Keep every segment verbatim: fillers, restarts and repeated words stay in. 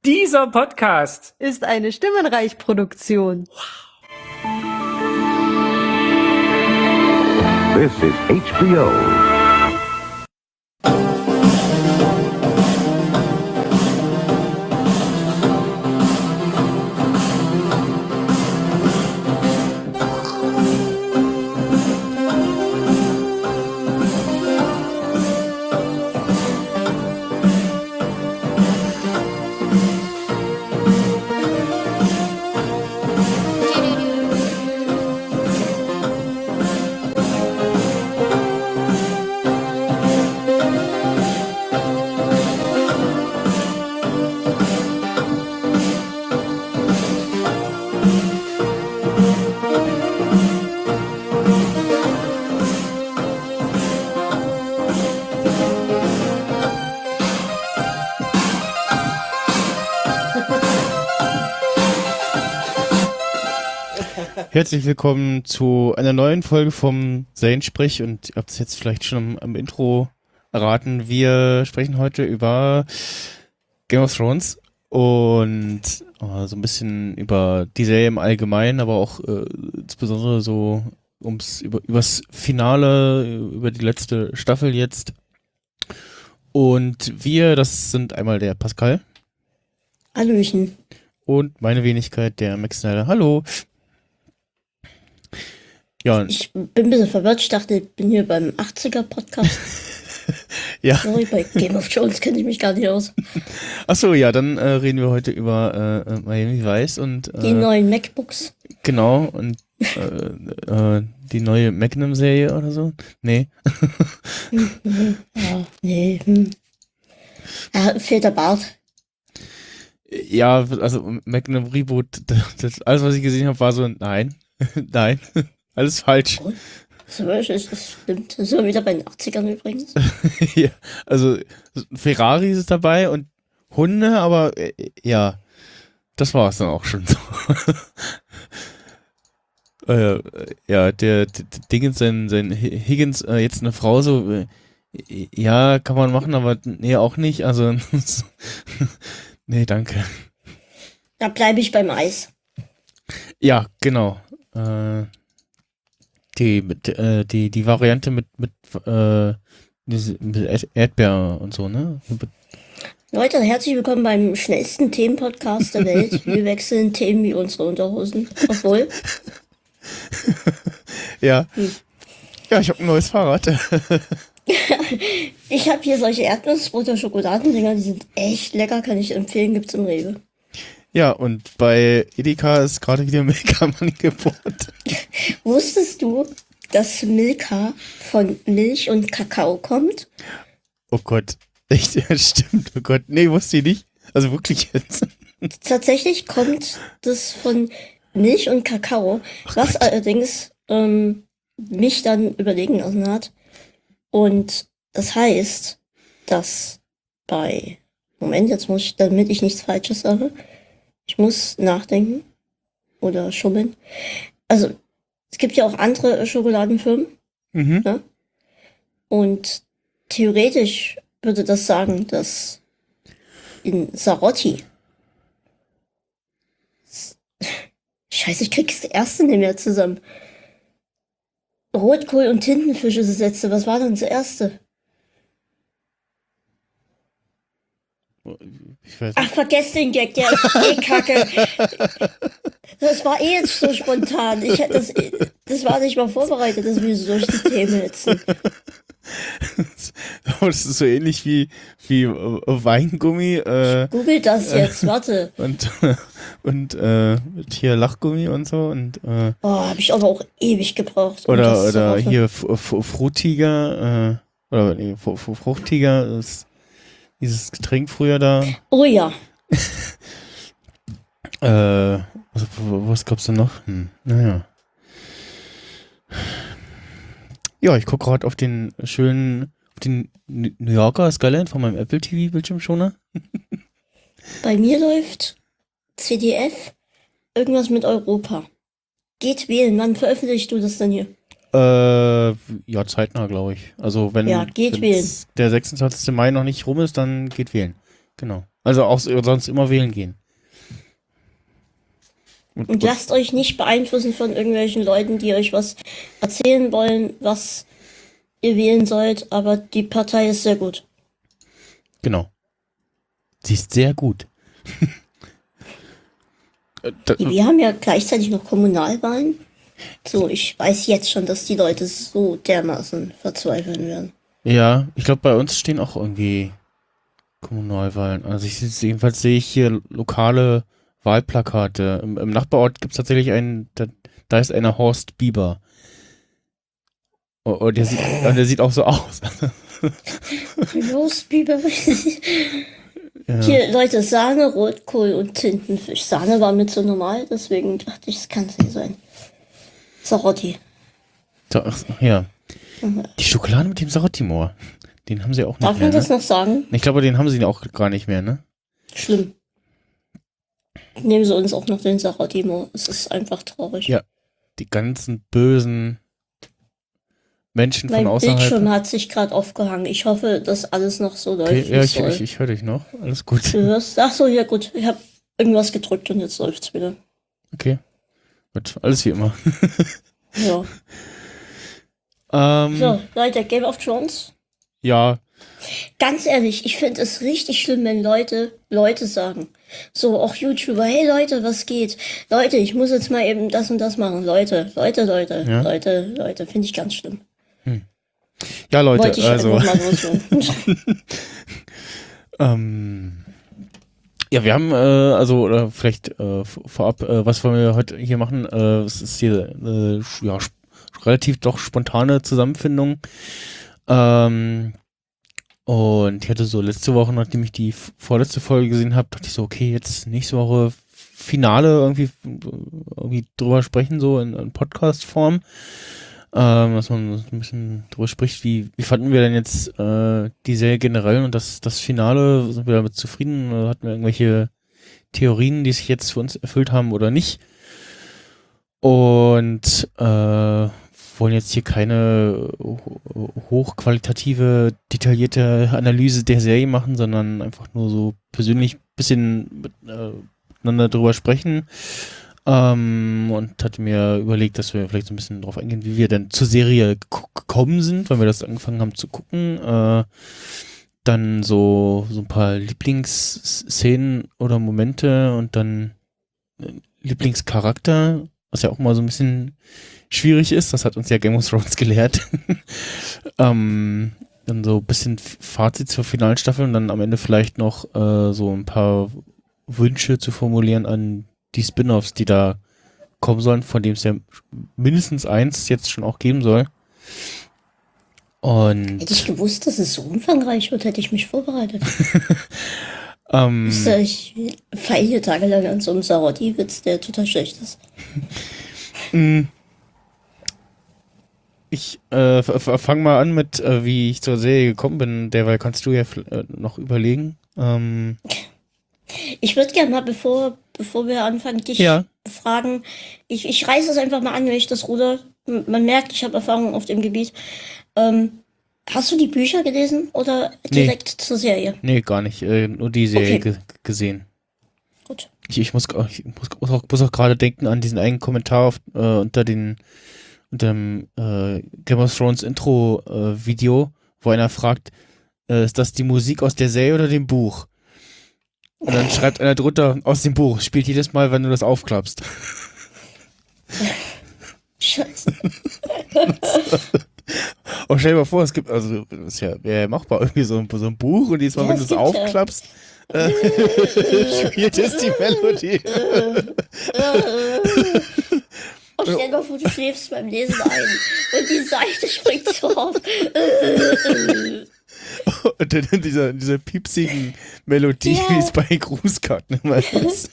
Dieser Podcast ist eine Stimmenreich-Produktion. This is H B O. Herzlich willkommen zu einer neuen Folge vom Seriensprech und ihr habt es jetzt vielleicht schon am, am Intro erraten. Wir sprechen heute über Game of Thrones und äh, so ein bisschen über die Serie im Allgemeinen, aber auch äh, insbesondere so ums über übers Finale, über die letzte Staffel jetzt. Und wir, das sind einmal der Pascal. Hallöchen. Und meine Wenigkeit, der Max Snyder. Hallo. Ja. Ich bin ein bisschen verwirrt. Ich dachte, ich bin hier beim achtziger-Podcast. Ja. Sorry, bei Game of Thrones kenne ich mich gar nicht aus. Achso, ja, dann äh, reden wir heute über äh, Miami Vice und äh, Die neuen MacBooks. Genau, und äh, äh, die neue Magnum-Serie oder so? Nee. Mhm. Ja, nee. Hm. Ja, fehlt der Bart. Ja, also Magnum Reboot, das, das, alles, was ich gesehen habe, war so, nein, nein, alles falsch. Oh, so, das stimmt. Das ist wieder bei den achtzigern übrigens. Ja, also Ferrari ist dabei und Hunde, aber äh, ja, das war es dann auch schon so. äh, ja, der, der Dingens, sein, sein Higgins, äh, jetzt eine Frau so, äh, ja, kann man machen, aber nee, auch nicht, also nee, danke. Da bleibe ich beim Eis. Ja, genau. Äh, die, mit, äh, die, die Variante mit, mit, äh, diese, mit Erdbeer und so, ne? Leute, herzlich willkommen beim schnellsten Themenpodcast der Welt. Wir wechseln Themen wie unsere Unterhosen. Obwohl. Ja. Hm. Ja, ich habe ein neues Fahrrad. Ich habe hier solche Erdnussbutter Schokoladendinger, die sind echt lecker, kann ich empfehlen, gibt's im Rewe. Ja, und bei Edeka ist gerade wieder Milka im Angebot. Wusstest du, dass Milka von Milch und Kakao kommt? Oh Gott, echt, ja, stimmt, oh Gott, nee, wusste ich nicht. Also wirklich jetzt. Tatsächlich kommt das von Milch und Kakao, Ach was Gott. allerdings ähm, mich dann überlegen lassen hat. Und das heißt, dass bei, Moment, jetzt muss ich, damit ich nichts Falsches sage, ich muss nachdenken oder schummeln. Also, es gibt ja auch andere Schokoladenfirmen, Mhm. ne? Und theoretisch würde das sagen, dass in Sarotti, Scheiße, ich krieg's das erste nicht mehr zusammen. Rotkohl und Tintenfisch ist das letzte. Was war denn das erste? Ich weiß Ach, nicht. vergesst den Gag, der ist eh kacke. Das war eh jetzt so spontan. Ich hätte das, das war nicht mal vorbereitet, dass wir so durch die Themen hetzen. Aber das ist so ähnlich wie, wie äh, Weingummi äh, Google das jetzt, warte. und, und äh, mit hier Lachgummi und so und äh, Oh, habe ich aber auch ewig gebraucht. um oder das zu oder hoffen. hier F- F- Frutiger äh, oder nee, F- F- Fruchtiger ist dieses Getränk früher da. Oh ja. Äh, was, was gab's denn noch? Hm, naja. Ja, ich gucke gerade auf den schönen, auf den New Yorker Skyline von meinem Apple T V-Bildschirmschoner. Bei mir läuft C D F irgendwas mit Europa. Geht wählen. Wann veröffentlichst du das denn hier? Äh, ja, zeitnah, glaube ich. Also wenn Ja, geht wenn's der sechsundzwanzigste Mai noch nicht rum ist, dann geht wählen. Genau. Also auch so- sonst immer wählen gehen. Und, Und lasst euch nicht beeinflussen von irgendwelchen Leuten, die euch was erzählen wollen, was ihr wählen sollt, aber die Partei ist sehr gut. genau. Sie ist sehr gut. Äh, da, Wir haben ja gleichzeitig noch Kommunalwahlen. So, ich weiß jetzt schon, dass die Leute so dermaßen verzweifeln werden. ja, ich glaube, bei uns stehen auch irgendwie Kommunalwahlen. Also ich jedenfalls sehe ich hier lokale Wahlplakate. Im, im Nachbarort gibt es tatsächlich einen, da, da ist einer Horst Bieber. Oh, oh, der, sieht, oh, der sieht auch so aus. Los, Biber. Ja. Hier, Leute, Sahne, Rotkohl und Tintenfisch. Sahne war mit so normal, deswegen dachte ich, es kann es nicht sein. Sarotti. So, ach, ja. Die Schokolade mit dem Sarottimor. Den haben sie auch nicht Darf mehr, man das ne? noch sagen? Ich glaube, den haben sie auch gar nicht mehr, ne? Schlimm. Nehmen sie uns auch noch den Sarottimo. Es ist einfach traurig. Ja. Die ganzen bösen Menschen von Mein außerhalb. Bildschirm hat sich gerade aufgehangen. Ich hoffe, dass alles noch so läuft, Okay, wie ja, es ich, soll. ich, ich höre dich noch. Alles gut. Du hörst? Ach so, ja gut. Ich habe irgendwas gedrückt und jetzt läuft's wieder. Okay. Gut, alles wie immer. Ja. ähm, So, Leute, Game of Thrones. Ja, Ganz ehrlich, ich finde es richtig schlimm, wenn Leute Leute sagen. So, auch YouTuber, hey Leute, was geht? Leute, ich muss jetzt mal eben das und das machen. Leute, Leute, Leute, Ja. Leute, Leute, finde ich ganz schlimm. ja, Leute, Wollte ich also. einfach mal loswerden. ähm, ja, wir haben, äh, also, oder vielleicht äh, vorab, äh, was wollen wir heute hier machen? Äh, es ist hier äh, ja, sp- relativ doch spontane Zusammenfindung. Ähm, und ich hatte so letzte Woche, nachdem ich die f- vorletzte Folge gesehen habe, dachte ich so, okay, jetzt nächste Woche Finale irgendwie, irgendwie drüber sprechen, so in, in Podcast-Form. Ähm, dass man ein bisschen drüber spricht, wie, wie fanden wir denn jetzt äh, die Serie generell und das, das Finale, sind wir damit zufrieden oder hatten wir irgendwelche Theorien, die sich jetzt für uns erfüllt haben oder nicht? Und äh, wollen jetzt hier keine ho- hochqualitative, detaillierte Analyse der Serie machen, sondern einfach nur so persönlich ein bisschen mit, äh, miteinander drüber sprechen. Ähm, und hatte mir überlegt, dass wir vielleicht so ein bisschen drauf eingehen, wie wir denn zur Serie gek- gekommen sind, weil wir das angefangen haben zu gucken. Äh, dann so, so ein paar Lieblingsszenen oder Momente und dann äh, Lieblingscharakter, was ja auch mal so ein bisschen schwierig ist. Das hat uns ja Game of Thrones gelehrt. ähm, dann so ein bisschen Fazit zur finalen Staffel und dann am Ende vielleicht noch äh, so ein paar Wünsche zu formulieren an die Spin-offs, die da kommen sollen, von dem es ja mindestens eins jetzt schon auch geben soll. Und Hätte ich gewusst, dass es so umfangreich wird, hätte ich mich vorbereitet. ähm, Wisst ihr, ich feile hier tagelang an so einem Sarotti-Witz, der total schlecht ist. ich äh, f- f- fang mal an mit, äh, wie ich zur Serie gekommen bin. Derweil kannst du ja fl- äh, noch überlegen. Ähm, Ich würde gerne mal, bevor, bevor wir anfangen, dich Ja. fragen. Ich, ich reiße es einfach mal an, wenn ich das Ruder. M- Man merkt, ich habe Erfahrung auf dem Gebiet. Ähm, hast du die Bücher gelesen oder Nee. direkt zur Serie? nee, gar nicht. Äh, nur die Serie Okay. ge gesehen. Gut. Ich, ich muss, ich muss, muss auch, muss auch gerade denken an diesen einen Kommentar auf, äh, unter den unter dem äh, Game of Thrones Intro äh, Video, wo einer fragt, äh, ist das die Musik aus der Serie oder dem Buch? Und dann schreibt einer drunter, aus dem Buch, spielt jedes Mal, wenn du das aufklappst. Scheiße. Und stell dir mal vor, es gibt, also das ist ja, wäre ja machbar, irgendwie so ein, so ein Buch und jedes Mal, Ja, wenn du es es gibt ja. aufklappst, äh, spielt es die Melodie. Und stell dir vor, du schläfst beim Lesen ein und die Seite springt so auf. Und dann in dieser, in dieser piepsigen Melodie, Ja. wie es bei Grußkarten immer ist.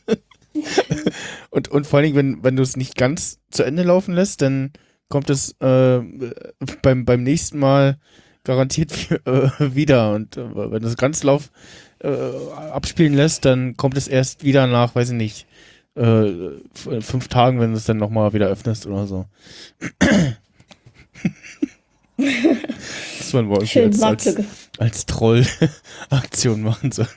und, und vor allen Dingen, wenn, wenn du es nicht ganz zu Ende laufen lässt, dann kommt es äh, beim, beim nächsten Mal garantiert äh, wieder. Und äh, wenn du es ganz lauf äh, abspielen lässt, dann kommt es erst wieder nach, weiß ich nicht, äh, f- fünf Tagen, wenn du es dann nochmal wieder öffnest oder so. Das war ein Wort Schön, jetzt als, Marktlücke. als Troll-Aktion machen sollen.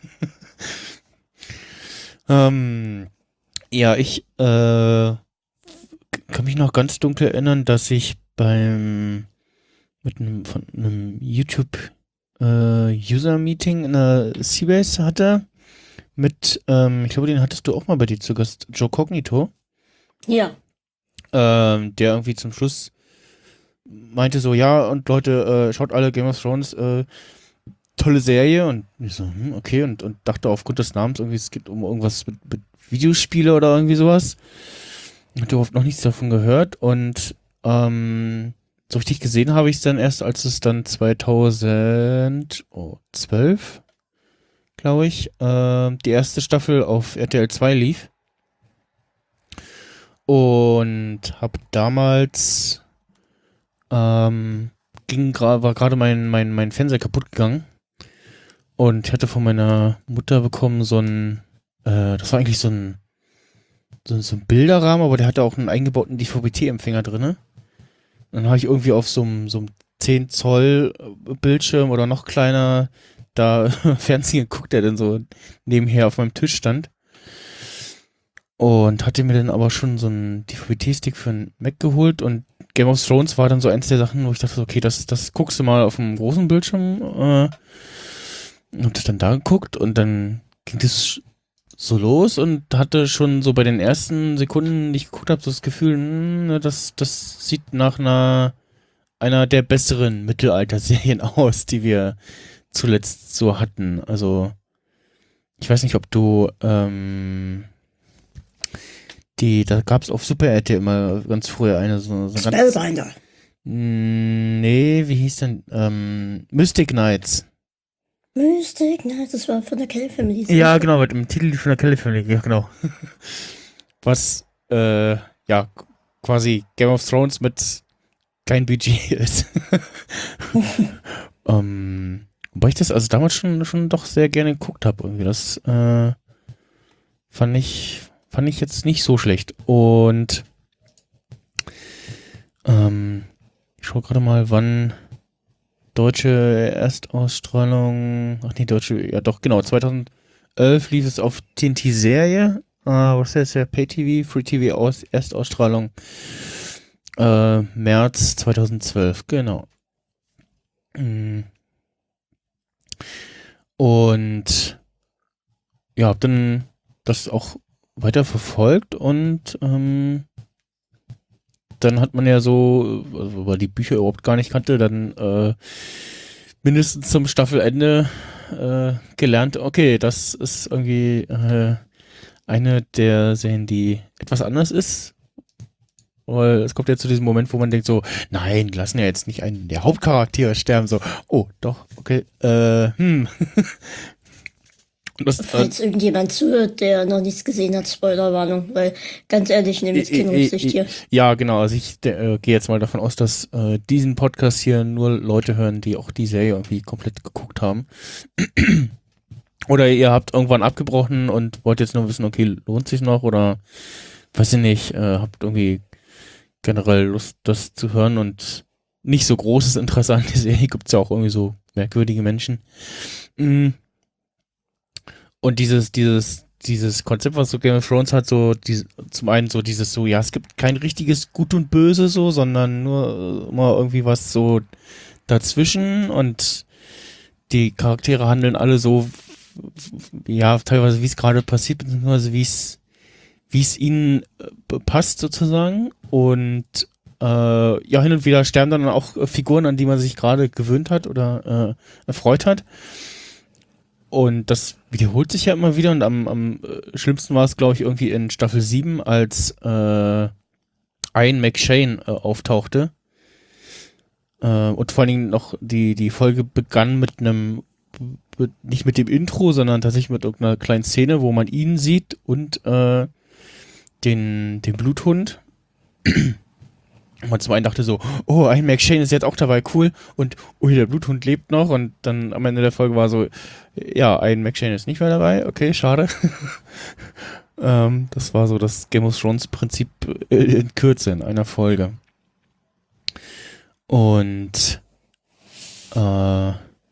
ähm, ja, ich äh, kann mich noch ganz dunkel erinnern, dass ich beim mit einem von einem YouTube äh, User-Meeting in der Seabase hatte mit, ähm, ich glaube, den hattest du auch mal bei dir zu Gast, Joe Cognito. Ja. Ähm, der irgendwie zum Schluss meinte so, ja, und Leute, äh, schaut alle Game of Thrones, äh, tolle Serie. Und ich so, hm, okay, und, und dachte aufgrund des Namens irgendwie, es geht um irgendwas mit, mit Videospiele oder irgendwie sowas. Hatte überhaupt noch nichts davon gehört und ähm, so richtig gesehen habe ich es dann erst, als es dann zweitausendzwölf, glaube ich, äh, die erste Staffel auf R T L zwei lief. Und habe damals ähm, ging gra- war gerade mein, mein, mein Fernseher kaputt gegangen. Und ich hatte von meiner Mutter bekommen so ein, äh, das war eigentlich so ein, so, so ein Bilderrahmen, aber der hatte auch einen eingebauten D V B-T-Empfänger drin. Dann habe ich irgendwie auf so einem, so einem zehn Zoll Bildschirm oder noch kleiner da Fernsehen geguckt, der dann so nebenher auf meinem Tisch stand. Und hatte mir dann aber schon so einen D V B-T-Stick für einen Mac geholt und Game of Thrones war dann so eins der Sachen, wo ich dachte, okay, das, das guckst du mal auf dem großen Bildschirm. Äh, und hab das dann da geguckt und dann ging das so los und hatte schon so bei den ersten Sekunden, die ich geguckt habe, so das Gefühl, mh, das, das sieht nach einer, einer der besseren Mittelalter-Serien aus, die wir zuletzt so hatten. Also, ich weiß nicht, ob du, ähm, die, da gab es auf Super R T immer ganz früher eine, so, so ganz... Spellbinder. Mh, nee, wie hieß denn, ähm, Mystic Knights. Mystic Knights, das war von der Kelly Family. Ja, genau, mit dem Titel von der Kelly Family, ja, genau. Was, äh, ja, quasi Game of Thrones mit kein Budget ist. ähm, wobei ich das also damals schon, schon doch sehr gerne geguckt habe, irgendwie. Das, äh, fand ich, fand ich jetzt nicht so schlecht. Und, ähm, ich schaue gerade mal, wann deutsche Erstausstrahlung, ach nee, deutsche, ja doch, genau, zweitausendelf lief es auf T N T-Serie, äh, was ist das, ja, Pay-T V, Free-T V aus, Erstausstrahlung, äh, März zweitausendzwölf, genau. Mm. Und ja, hab dann das auch weiter verfolgt und ähm, dann hat man ja so, also weil die Bücher überhaupt gar nicht kannte, dann äh, mindestens zum Staffelende äh, gelernt, okay, das ist irgendwie äh, eine der Serien, die etwas anders ist. Weil es kommt ja zu diesem Moment, wo man denkt so, nein, die lassen ja jetzt nicht einen der Hauptcharaktere sterben. So, oh, doch, okay, äh, hm. Und das, Falls äh, irgendjemand zuhört, der noch nichts gesehen hat, Spoilerwarnung, weil ganz ehrlich, nehme jetzt keine äh, äh, Rücksicht hier. Ja, genau, also ich äh, gehe jetzt mal davon aus, dass äh, diesen Podcast hier nur Leute hören, die auch die Serie irgendwie komplett geguckt haben. Oder ihr habt irgendwann abgebrochen und wollt jetzt nur wissen, okay, lohnt sich noch oder weiß ich nicht, äh, habt irgendwie generell Lust, das zu hören und nicht so großes Interesse an der Serie, gibt's ja auch irgendwie so merkwürdige Menschen. Mm. Und dieses, dieses, dieses Konzept, was so Game of Thrones hat, so die, zum einen so dieses so, ja, es gibt kein richtiges Gut und Böse so, sondern nur äh, immer irgendwie was so dazwischen und die Charaktere handeln alle so, ja, teilweise wie es gerade passiert, beziehungsweise wie es wie es ihnen äh, passt sozusagen und äh, ja, hin und wieder sterben dann auch äh, Figuren, an die man sich gerade gewöhnt hat oder äh, erfreut hat. Und das wiederholt sich ja immer wieder und am, am äh, schlimmsten war es, glaube ich, irgendwie in Staffel sieben, als äh, Ian McShane äh, auftauchte. Äh, und vor allen Dingen noch die, die Folge begann mit einem, mit, nicht mit dem Intro, sondern tatsächlich mit irgendeiner kleinen Szene, wo man ihn sieht und äh, den, den Bluthund. Und man zum einen dachte so, oh, Ian McShane ist jetzt auch dabei, cool. Und, ui, der Bluthund lebt noch. Und dann am Ende der Folge war so, ja, Ian McShane ist nicht mehr dabei. Okay, schade. ähm, das war so das Game of Thrones Prinzip in Kürze in einer Folge. Und äh,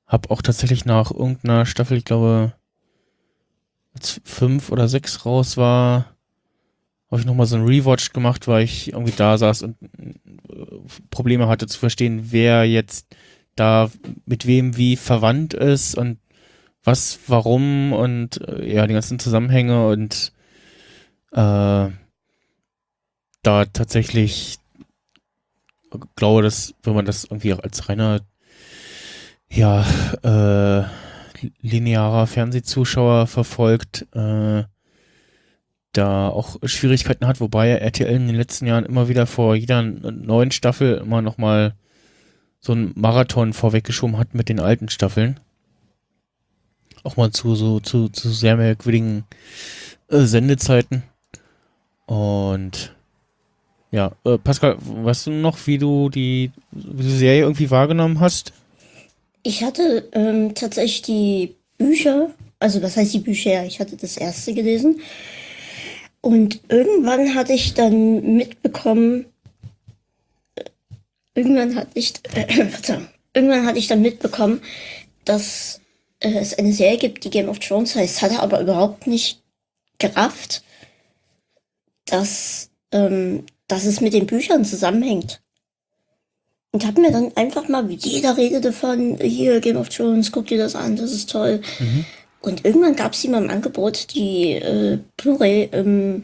hab auch tatsächlich nach irgendeiner Staffel, ich glaube, als fünf oder sechs raus war, habe ich nochmal so einen Rewatch gemacht, weil ich irgendwie da saß und äh, Probleme hatte zu verstehen, wer jetzt da mit wem wie verwandt ist und was, warum und äh, ja, die ganzen Zusammenhänge und äh, da tatsächlich glaube, dass wenn man das irgendwie auch als reiner ja, äh, linearer Fernsehzuschauer verfolgt, äh, da auch Schwierigkeiten hat, wobei R T L in den letzten Jahren immer wieder vor jeder neuen Staffel immer nochmal so einen Marathon vorweggeschoben hat mit den alten Staffeln. Auch mal zu so zu, zu sehr merkwürdigen äh, Sendezeiten. Und ja, äh, Pascal, weißt du noch, wie du die, wie du die Serie irgendwie wahrgenommen hast? Ich hatte ähm, tatsächlich die Bücher, also was heißt die Bücher? Ich hatte das erste gelesen. Und irgendwann hatte ich dann mitbekommen, äh, irgendwann hatte ich, äh, Verzeihung, irgendwann hatte ich dann mitbekommen, dass äh, es eine Serie gibt, die Game of Thrones heißt. Hatte aber überhaupt nicht gerafft, dass, ähm, dass es mit den Büchern zusammenhängt. Und habe mir dann einfach mal, wie jeder redet davon, hier Game of Thrones, guck dir das an, das ist toll. Mhm. Und irgendwann gab es die mal im Angebot, die äh, Blu-ray im,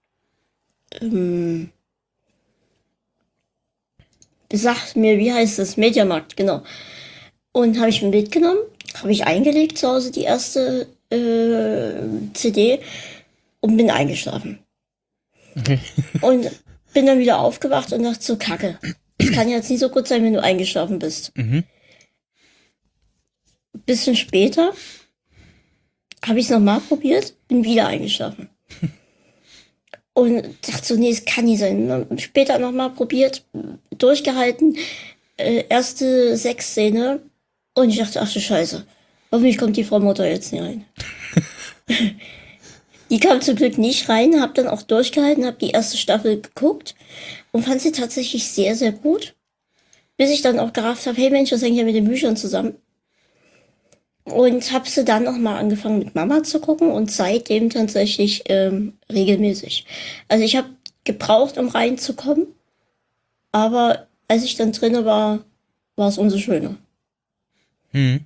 im, sagt mir, wie heißt das, Mediamarkt, genau. Und habe ich mir mitgenommen, habe ich eingelegt zu Hause, die erste äh, C D und bin eingeschlafen. Okay. Und bin dann wieder aufgewacht und dachte so, Kacke, es kann jetzt nicht so gut sein, wenn du eingeschlafen bist. Mhm. Bisschen später habe ich es nochmal probiert, bin wieder eingeschlafen. Und dachte so, nee, es kann nicht sein. Später nochmal probiert, durchgehalten, äh, erste Sexszene. Und ich dachte, ach du Scheiße, hoffentlich kommt die Frau Mutter jetzt nicht rein. Die kam zum Glück nicht rein, hab dann auch durchgehalten, hab die erste Staffel geguckt und fand sie tatsächlich sehr, sehr gut. Bis ich dann auch gerafft habe, hey Mensch, das hängt ja mit den Büchern zusammen. Und habe sie dann noch mal angefangen mit Mama zu gucken und seitdem tatsächlich ähm, regelmäßig. Also ich habe gebraucht, um reinzukommen, aber als ich dann drinne war, war es umso schöner. Hm.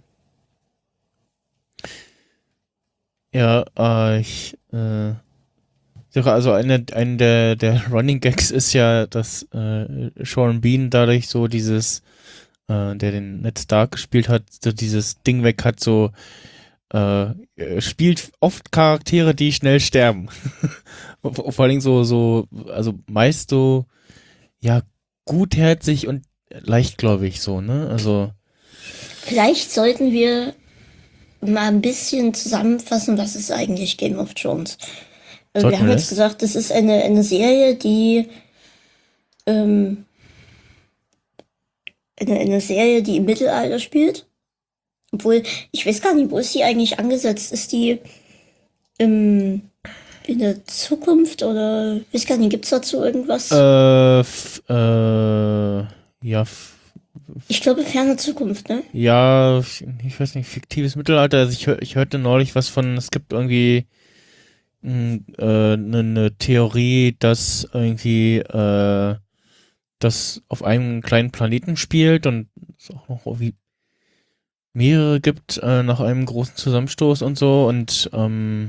Ja, äh, ich äh, sage also eine, eine der, der Running Gags ist ja, dass äh, Sean Bean dadurch so dieses äh, der den Ned Stark gespielt hat, so dieses Ding weg hat, so äh, er spielt oft Charaktere, die schnell sterben. Vor allen Dingen so, so, also meist so, ja, gutherzig und leichtgläubig so, ne? Also. Vielleicht sollten wir mal ein bisschen zusammenfassen, was ist eigentlich Game of Thrones. Äh, Sollten wir haben wir jetzt das? gesagt, das ist eine, eine Serie, die ähm, eine, eine Serie, die im Mittelalter spielt. Obwohl, ich weiß gar nicht, wo ist die eigentlich angesetzt? Ist die im, in der Zukunft oder, ich weiß gar nicht, gibt's dazu irgendwas? Äh, f, äh, ja, f, Ich glaube, ferne Zukunft, ne? ja, ich weiß nicht, fiktives Mittelalter. Also ich, hör, ich hörte neulich was von, es gibt irgendwie eine äh, ne, ne Theorie, dass irgendwie äh, das auf einem kleinen Planeten spielt und es auch noch irgendwie mehrere gibt äh, nach einem großen Zusammenstoß und so und ähm,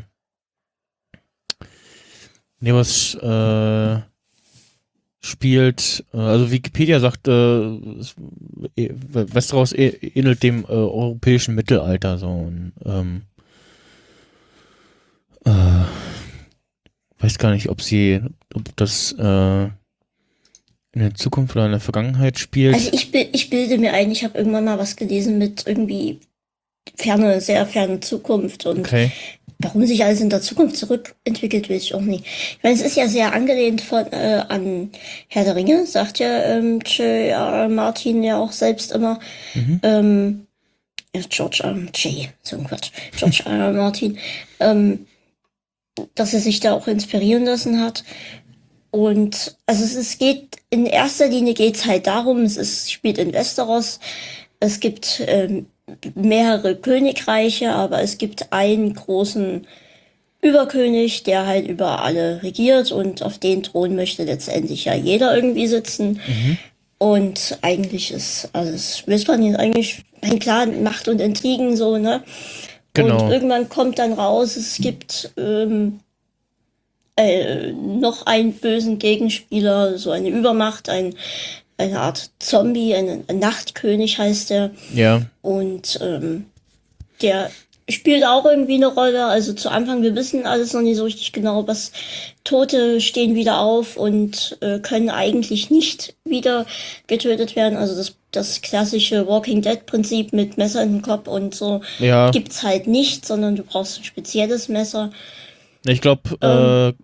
ne, was äh, spielt, äh, also Wikipedia sagt, äh, äh, Westeros äh, ähnelt dem äh, europäischen Mittelalter so und ähm, äh, weiß gar nicht, ob sie, ob das äh, in der Zukunft oder in der Vergangenheit spielt. Also ich, bi- ich bilde mir ein, ich habe irgendwann mal was gelesen mit irgendwie ferne, sehr ferne Zukunft und Okay. warum sich alles in der Zukunft zurückentwickelt, weiß ich auch nicht. Ich meine, es ist ja sehr angelehnt von, äh, an Herr der Ringe, sagt ja ähm, J R R. Martin ja auch selbst immer. Mhm. Ähm, ja, George R. J. So ein Quatsch. George R. R. Martin. Ähm, dass er sich da auch inspirieren lassen hat. Und also es, es geht, in erster Linie geht es halt darum, es ist, spielt in Westeros. Es gibt ähm, mehrere Königreiche, aber es gibt einen großen Überkönig, der halt über alle regiert und auf den Thron möchte letztendlich ja jeder irgendwie sitzen. Mhm. Und eigentlich ist alles, weiß man nicht, eigentlich ein klar Macht und Intrigen so, ne? Genau. Und irgendwann kommt dann raus, es gibt ähm, äh, noch einen bösen Gegenspieler, so eine Übermacht, ein, eine Art Zombie, ein, ein Nachtkönig heißt der. Ja. Und ähm, der spielt auch irgendwie eine Rolle. Also zu Anfang, wir wissen alles noch nicht so richtig genau, was Tote stehen wieder auf und äh, können eigentlich nicht wieder getötet werden. Also das, das klassische Walking Dead Prinzip mit Messer in den Kopf und so Ja. gibt's halt nicht, sondern du brauchst ein spezielles Messer. Ich glaube, Ähm,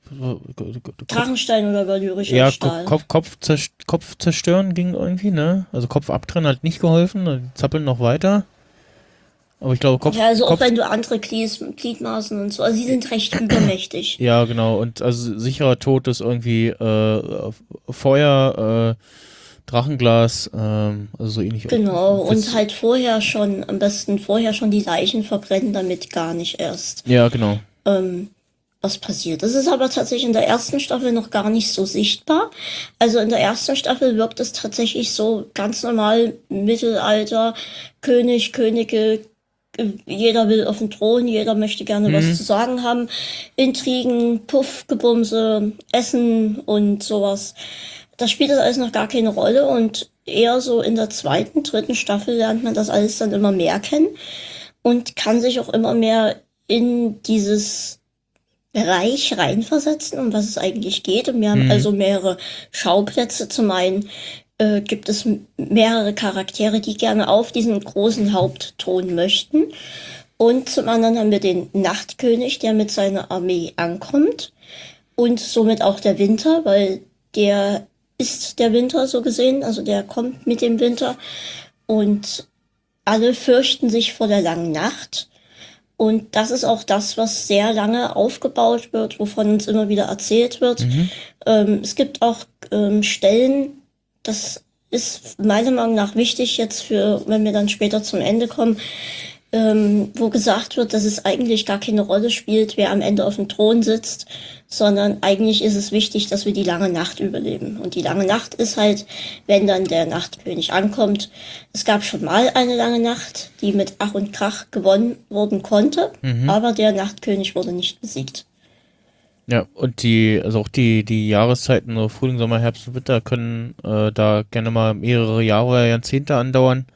äh, Drachenstein oder valyrischer ja, Stahl. Kopf, Kopf, zerst- Kopf zerstören ging irgendwie, ne? Also Kopf abtrennen hat nicht geholfen, die zappeln noch weiter. Aber ich glaube, Kopf. Ja, also auch Kopf, wenn du andere Glied, Gliedmaßen und so, also sie sind recht übermächtig. ja, genau. Und also sicherer Tod ist irgendwie äh, Feuer, äh, Drachenglas, ähm, also so ähnlich. Genau, Witz- und halt vorher schon, am besten vorher schon die Leichen verbrennen, damit gar nicht erst Ja, genau. ähm, was passiert. Das ist aber tatsächlich in der ersten Staffel noch gar nicht so sichtbar. Also in der ersten Staffel wirkt es tatsächlich so ganz normal Mittelalter, König, Könige, äh, jeder will auf den Thron, jeder möchte gerne Mhm. was zu sagen haben. Intrigen, Puff, Gebumse, Essen und sowas. Das spielt das alles noch gar keine Rolle und eher so in der zweiten, dritten Staffel lernt man das alles dann immer mehr kennen und kann sich auch immer mehr in dieses Bereich reinversetzen, um was es eigentlich geht. Und wir haben Mhm. also mehrere Schauplätze. Zum einen äh, gibt es m- mehrere Charaktere, die gerne auf diesen großen Hauptthron möchten. Und zum anderen haben wir den Nachtkönig, der mit seiner Armee ankommt. Und somit auch der Winter, weil der ist der Winter so gesehen. Also der kommt mit dem Winter. Und alle fürchten sich vor der langen Nacht. Und das ist auch das, was sehr lange aufgebaut wird, wovon uns immer wieder erzählt wird. Mhm. Ähm, es gibt auch ähm, Stellen, das ist meiner Meinung nach wichtig jetzt für, wenn wir dann später zum Ende kommen, ähm, wo gesagt wird, dass es eigentlich gar keine Rolle spielt, wer am Ende auf dem Thron sitzt, sondern eigentlich ist es wichtig, dass wir die lange Nacht überleben. Und die lange Nacht ist halt, wenn dann der Nachtkönig ankommt. Es gab schon mal eine lange Nacht, die mit Ach und Krach gewonnen worden konnte, Mhm. aber der Nachtkönig wurde nicht besiegt. Ja, und die, also auch die, die Jahreszeiten, so Frühling, Sommer, Herbst und Winter können äh, da gerne mal mehrere Jahre oder Jahrzehnte andauern.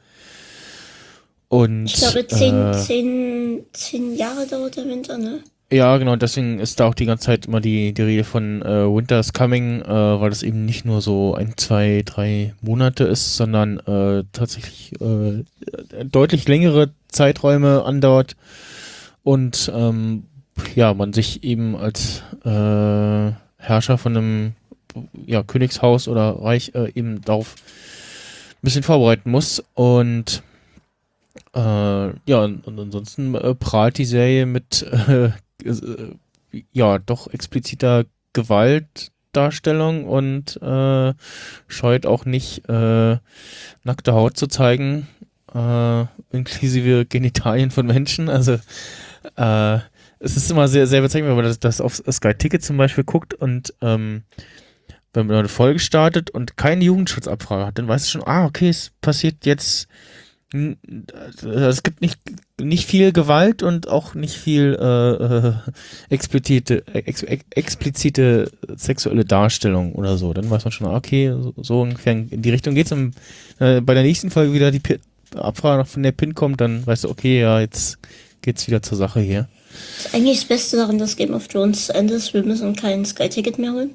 Und Ich glaube, zehn, äh, zehn, zehn Jahre dauert der Winter, ne? ja, genau, deswegen ist da auch die ganze Zeit immer die, die Rede von äh, Winter's Coming, äh, weil das eben nicht nur so ein, zwei, drei Monate ist, sondern äh, tatsächlich äh, deutlich längere Zeiträume andauert und ähm, ja, man sich eben als äh, Herrscher von einem ja, Königshaus oder Reich äh, eben darauf ein bisschen vorbereiten muss und äh, ja, und, und ansonsten äh, prahlt die Serie mit äh, äh, ja, doch expliziter Gewaltdarstellung und äh, scheut auch nicht, äh, nackte Haut zu zeigen, äh, inklusive Genitalien von Menschen. Also äh, es ist immer sehr, sehr bezeichnend, wenn man das, das auf Sky Ticket zum Beispiel guckt und ähm, wenn man eine Folge startet und keine Jugendschutzabfrage hat, dann weiß es schon, ah, okay, es passiert jetzt. N- Es gibt nicht, nicht viel Gewalt und auch nicht viel äh, äh, explizite, ex, ex, explizite sexuelle Darstellung oder so. Dann weiß man schon, ah, okay, so, so ungefähr in die Richtung geht's. Und äh, bei der nächsten Folge wieder die Pi- Abfrage noch von der Pin kommt, dann weißt du, okay, ja, jetzt geht's wieder zur Sache hier. Das ist eigentlich das Beste daran, dass Game of Thrones zu Ende ist. Wir müssen kein Sky-Ticket mehr holen.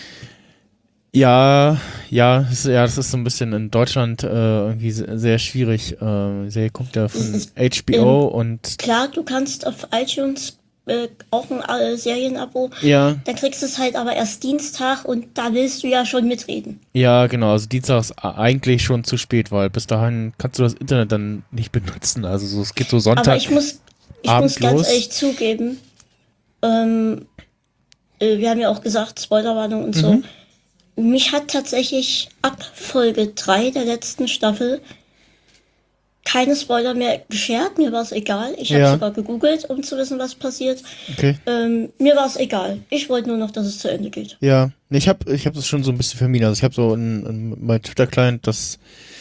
Ja, ja, das, ja, das ist so ein bisschen in Deutschland äh, irgendwie se- sehr schwierig. Äh, die Serie kommt ja von Es ist, H B O und Klar, du kannst auf iTunes äh, auch ein äh, Serienabo, ja, dann kriegst du es halt aber erst Dienstag und da willst du ja schon mitreden. ja, genau. Also Dienstag ist a- eigentlich schon zu spät, weil bis dahin kannst du das Internet dann nicht benutzen. Also so, es geht so Aber Sonntag. ich muss, ich Abend muss ganz los. ehrlich zugeben, ähm, äh, wir haben ja auch gesagt, Spoilerwarnung und so. Mhm. Mich hat tatsächlich ab Folge drei der letzten Staffel keine Spoiler mehr geshared, mir war es egal. Ich Ja. habe sogar gegoogelt, um zu wissen, was passiert. Okay. Ähm, mir war es egal. Ich wollte nur noch, dass es zu Ende geht. Ja, nee, ich habe ich hab das schon so ein bisschen vermieden. Also ich habe so in, in mein Twitter-Client, dass,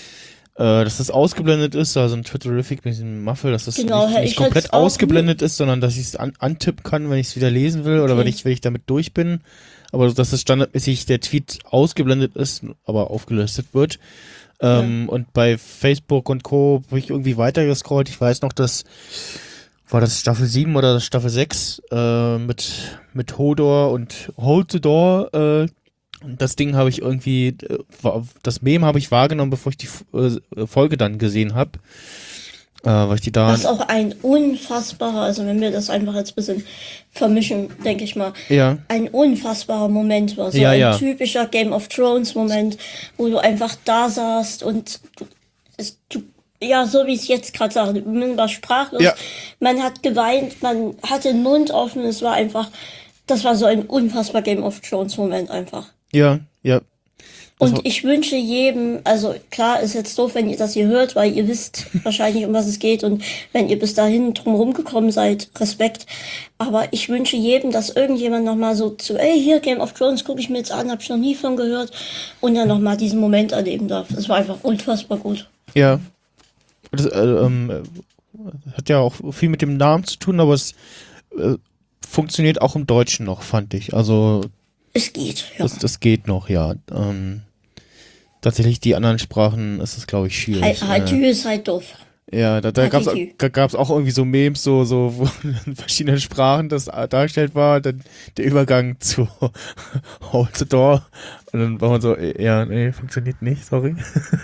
äh, dass das ausgeblendet ist, also ein Twitterific mit diesem Muffel, dass das Genau, nicht, ich nicht komplett hätt's auch ausgeblendet ist, sondern dass ich es an, antippen kann, wenn ich es wieder lesen will oder Okay. wenn ich, wenn ich damit durch bin. Aber dass das standardmäßig der Tweet ausgeblendet ist, aber aufgelistet wird. Ähm, und bei Facebook und Co. habe ich irgendwie weitergescrollt. Ich weiß noch, dass war das Staffel sieben oder Staffel sechs äh, mit, mit Hodor und Hold the Door. Äh, das Ding habe ich irgendwie, äh, war- das Meme habe ich wahrgenommen, bevor ich die äh, Folge dann gesehen habe. Äh, weil ich die da. Das ist auch ein unfassbarer, also wenn wir das einfach jetzt ein bisschen vermischen, denke ich mal, Ja, ein unfassbarer Moment war. So Ja, ein ja. typischer Game of Thrones Moment, wo du einfach da saßt und du, es, du ja, so wie ich es jetzt gerade sage, man war sprachlos, Ja. man hat geweint, man hatte den Mund offen, es war einfach, das war so ein unfassbar Game of Thrones Moment einfach. ja, ja. Das war- Und ich wünsche jedem, also klar, ist jetzt doof, wenn ihr das hier hört, weil ihr wisst wahrscheinlich, um was es geht und wenn ihr bis dahin drumherum gekommen seid, Respekt. Aber ich wünsche jedem, dass irgendjemand nochmal so zu, ey, hier Game of Thrones gucke ich mir jetzt an, hab ich noch nie von gehört und dann nochmal diesen Moment erleben darf. Das war einfach unfassbar gut. Ja. Das, äh, ähm, äh, hat ja auch viel mit dem Namen zu tun, aber es äh, funktioniert auch im Deutschen noch, fand ich. Also Es geht, ja. das, das geht noch, ja. Ähm, tatsächlich die anderen Sprachen ist es, glaube ich, schwierig. Halt, äh, ist halt doof. ja, da, da gab's Hatiti. da gab's auch irgendwie so Memes, so, so wo in verschiedenen Sprachen das dargestellt war, dann der Übergang zu Hold the Door. Und dann war man so, äh, ja, nee, funktioniert nicht, sorry.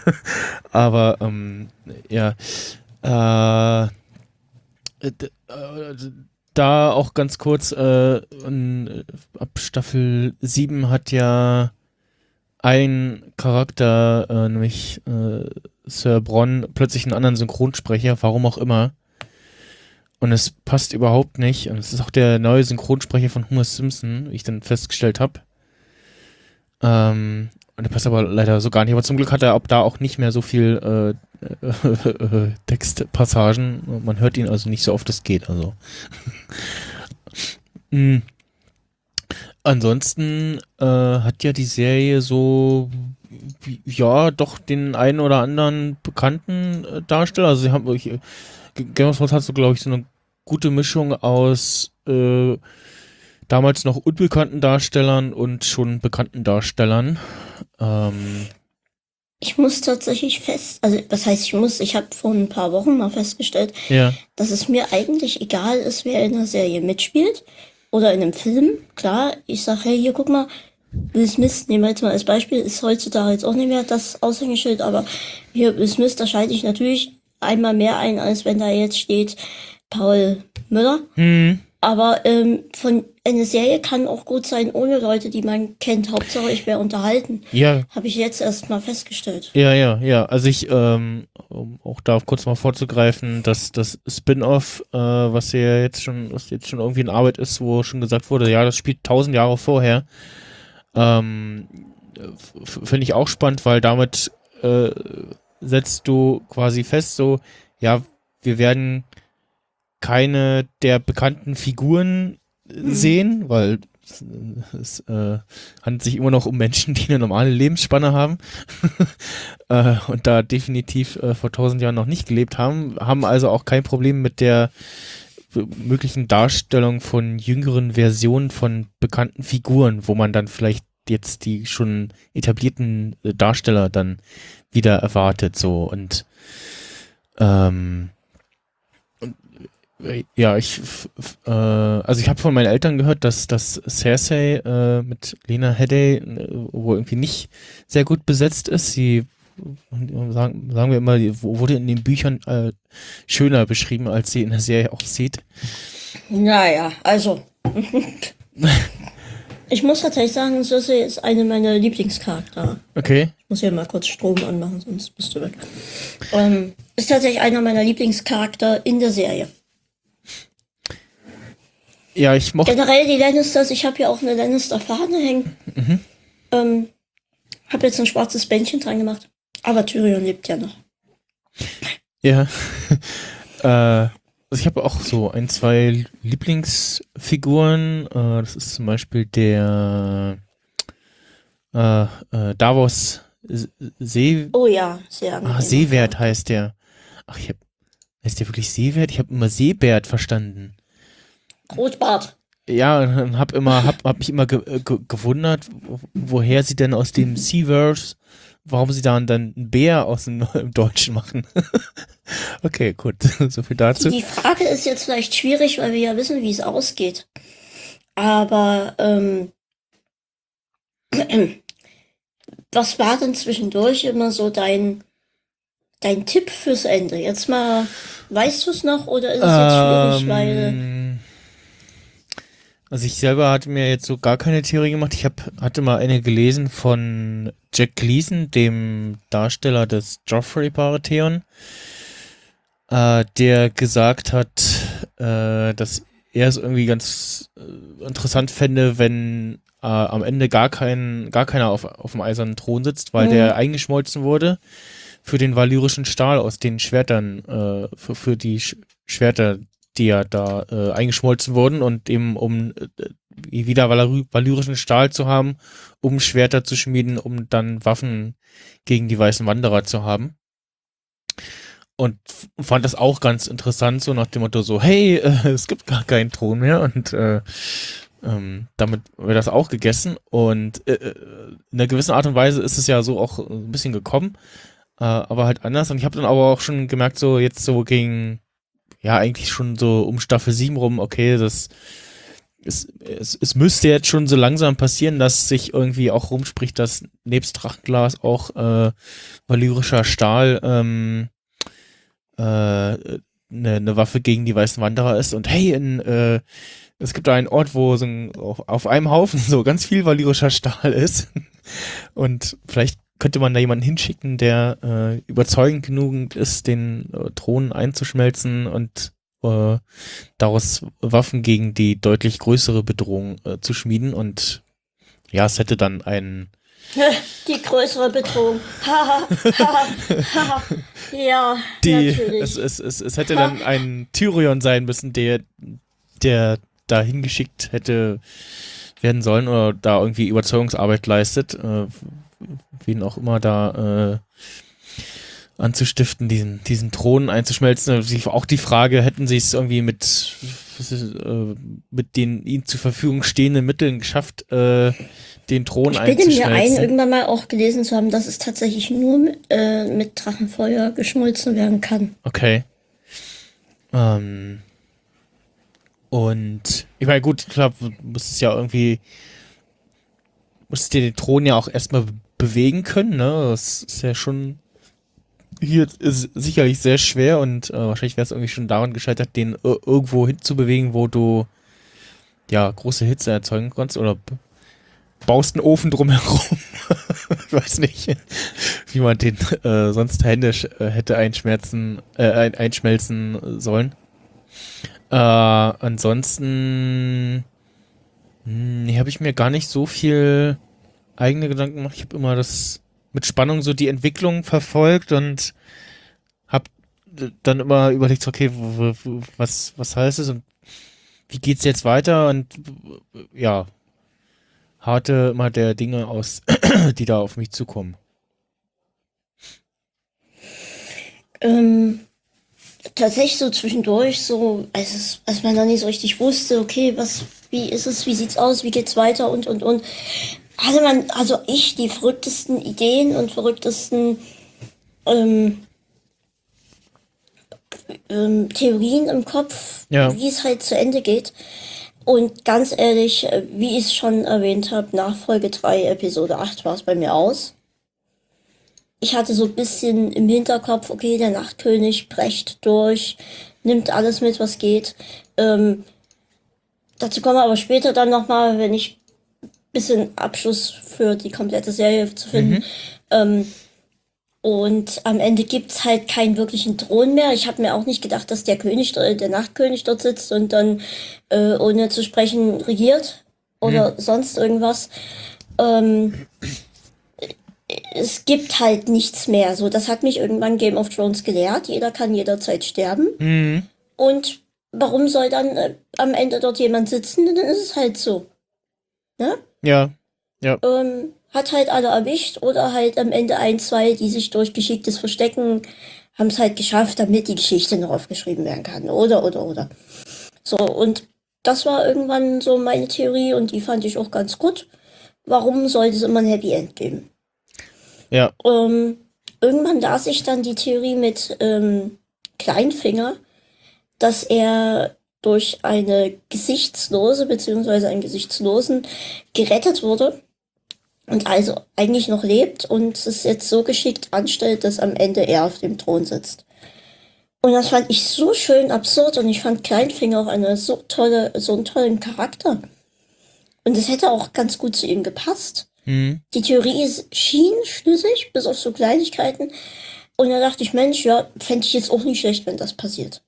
Aber, ähm, ja, äh, äh, d- äh, da auch ganz kurz, äh, in, ab Staffel sieben hat ja ein Charakter, äh, nämlich äh, Sir Bronn, plötzlich einen anderen Synchronsprecher, warum auch immer. Und es passt überhaupt nicht. Und es ist auch der neue Synchronsprecher von Homer Simpson, wie ich dann festgestellt habe. Ähm, und der passt aber leider so gar nicht. Aber zum Glück hat er ab da auch nicht mehr so viel äh, äh, Textpassagen. Man hört ihn also nicht so oft es geht. Also. mm. Ansonsten äh, hat ja die Serie so, wie- ja, doch den einen oder anderen bekannten äh, Darsteller. Also sie haben wirklich, äh, Game of Thrones hat so, glaube ich, so eine gute Mischung aus äh, damals noch unbekannten Darstellern und schon bekannten Darstellern. Ähm, Ich muss tatsächlich fest, also was heißt ich muss, ich habe vor ein paar Wochen mal festgestellt, ja, dass es mir eigentlich egal ist, wer in der Serie mitspielt oder in einem Film. Klar, ich sag, hey, hier guck mal, Will Smith, nehmen wir jetzt mal als Beispiel, ist heutzutage jetzt auch nicht mehr das Aushängeschild, aber hier Will Smith, da schalte ich natürlich einmal mehr ein, als wenn da jetzt steht Paul Müller. hm, Aber ähm, von eine Serie kann auch gut sein ohne Leute, die man kennt. Hauptsache, ich wäre unterhalten. ja, Habe ich jetzt erst mal festgestellt. ja, ja, ja. Also ich, ähm, um auch da kurz mal vorzugreifen, dass das Spin-off, äh, was ja jetzt schon, was jetzt schon irgendwie in Arbeit ist, wo schon gesagt wurde, ja, das spielt tausend Jahre vorher. Ähm, f- finde ich auch spannend, weil damit äh, setzt du quasi fest, so, ja, wir werden keine der bekannten Figuren äh, sehen, weil es, es äh, handelt sich immer noch um Menschen, die eine normale Lebensspanne haben äh, und da definitiv äh, vor tausend Jahren noch nicht gelebt haben, haben also auch kein Problem mit der äh, möglichen Darstellung von jüngeren Versionen von bekannten Figuren, wo man dann vielleicht jetzt die schon etablierten äh, Darsteller dann wieder erwartet, so und ähm, äh, ja, ich, f- f- äh, also ich habe von meinen Eltern gehört, dass dass Cersei äh, mit Lena Headey äh, wohl irgendwie nicht sehr gut besetzt ist. Sie äh, sagen, sagen wir immer, die wo- wurde in den Büchern äh, schöner beschrieben, als sie in der Serie aussieht. Naja, also. Ich muss tatsächlich sagen, Cersei ist eine meiner Lieblingscharaktere. Okay. Ich muss hier mal kurz Strom anmachen, sonst bist du weg. Ähm, ist tatsächlich einer meiner Lieblingscharakter in der Serie. Ja, ich mochte. Generell die Lannisters, ich habe hier auch eine Lannister-Fahne hängen. Mhm. Ähm, habe jetzt ein schwarzes Bändchen dran gemacht. Aber Tyrion lebt ja noch. Ja. äh, also ich habe auch so ein, zwei Lieblingsfiguren. Äh, das ist zum Beispiel der äh, äh, Davos See, Oh ja, sehr ah, angenehmer Seewert Charakter. heißt der. Ach, ich hab, heißt der wirklich Seewert? Ich habe immer Seebert verstanden. Rotbart. Ja, und hab immer, hab, hab mich immer ge ge gewundert, wo- woher sie denn aus dem Seaverse, warum sie dann dann einen Bär aus dem im Deutschen machen. Okay, gut, so viel Die, dazu. die Frage ist jetzt vielleicht schwierig, weil wir ja wissen, wie es ausgeht. Aber ähm, was war denn zwischendurch immer so dein, dein Tipp fürs Ende? Jetzt mal, weißt du es noch oder ist es jetzt schwierig, weil Ähm, also ich selber hatte mir jetzt so gar keine Theorie gemacht. Ich hab, hatte mal eine gelesen von Jack Gleason, dem Darsteller des Joffrey Baratheon, äh, der gesagt hat, äh, dass er es irgendwie ganz äh, interessant fände, wenn äh, am Ende gar kein, gar keiner auf, auf dem eisernen Thron sitzt, weil der mhm. eingeschmolzen wurde für den valyrischen Stahl aus den Schwertern, äh, für, für die Sch Schwerter, die ja da äh, eingeschmolzen wurden und eben um äh, wieder valy valyrischen Stahl zu haben, um Schwerter zu schmieden, um dann Waffen gegen die weißen Wanderer zu haben. Und fand das auch ganz interessant, so nach dem Motto so, hey, äh, es gibt gar keinen Thron mehr und äh, ähm, damit wird das auch gegessen und äh, in einer gewissen Art und Weise ist es ja so auch ein bisschen gekommen, äh, aber halt anders und ich habe dann aber auch schon gemerkt, so jetzt so gegen, ja eigentlich schon so um Staffel sieben rum, okay, das es, es, es müsste jetzt schon so langsam passieren, dass sich irgendwie auch rumspricht, dass nebst Drachenglas auch äh, valyrischer Stahl ähm, eine, eine Waffe gegen die weißen Wanderer ist und hey, in, äh, es gibt da einen Ort, wo so ein, auf, auf einem Haufen so ganz viel valyrischer Stahl ist und vielleicht könnte man da jemanden hinschicken, der äh, überzeugend genug ist, den äh, Thron einzuschmelzen und äh, daraus Waffen gegen die deutlich größere Bedrohung äh, zu schmieden und ja, es hätte dann einen Die größere Bedrohung. Haha, haha, haha. Ja, die, es, natürlich. es, es, es hätte dann ein Tyrion sein müssen, der, der da hingeschickt hätte werden sollen oder da irgendwie Überzeugungsarbeit leistet, äh, wen auch immer da äh, anzustiften, diesen, diesen Thron einzuschmelzen. Auch die Frage, hätten sie es irgendwie mit, was ist, äh, mit den ihnen zur Verfügung stehenden Mitteln geschafft, äh, den Thron Ich bilde mir ein, einzuschmelzen? irgendwann mal auch gelesen zu haben, dass es tatsächlich nur äh, mit Drachenfeuer geschmolzen werden kann. Okay. Ähm, und ich meine, gut, klar, muss es ja irgendwie, muss es dir den Thron ja auch erstmal bewegen können, ne? Das ist ja schon hier ist sicherlich sehr schwer und äh, wahrscheinlich wäre es irgendwie schon daran gescheitert, den ir- irgendwo hinzubewegen, wo du ja große Hitze erzeugen kannst oder b- baust einen Ofen drumherum. Ich weiß nicht, wie man den äh, sonst händisch äh, hätte einschmerzen, äh, ein, einschmelzen sollen. Äh, ansonsten hm, habe ich mir gar nicht so viel eigene Gedanken gemacht. Ich habe immer das mit Spannung so die Entwicklung verfolgt und habe dann immer überlegt, okay, w- w- was, was heißt es und wie geht's jetzt weiter und ja, harte immer der Dinge aus, die da auf mich zukommen. Ähm, tatsächlich so zwischendurch, so, als, es, als man dann nicht so richtig wusste, okay, was, wie ist es, wie sieht's aus, wie geht's weiter und, und, und, hatte man, also ich, die verrücktesten Ideen und verrücktesten ähm, ähm, Theorien im Kopf, Ja. wie es halt zu Ende geht. Und ganz ehrlich, äh, wie ich es schon erwähnt habe, nach Folge drei, Episode acht war es bei mir aus. Ich hatte so ein bisschen im Hinterkopf, okay, der Nachtkönig brecht durch, nimmt alles mit, was geht. Ähm, dazu kommen wir aber später dann nochmal, wenn ich ein bisschen Abschluss für die komplette Serie zu finden. Mhm. Ähm, und am Ende gibt's halt keinen wirklichen Thron mehr. Ich habe mir auch nicht gedacht, dass der König, äh, der Nachtkönig dort sitzt und dann äh, ohne zu sprechen regiert oder Mhm. sonst irgendwas. Ähm, es gibt halt nichts mehr. So, das hat mich irgendwann Game of Thrones gelehrt. Jeder kann jederzeit sterben. Mhm. Und warum soll dann äh, am Ende dort jemand sitzen? Dann ist es halt so. Ne? Ja. Ähm, hat halt alle erwischt oder halt am Ende ein, zwei, die sich durch geschicktes Verstecken haben es halt geschafft, damit die Geschichte noch aufgeschrieben werden kann. Oder, oder, oder. So, und das war irgendwann so meine Theorie und die fand ich auch ganz gut. Warum sollte es immer ein Happy End geben? Ja. Ähm, irgendwann las ich dann die Theorie mit ähm, Kleinfinger, dass er durch eine Gesichtslose bzw. einen Gesichtslosen gerettet wurde und also eigentlich noch lebt und es jetzt so geschickt anstellt, dass am Ende er auf dem Thron sitzt. Und das fand ich so schön absurd und ich fand Kleinfinger auch eine so tolle, so einen tollen Charakter. Und es hätte auch ganz gut zu ihm gepasst. Mhm. Die Theorie ist, schien schlüssig, bis auf so Kleinigkeiten. Und da dachte ich, Mensch, ja, fände ich jetzt auch nicht schlecht, wenn das passiert.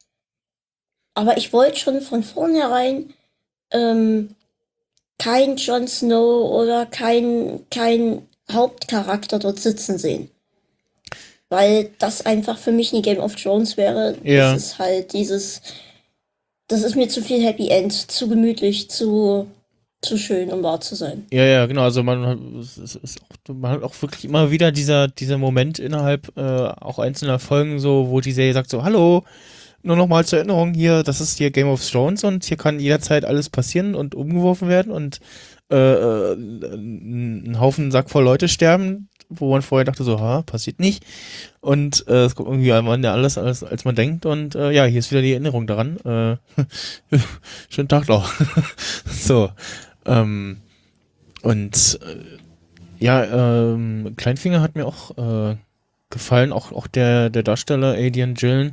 Aber ich wollte schon von vornherein ähm, kein Jon Snow oder kein, kein Hauptcharakter dort sitzen sehen. Weil das einfach für mich nie Game of Thrones wäre. Ja. Das ist halt dieses, das ist mir zu viel Happy End, zu gemütlich, zu, zu schön, um wahr zu sein. Ja, ja, genau. Also man hat, es ist auch, man hat auch wirklich immer wieder dieser, dieser Moment innerhalb äh, auch einzelner Folgen so, wo die Serie sagt so, hallo, nur noch mal zur Erinnerung hier, das ist hier Game of Thrones und hier kann jederzeit alles passieren und umgeworfen werden und äh, äh, ein Haufen Sack voll Leute sterben, wo man vorher dachte so, ha, passiert nicht. Und äh, es kommt irgendwie am Ende alles, alles, als man denkt und äh, ja, hier ist wieder die Erinnerung daran. Äh, schönen Tag noch. So. Ähm, und äh, ja, ähm, Kleinfinger hat mir auch äh, gefallen, auch, auch der, der Darsteller Aidan Gillen.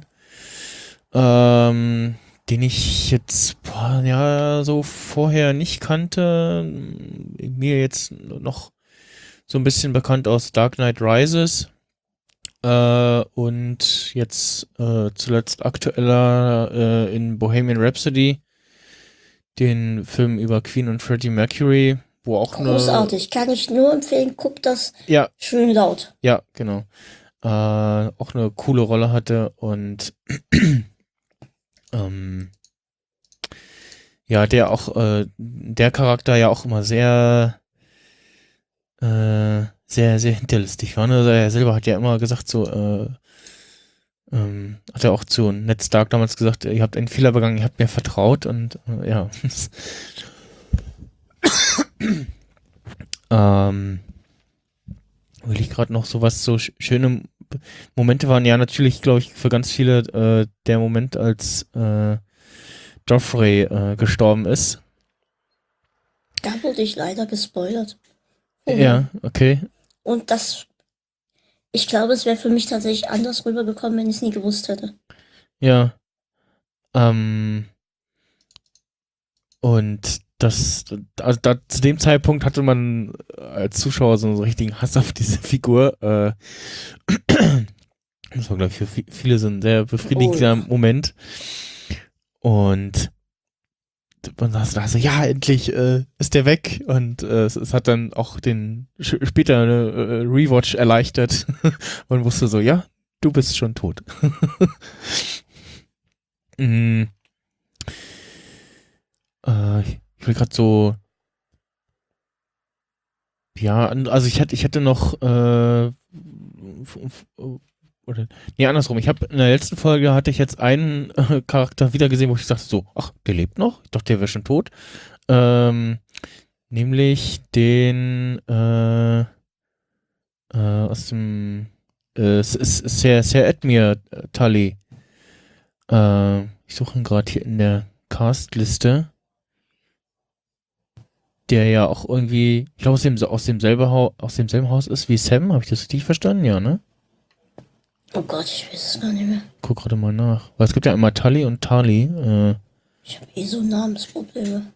Ähm, den ich jetzt boah, ja so vorher nicht kannte, mir jetzt noch so ein bisschen bekannt aus Dark Knight Rises äh, und jetzt äh, zuletzt aktueller äh, in Bohemian Rhapsody, den Film über Queen und Freddie Mercury, wo auch eine Großartig, kann ich nur empfehlen, guck das ja schön laut. ja genau äh, auch eine coole Rolle hatte und ähm, ja, der auch, äh, der Charakter ja auch immer sehr, äh, sehr, sehr hinterlistig war. Ne? Also er selber hat ja immer gesagt, so, äh, ähm, hat er auch zu Ned Stark damals gesagt, ihr habt einen Fehler begangen, ihr habt mir vertraut und äh, ja. ähm, will ich gerade noch so was, so sch- schöne Momente waren ja natürlich, glaube ich, für ganz viele äh, der Moment, als äh, Joffrey äh, gestorben ist. Da wurde ich leider gespoilert. Ja, okay. Und das, ich glaube, es wäre für mich tatsächlich anders rübergekommen, wenn ich es nie gewusst hätte. Ja. Ähm, und das, also da, zu dem Zeitpunkt hatte man als Zuschauer so einen richtigen Hass auf diese Figur. Äh, das war, glaube ich, für viele so ein sehr befriedigender Oh ja. Moment. Und man dachte also, ja, endlich äh, ist der weg. Und äh, es, es hat dann auch den sch- später eine äh, Rewatch erleichtert. Man wusste so, ja, du bist schon tot. mm. äh, ich will gerade so ja, an- also ich hatte ich hatte noch äh, f- f- oder nee, andersrum. Ich habe in der letzten Folge hatte ich jetzt einen äh, Charakter wieder gesehen, wo ich dachte so, ach, der lebt noch? Ich dachte, der wäre schon tot. Ähm, nämlich den äh, äh, aus dem äh, es ist sehr sehr Edmure äh, Tully. Äh, ich suche ihn gerade hier in der Castliste, der ja auch irgendwie, ich glaube aus dem aus demselben Haus aus demselben Haus ist wie Sam. Habe ich das richtig verstanden? Ja, ne? Oh Gott, ich weiß es gar nicht mehr. Guck gerade mal nach. Weil es gibt ja immer Tully und Tali. Äh, Ich habe eh so Namensprobleme.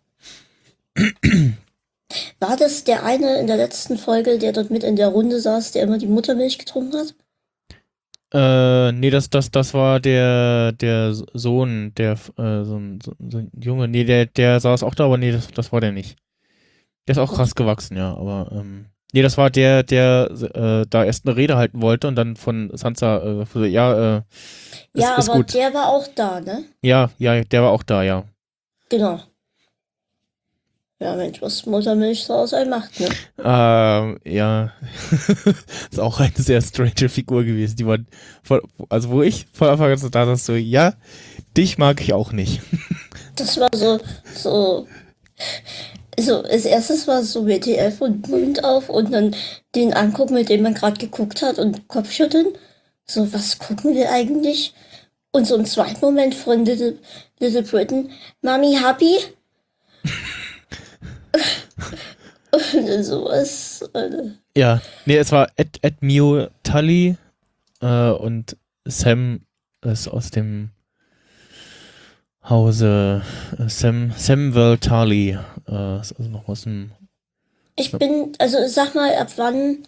War das der eine in der letzten Folge, der dort mit in der Runde saß, der immer die Muttermilch getrunken hat? äh, nee, das, das, das war der, der Sohn, der, äh, so ein, so, so ein Junge. Nee, der, der saß auch da, aber nee, das, das war der nicht. Der ist auch krass gewachsen, ja, aber, ähm, Nee, das war der, der äh, da erst eine Rede halten wollte und dann von Sansa, äh, ja, äh, ist, Ja, ist aber gut. der war auch da, ne? Ja, ja, der war auch da, ja. Genau. Ja, Mensch, was Muttermilch so aus einem macht, ne? Ähm, ja. Ist auch eine sehr strange Figur gewesen, die man, von, also wo ich von Anfang an so da saß, so, ja, dich mag ich auch nicht. Das war so, so, so, als erstes war es so W T F und Mund auf und dann den angucken, mit dem man gerade geguckt hat und Kopfschütteln. So, was gucken wir eigentlich? Und so im zweiten Moment von Little, Little Britain, Mami happy? Und sowas. Äh, Ja, nee, es war Ed, Ed Mio Tully äh, und Sam ist aus dem Hause äh, Sam, Samwell Tully, äh, ist also noch aus dem. Ich bin, also sag mal, ab wann,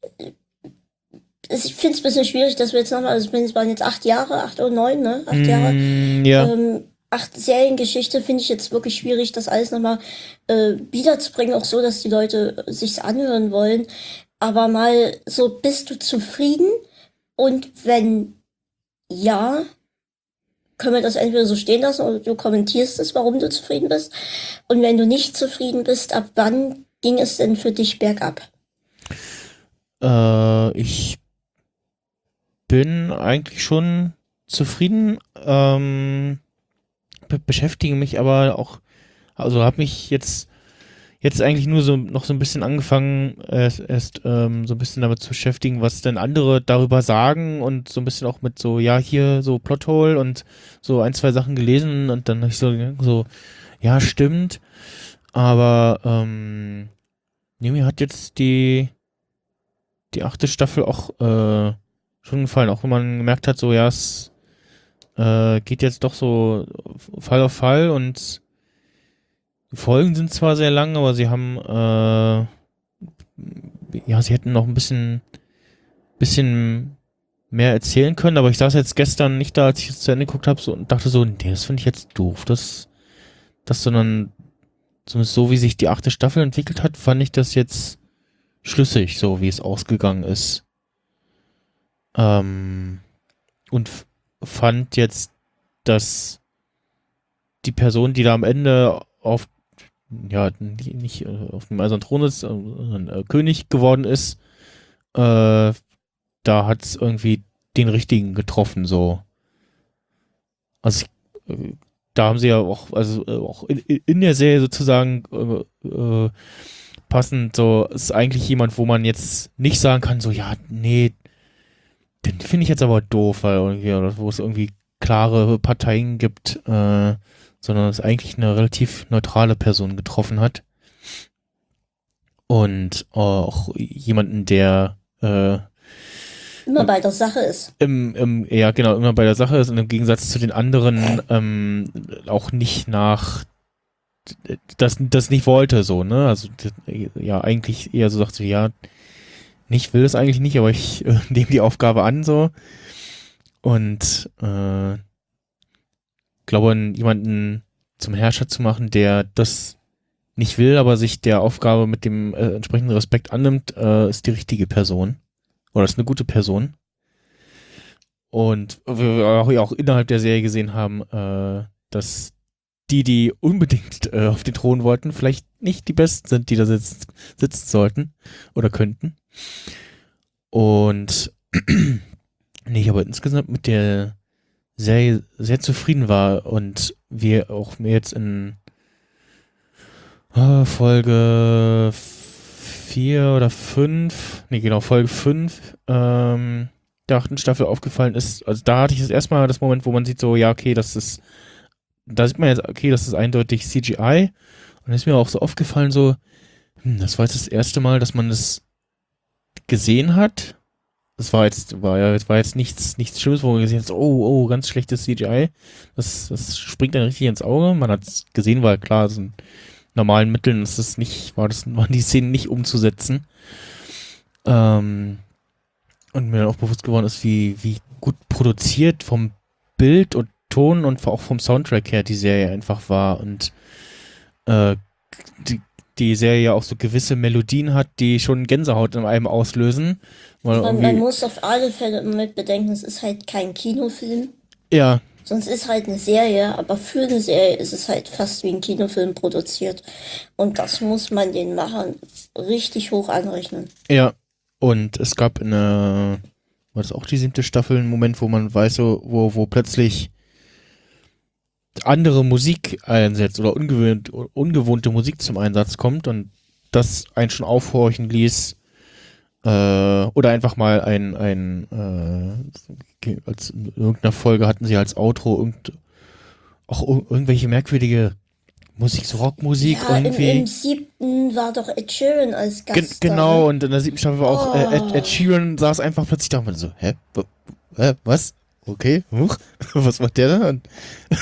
ich finde es ein bisschen schwierig, dass wir jetzt nochmal, also es waren jetzt acht Jahre, acht oder neun, ne? Acht Jahre. Mm, ja. Ähm, acht Seriengeschichte finde ich jetzt wirklich schwierig, das alles nochmal äh, wiederzubringen, auch so, dass die Leute sich's anhören wollen. Aber mal so, bist du zufrieden? Und wenn ja, können wir das entweder so stehen lassen oder du kommentierst es, warum du zufrieden bist. Und wenn du nicht zufrieden bist, ab wann ging es denn für dich bergab? Äh, ich bin eigentlich schon zufrieden, ähm, be beschäftige mich aber auch, also habe mich jetzt jetzt eigentlich nur so noch so ein bisschen angefangen, erst, erst ähm, so ein bisschen damit zu beschäftigen, was denn andere darüber sagen und so ein bisschen auch mit so, ja, hier so Plothole und so ein, zwei Sachen gelesen und dann hab ich so, so, ja, stimmt, aber ähm, nee, mir hat jetzt die die achte Staffel auch äh, schon gefallen, auch wenn man gemerkt hat, so, ja, es äh, geht jetzt doch so Fall auf Fall und die Folgen sind zwar sehr lang, aber sie haben, äh, ja, sie hätten noch ein bisschen, bisschen mehr erzählen können, aber ich saß jetzt gestern nicht da, als ich es zu Ende geguckt habe so, und dachte so, nee, das finde ich jetzt doof. Das, das, sondern zumindest so, wie sich die achte Staffel entwickelt hat, fand ich das jetzt schlüssig, so wie es ausgegangen ist. Ähm, und f- fand jetzt, dass die Person, die da am Ende auf, ja, nicht, nicht äh, auf dem Eisernen Thron ist, sondern äh, König geworden ist, äh, da hat es irgendwie den richtigen getroffen, so. Also ich, äh, da haben sie ja auch, also äh, auch in, in der Serie sozusagen äh, äh, passend, so ist eigentlich jemand, wo man jetzt nicht sagen kann, so, ja, nee, den finde ich jetzt aber doof, weil irgendwie, oder wo es irgendwie klare Parteien gibt, äh, sondern es eigentlich eine relativ neutrale Person getroffen hat. Und auch jemanden, der äh, Immer bei der Sache ist. im, im, ja genau, immer bei der Sache ist und im Gegensatz zu den anderen ähm, auch nicht nach das, das nicht wollte, so, ne? Also ja, eigentlich eher so sagt sie, ja, ich will das eigentlich nicht, aber ich äh, nehme die Aufgabe an, so. Und äh, glaube, jemanden zum Herrscher zu machen, der das nicht will, aber sich der Aufgabe mit dem äh, entsprechenden Respekt annimmt, äh, ist die richtige Person. Oder ist eine gute Person. Und wir auch, auch innerhalb der Serie gesehen haben, äh, dass die, die unbedingt äh, auf den Thron wollten, vielleicht nicht die Besten sind, die da sitz, sitzen sollten oder könnten. Und nee, ich aber insgesamt mit der Serie sehr zufrieden war und wir auch mir jetzt in äh, Folge vier oder fünf, nee genau, Folge fünf ähm, der achten Staffel aufgefallen ist, also da hatte ich das erstmal das Moment, wo man sieht so, ja okay, das ist, da sieht man jetzt, okay, das ist eindeutig C G I und ist mir auch so aufgefallen so, hm, das war jetzt das erste Mal, dass man das gesehen hat. Das war jetzt, war ja, das war jetzt nichts, nichts Schlimmes, wo man gesehen hat, so, oh, oh, ganz schlechtes C G I. Das, das springt dann richtig ins Auge. Man hat es gesehen, weil klar, so in normalen Mitteln ist es nicht, war das, waren die Szenen nicht umzusetzen. Ähm, und mir dann auch bewusst geworden ist, wie, wie gut produziert vom Bild und Ton und auch vom Soundtrack her die Serie einfach war und äh, die, die Serie ja auch so gewisse Melodien hat, die schon Gänsehaut in einem auslösen. Weil Man, irgendwie- man muss auf alle Fälle mit bedenken, es ist halt kein Kinofilm. ja, Sonst ist halt eine Serie, aber für eine Serie ist es halt fast wie ein Kinofilm produziert. Und das muss man den Machern richtig hoch anrechnen. ja. Und es gab in der, war das auch die siebte Staffel, einen Moment, wo man weiß, so, wo, wo plötzlich andere Musik einsetzt oder ungewohnt, ungewohnte Musik zum Einsatz kommt und das einen schon aufhorchen ließ. Äh, oder einfach mal ein, ein äh, als in irgendeiner Folge hatten sie als Outro irgend, auch ir- irgendwelche merkwürdige Musik, so Rockmusik Ja, im, irgendwie. im siebten war doch Ed Sheeran als Gast. Gen genau, und in der siebten Staffel war auch äh, Ed, Oh. Ed Sheeran saß einfach plötzlich da und man so, hä? W hä? Was? Okay, huch, was macht der da? Und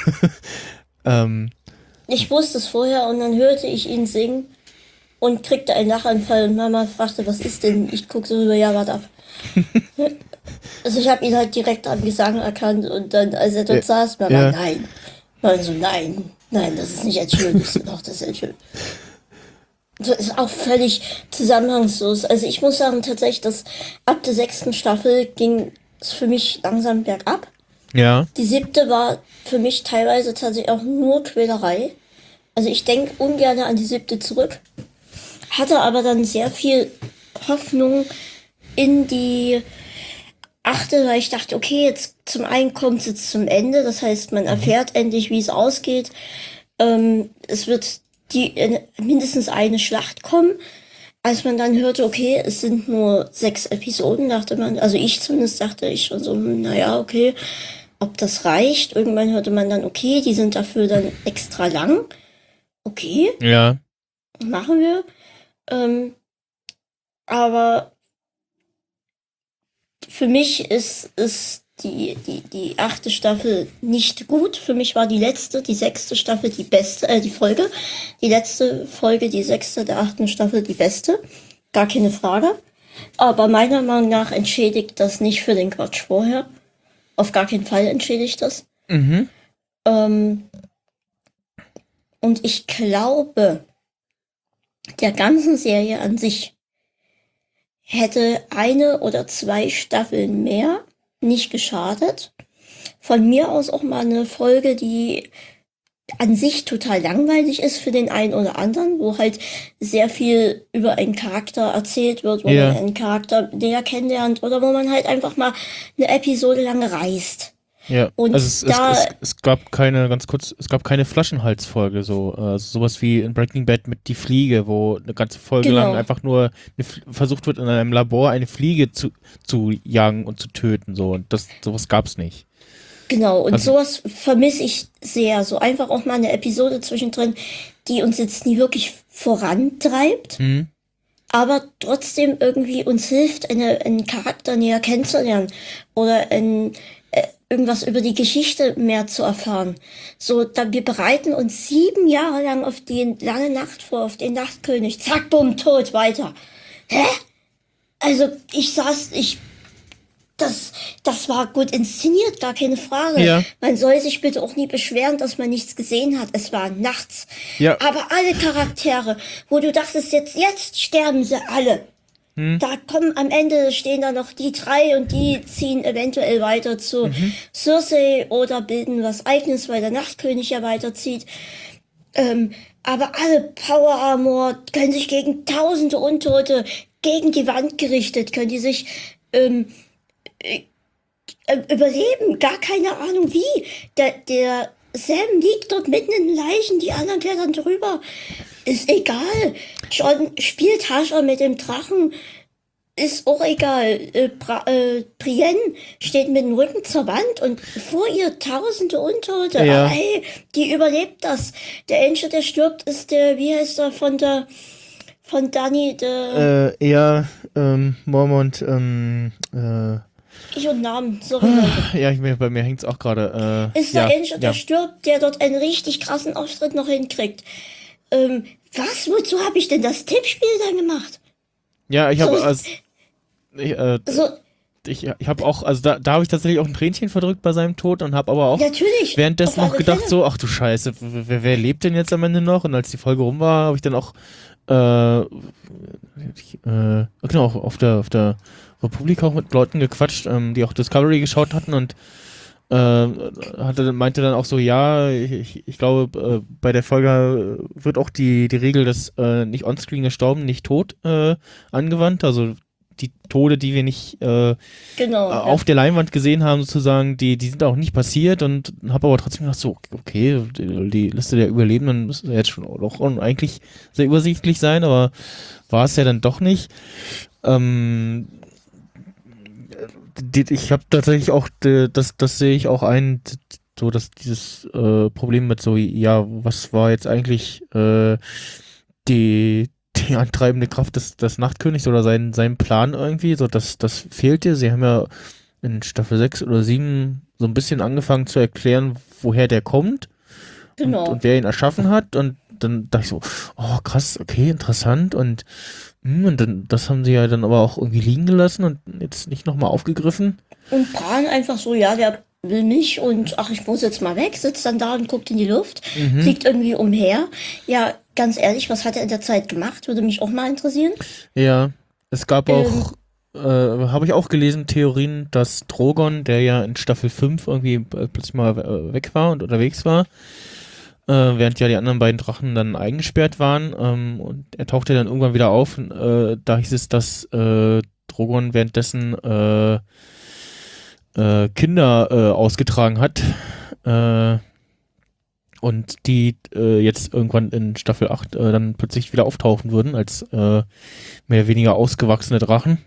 ähm, Ich wusste es vorher und dann hörte ich ihn singen und kriegte einen Lachanfall und Mama fragte, was ist denn? Ich guckte so rüber, ja, warte ab. Also ich habe ihn halt direkt am Gesang erkannt und dann, als er dort Ja, saß, Mama, ja. nein. Nein, so, nein, nein, das ist nicht Ed Sheeran. Ich so, doch, das ist Ed Sheeran. Das ist auch völlig zusammenhangslos. Also ich muss sagen, tatsächlich, dass ab der sechsten Staffel ging es für mich langsam bergab. ja, Die siebte war für mich teilweise tatsächlich auch nur Quälerei. Also ich denke ungern an die siebte zurück. Hatte aber dann sehr viel Hoffnung in die achte, weil ich dachte, okay, jetzt zum einen kommt es jetzt zum Ende. Das heißt, man erfährt endlich, wie es ausgeht. Ähm, es wird die in mindestens eine Schlacht kommen. Als man dann hörte, okay, es sind nur sechs Episoden, dachte man, also ich zumindest dachte ich schon so, hm, naja, okay, ob das reicht. Irgendwann hörte man dann, okay, die sind dafür dann extra lang. Okay, ja, machen wir. Ähm, aber für mich ist, ist die, die, die achte Staffel nicht gut. Für mich war die letzte, die sechste Staffel die beste, äh, die Folge. Die letzte Folge, die sechste der achten Staffel die beste. Gar keine Frage. Aber meiner Meinung nach entschädigt das nicht für den Quatsch vorher. Auf gar keinen Fall entschädigt das. mhm, Ähm, und ich glaube, der ganzen Serie an sich hätte eine oder zwei Staffeln mehr nicht geschadet. Von mir aus auch mal eine Folge, die an sich total langweilig ist für den einen oder anderen, wo halt sehr viel über einen Charakter erzählt wird, wo Ja. man einen Charakter näher kennenlernt oder wo man halt einfach mal eine Episode lang reist. ja. Und also es, da- es, es, es gab keine, ganz kurz, es gab keine Flaschenhalsfolge, so äh, sowas wie in Breaking Bad mit Die Fliege, wo eine ganze Folge Genau. lang einfach nur eine, F- versucht wird, in einem Labor eine Fliege zu, zu jagen und zu töten, so. Und das, sowas gab's nicht. Genau, und Also- sowas vermisse ich sehr. So einfach auch mal eine Episode zwischendrin, die uns jetzt nie wirklich vorantreibt, Hm? aber trotzdem irgendwie uns hilft, eine, einen Charakter näher kennenzulernen oder ein, äh, irgendwas über die Geschichte mehr zu erfahren. So, da wir bereiten uns sieben Jahre lang auf die lange Nacht vor, auf den Nachtkönig. Zack, bumm, tot, weiter. Hä? Also, ich saß, ich Das, das war gut inszeniert, gar keine Frage. Ja. Man soll sich bitte auch nie beschweren, dass man nichts gesehen hat. Es war nachts. Ja. Aber alle Charaktere, wo du dachtest, jetzt, jetzt sterben sie alle. Hm. Da kommen am Ende stehen da noch die drei und die ziehen eventuell weiter zu Mhm. Cersei oder bilden was Eigenes, weil der Nachtkönig ja weiterzieht. Ähm, aber alle Power Armor können sich gegen tausende Untote gegen die Wand gerichtet, können die sich ähm, äh, überleben. Gar keine Ahnung wie. Der, der Sam liegt dort mitten in den Leichen, die anderen klettern drüber. Ist egal. John spielt Hascher mit dem Drachen. Ist auch egal. Äh, Bra äh, Brienne steht mit dem Rücken zur Wand und vor ihr tausende Untote. Ja. Aber hey, die überlebt das. Der Einzige, der stirbt, ist der, wie heißt er, von der, von Dani, der, Äh, eher, ähm, Mormont, ähm, äh, ich und Namen, sorry Leute. ja, ich, mir- bei mir hängt's auch gerade, äh, Ist der ja, Einzige, der ja. stirbt, der dort einen richtig krassen Auftritt noch hinkriegt. Ähm, was? Wozu habe ich denn das Tippspiel dann gemacht? Ja, ich habe, So- also, ich, äh, Also, ich, ich habe auch, also da, da habe ich tatsächlich auch ein Tränchen verdrückt bei seinem Tod und habe aber auch natürlich. währenddessen auf noch alle gedacht Fälle. so, ach du Scheiße, wer, wer lebt denn jetzt am Ende noch? Und als die Folge rum war, habe ich dann auch äh, äh, genau, auch auf der, auf der Republik auch mit Leuten gequatscht, ähm, die auch Discovery geschaut hatten und äh, hatte, meinte dann auch so, ja, ich, ich glaube, äh, bei der Folge wird auch die, die Regel des äh, nicht onscreen gestorben, nicht tot äh, angewandt. Also die Tode, die wir nicht äh, Genau. Ja. auf der Leinwand gesehen haben, sozusagen, die, die sind auch nicht passiert und habe aber trotzdem gedacht, so, okay, die, die Liste der Überlebenden müsste jetzt schon auch eigentlich sehr übersichtlich sein, aber war es ja dann doch nicht. Ähm, die, ich habe tatsächlich auch, die, das, das sehe ich auch ein, so dass dieses äh, Problem mit so, ja, was war jetzt eigentlich äh, die die antreibende Kraft des, des Nachtkönigs oder sein, sein Plan irgendwie, so das, das fehlte. Sie haben ja in Staffel sechs oder sieben so ein bisschen angefangen zu erklären, woher der kommt Genau. und, und wer ihn erschaffen hat und dann dachte ich so, oh krass, okay, interessant und, mh, und dann, das haben sie ja dann aber auch irgendwie liegen gelassen und jetzt nicht nochmal aufgegriffen. Und Bran einfach so, ja, der will mich und ach, ich muss jetzt mal weg, sitzt dann da und guckt in die Luft, Mhm. fliegt irgendwie umher. Ja, ganz ehrlich, was hat er in der Zeit gemacht? Würde mich auch mal interessieren. Ja, es gab Ähm. auch, äh, habe ich auch gelesen, Theorien, dass Drogon, der ja in Staffel fünf irgendwie äh, plötzlich mal äh, weg war und unterwegs war, äh, während ja die anderen beiden Drachen dann eingesperrt waren, ähm, und er tauchte dann irgendwann wieder auf. Und, äh, da hieß es, dass äh, Drogon währenddessen äh, äh, Kinder äh, ausgetragen hat. Äh, und die äh, jetzt irgendwann in Staffel acht äh, dann plötzlich wieder auftauchen würden als äh, mehr oder weniger ausgewachsene Drachen.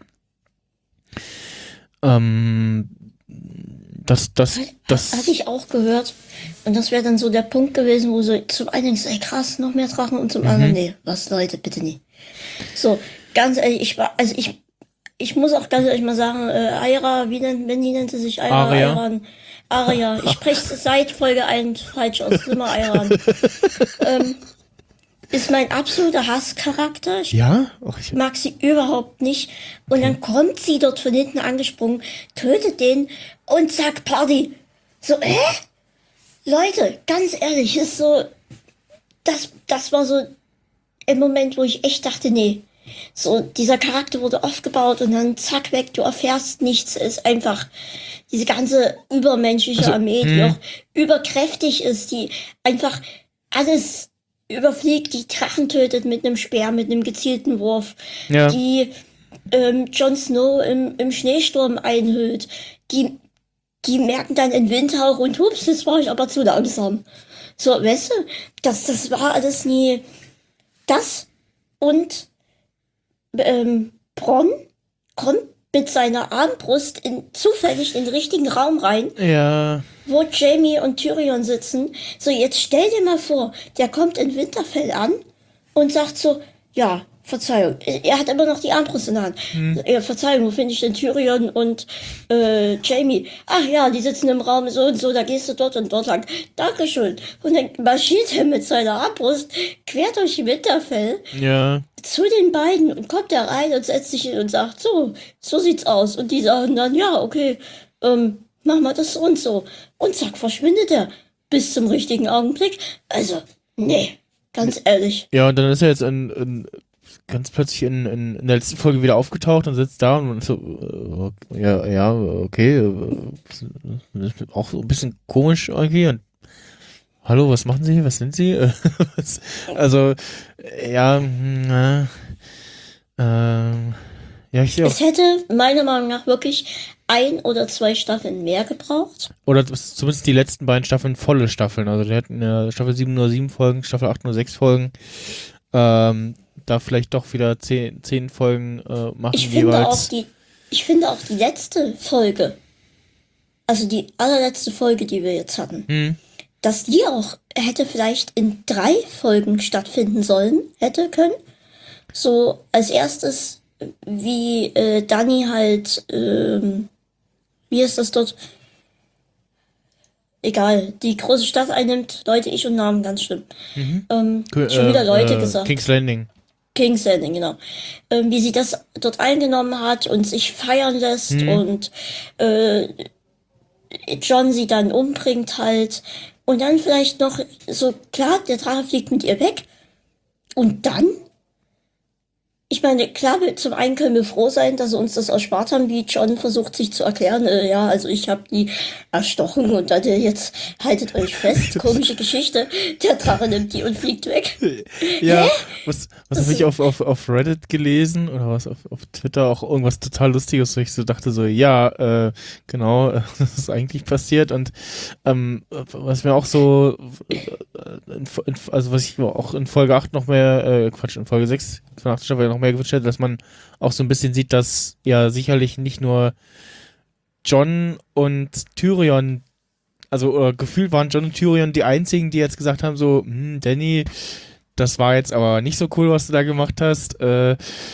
Ähm, das, das, das. Hatte ich auch gehört. Und das wäre dann so der Punkt gewesen, wo so zum einen denkst, ey krass, noch mehr Drachen und zum Mhm. anderen, nee, was Leute, bitte nie. So, ganz ehrlich, ich war, also ich, ich muss auch ganz ehrlich mal sagen, äh, Aira, wie nennt, wenn die nennt sie sich Aira, Aria. Airan, Aria, ich spreche seit Folge eins falsch aus, immer Airan. ähm, ist mein absoluter Hasscharakter. Ich Ja? Ach, ich, mag sie überhaupt nicht. Und dann kommt sie dort von hinten angesprungen, tötet den und zack, Party. So, hä? Leute, ganz ehrlich, ist so, das, das war so ein Moment, wo ich echt dachte, nee. So, dieser Charakter wurde aufgebaut und dann zack, weg, du erfährst nichts, ist einfach diese ganze übermenschliche Also, Armee, die hm. auch überkräftig ist, die einfach alles überfliegt, die Drachen tötet mit einem Speer, mit einem gezielten Wurf, Ja. die ähm, Jon Snow im, im Schneesturm einhüllt, die, die merken dann in Windhauch und hups, jetzt war ich aber zu langsam. So, weißt du, das, das war alles nie das und ähm, Bronn kommt mit seiner Armbrust in, zufällig in den richtigen Raum rein, Ja. wo Jaime und Tyrion sitzen. So, jetzt stell dir mal vor, der kommt in Winterfell an und sagt so, ja, Verzeihung, er hat immer noch die Armbrust in der Hand. Hm. Ja, Verzeihung, wo finde ich denn Tyrion und äh, Jaime? Ach ja, die sitzen im Raum so und so, da gehst du dort und dort lang. Dankeschön. Und dann marschiert er mit seiner Armbrust quer durch Winterfell Ja. zu den beiden und kommt da rein und setzt sich hin und sagt, so, so sieht's aus. Und die sagen dann, ja, okay, ähm, machen wir das so und so. Und zack, verschwindet er bis zum richtigen Augenblick. Also, nee, ganz ehrlich. Ja, und dann ist er jetzt in, in, ganz plötzlich in, in, in der letzten Folge wieder aufgetaucht und sitzt da und so, äh, ja, ja, okay, äh, auch so ein bisschen komisch irgendwie und hallo, was machen Sie hier? Was sind Sie? Was, also, ja, na, ähm, ja, ich sehe auch, Es hätte meiner Meinung nach wirklich ein oder zwei Staffeln mehr gebraucht. oder zumindest die letzten beiden Staffeln volle Staffeln, also die hatten ja Staffel sieben nur sieben Folgen, Staffel acht nur sechs Folgen, ähm, da vielleicht doch wieder zehn, zehn Folgen äh, machen Ich finde auch jeweils. die, ich finde auch die letzte Folge, also die allerletzte Folge, die wir jetzt hatten, Hm. dass die auch hätte vielleicht in drei Folgen stattfinden sollen, hätte können. So als erstes, wie äh, Dani halt, ähm, wie ist das dort? Egal, die große Stadt einnimmt. Leute, ich und Namen, ganz schlimm. Mhm. Ähm, K- schon wieder Leute äh, gesagt. King's Landing. King's Landing, genau. Ähm, wie sie das dort eingenommen hat und sich feiern lässt Mhm. und äh, John sie dann umbringt halt. Und dann vielleicht noch so, klar, der Drache fliegt mit ihr weg. Und dann ich meine, klar, wir- zum einen können wir froh sein, dass sie uns das erspart haben, wie John versucht, sich zu erklären. Äh, ja, also ich habe die erstochen und dann äh, jetzt haltet euch fest, komische Geschichte. Der Drache nimmt die und fliegt weg. Ja, was, was Das habe ich ist- auf, auf, auf Reddit gelesen oder was auf, auf Twitter auch irgendwas total Lustiges, wo ich so dachte so, ja, äh, genau, äh, das ist eigentlich passiert und ähm, was mir auch so, äh, in, in, also was ich mir auch in Folge acht noch mehr, äh, Quatsch, in Folge sechs von acht Staffel noch mehr gewünscht hätte, dass man auch so ein bisschen sieht, dass ja sicherlich nicht nur Jon und Tyrion, also äh, gefühlt waren Jon und Tyrion die einzigen, die jetzt gesagt haben so, hm, Danny, das war jetzt aber nicht so cool, was du da gemacht hast. Äh,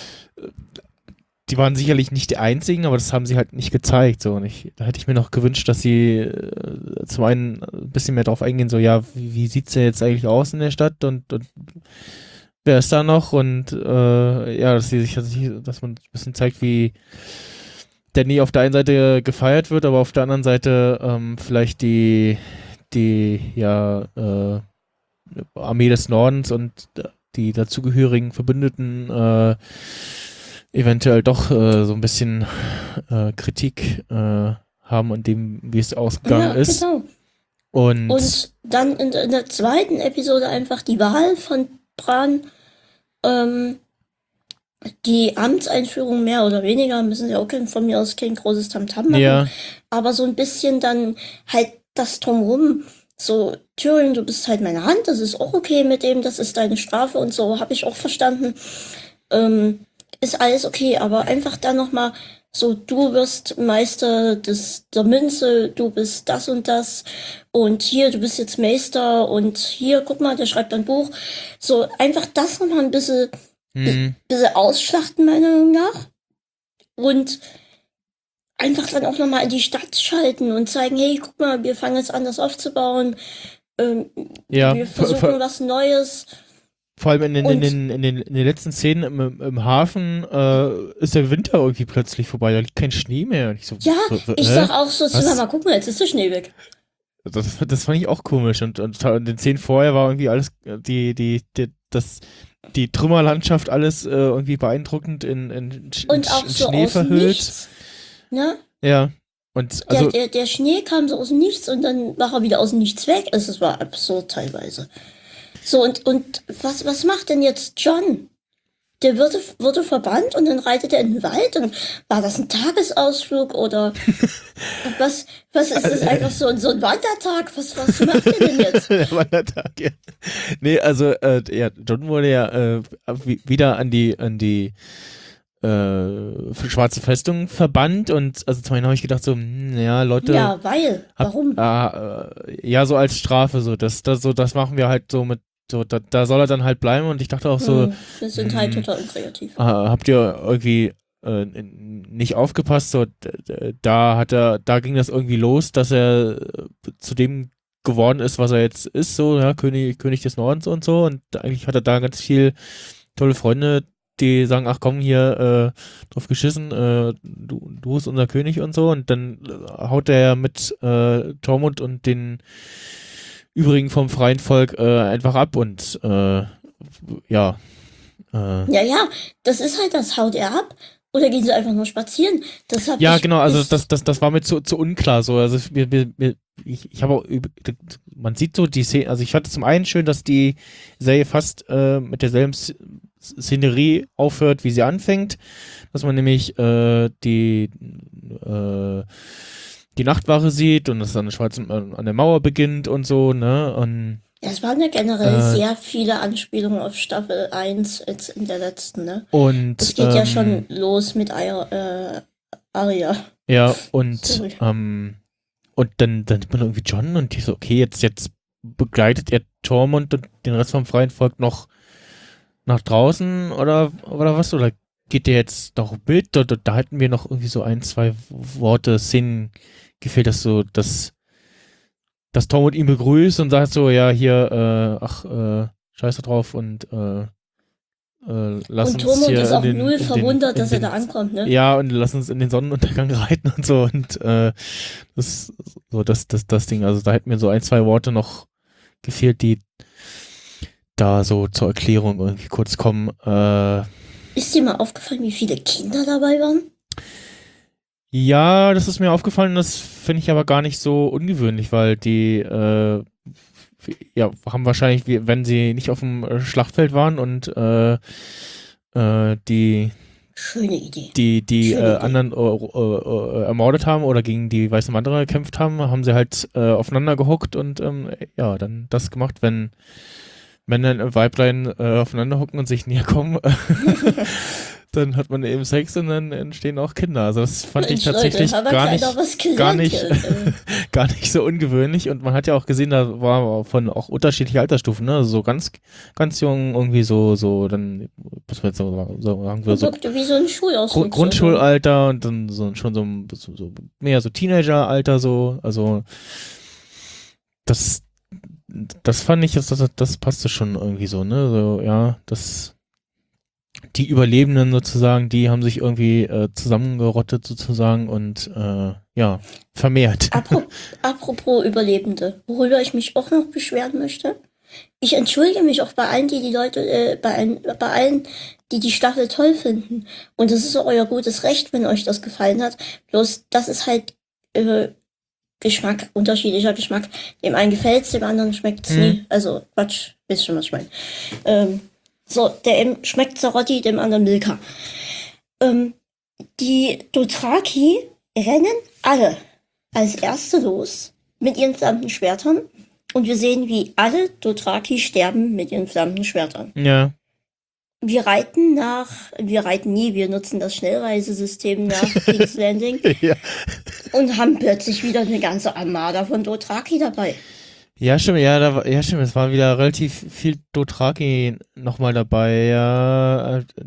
die waren sicherlich nicht die einzigen, aber das haben sie halt nicht gezeigt. So. Und ich, da hätte ich mir noch gewünscht, dass sie äh, zum einen ein bisschen mehr drauf eingehen, so, ja, wie, wie sieht's denn jetzt eigentlich aus in der Stadt und, und wer ist da noch? Und äh, ja, dass sie sich, dass man ein bisschen zeigt, wie Danny auf der einen Seite gefeiert wird, aber auf der anderen Seite ähm, vielleicht die, die, ja, äh, Armee des Nordens und die dazugehörigen Verbündeten äh, eventuell doch äh, so ein bisschen äh, Kritik äh, haben an dem, wie es ausgegangen Ja, ist. genau. Und, Und dann in, in der zweiten Episode einfach die Wahl von Bran, ähm, die Amtseinführung mehr oder weniger, müssen sie auch kein, von mir aus kein großes Tamtam machen, ja, aber so ein bisschen dann halt das drumrum, so, Tyrion, du bist halt meine Hand, das ist auch okay mit dem, das ist deine Strafe und so, habe ich auch verstanden, ähm, ist alles okay, aber einfach dann nochmal so, du wirst Meister des, der Münze, du bist das und das und hier, du bist jetzt Meister und hier, guck mal, der schreibt ein Buch, so, einfach das nochmal ein bisschen hm, bisschen ausschlachten, meiner Meinung nach. Und einfach dann auch nochmal in die Stadt schalten und zeigen, hey, guck mal, wir fangen jetzt an, das aufzubauen. Ähm, ja, wir vor, versuchen vor, was Neues. vor allem in den, in, Und den, in, den, in den letzten Szenen im, im Hafen äh, ist der Winter irgendwie plötzlich vorbei, da liegt kein Schnee mehr. Und ich so, ja, w- w- ich hä? sag auch so zu Was? Mama, guck mal, jetzt ist der Schnee weg. Das, das fand ich auch komisch. Und, und in den Szenen vorher war irgendwie alles, die, die, die, das, die Trümmerlandschaft alles äh, irgendwie beeindruckend in, in, in, Und auch in so Schnee aus verhüllt. nichts. Ne? Ja. Und Der, also, der, der Schnee kam so aus dem Nichts und dann war er wieder aus dem Nichts weg. Also, es war absurd teilweise. So, und, und was, was macht denn jetzt John? Der wurde, wurde verbannt und dann reitet er in den Wald und war das ein Tagesausflug oder was, was ist das einfach so, so ein Wandertag? Was, was macht er denn jetzt? der Wandertag, ja. Nee, also, äh, ja, John wurde ja äh, wie- wieder an die, an die äh, schwarze Festung verbannt und also zum einen habe ich gedacht so, hm, ja, Leute, Ja, weil, hab, warum? äh, ja, so als Strafe, so, das, das, so, das machen wir halt so mit, so, da, da soll er dann halt bleiben und ich dachte auch so, Hm, wir sind halt hm, total unkreativ. äh, habt ihr irgendwie äh, n- nicht aufgepasst, so, d- d- da hat er, da ging das irgendwie los, dass er äh, zu dem geworden ist, was er jetzt ist, so, ja, König, König des Nordens und so und eigentlich hat er da ganz viel tolle Freunde, die sagen, ach komm, hier, äh, drauf geschissen, äh, du, du bist unser König und so und dann äh, haut er mit äh, Tormund und den übrigen vom freien Volk äh, einfach ab und äh, ja, äh, Ja, ja, das ist halt das, haut er ab oder gehen sie einfach nur spazieren? Das hab ja, ich genau, also bis- das, das, das war mir zu, zu unklar so. Also wir, wir, wir, ich, ich habe auch üb- man sieht so die Szene, also ich fand zum einen schön, dass die Serie fast äh, mit derselben Sz- Szenerie aufhört, wie sie anfängt. Dass man nämlich äh, die äh, die Nachtwache sieht und es an der schwarzen äh, an der Mauer beginnt und so, ne? Und Das waren ja generell Äh, sehr viele Anspielungen auf Staffel eins jetzt in der letzten, ne? und Das geht ja ähm, schon los mit Aya, äh, Aria. ja, und Sorry. ähm, und dann, dann sieht man irgendwie John und ich so, okay, jetzt, jetzt begleitet er Tormund und den Rest vom freien Volk noch nach draußen oder, oder was? Oder geht der jetzt noch mit? Da, da, da hatten wir noch irgendwie so ein, zwei Worte, Szenen gefehlt, dass so, dass, dass Tormund ihn begrüßt und sagt so, ja, hier, äh, ach, äh, scheiß da drauf und äh, äh, lass Und uns Tormund hier ist in auch den, null in den, verwundert, in dass er den, da ankommt, ne? Ja, und lass uns in den Sonnenuntergang reiten und so und äh, das so das das das Ding, also da hätten mir so ein, zwei Worte noch gefehlt, die da so zur Erklärung irgendwie kurz kommen. Äh, Ist dir mal aufgefallen, wie viele Kinder dabei waren? Ja, das ist mir aufgefallen, das finde ich aber gar nicht so ungewöhnlich, weil die äh, ja, haben wahrscheinlich, wie- wenn sie nicht auf dem äh, Schlachtfeld waren und äh, äh, die Schöne Idee. die die Schöne äh, Idee. anderen äh, äh, äh, ermordet haben oder gegen die weißen Wanderer gekämpft haben, haben sie halt äh, aufeinander gehuckt und ähm, ja, dann das gemacht, wenn Männlein und Weiblein äh, aufeinander hocken und sich näher kommen, dann hat man eben Sex und dann entstehen auch Kinder. Also das fand ich Mensch, Leute, tatsächlich haben wir gar gleich nicht, noch was gelernt gar nicht, hier. Äh, gar nicht so ungewöhnlich. Und man hat ja auch gesehen, da war von auch unterschiedliche Altersstufen, ne? Also so ganz, ganz jung, irgendwie so, so, dann, was wir jetzt so sagen, so sagen wir, so wirkte wie so ein Grund, Schulausflug. Grundschulalter und dann so, schon so, so, so mehr so Teenageralter, so, also das, das fand ich, das, das, das passte schon irgendwie so, ne? So, ja, das, die Überlebenden sozusagen, die haben sich irgendwie äh, zusammengerottet sozusagen und äh, ja, vermehrt. Apro- Apropos Überlebende, worüber ich mich auch noch beschweren möchte. Ich entschuldige mich auch bei allen, die die Leute, äh, bei, allen, bei allen, die die Staffel toll finden. Und das ist auch euer gutes Recht, wenn euch das gefallen hat. Bloß, das ist halt äh, Geschmack, unterschiedlicher Geschmack. Dem einen gefällt's, dem anderen schmeckt's Mhm. nie. Also, Quatsch, wisst schon, was ich meine. Ähm, so, der einem schmeckt Zarotti, dem anderen Milka. Ähm, die Dothraki rennen alle als Erste los mit ihren flammenden Schwertern. Und wir sehen, wie alle Dothraki sterben mit ihren flammenden Schwertern. Ja. Wir reiten nach, wir reiten nie, wir nutzen das Schnellreisesystem nach King's Landing ja. und haben plötzlich wieder eine ganze Armada von Dothraki dabei. Ja, stimmt, ja, da, war- ja, stimmt, es war wieder relativ viel Dothraki nochmal dabei, ja. äh,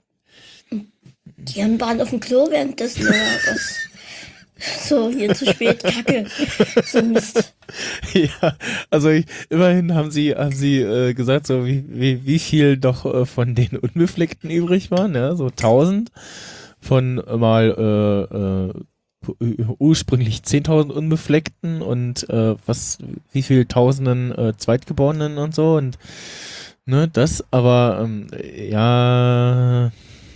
Die haben waren auf dem Klo währenddessen oder was? So, hier zu spät, Kacke. So Mist. Ja, also ich, immerhin haben sie, haben sie äh, gesagt, so wie, wie, wie viel doch äh, von den Unbefleckten übrig waren, ja, so tausend von äh, mal äh, äh, ursprünglich zehntausend Unbefleckten und äh, was, wie viel Tausenden äh, Zweitgeborenen und so und ne, das, aber ähm, ja,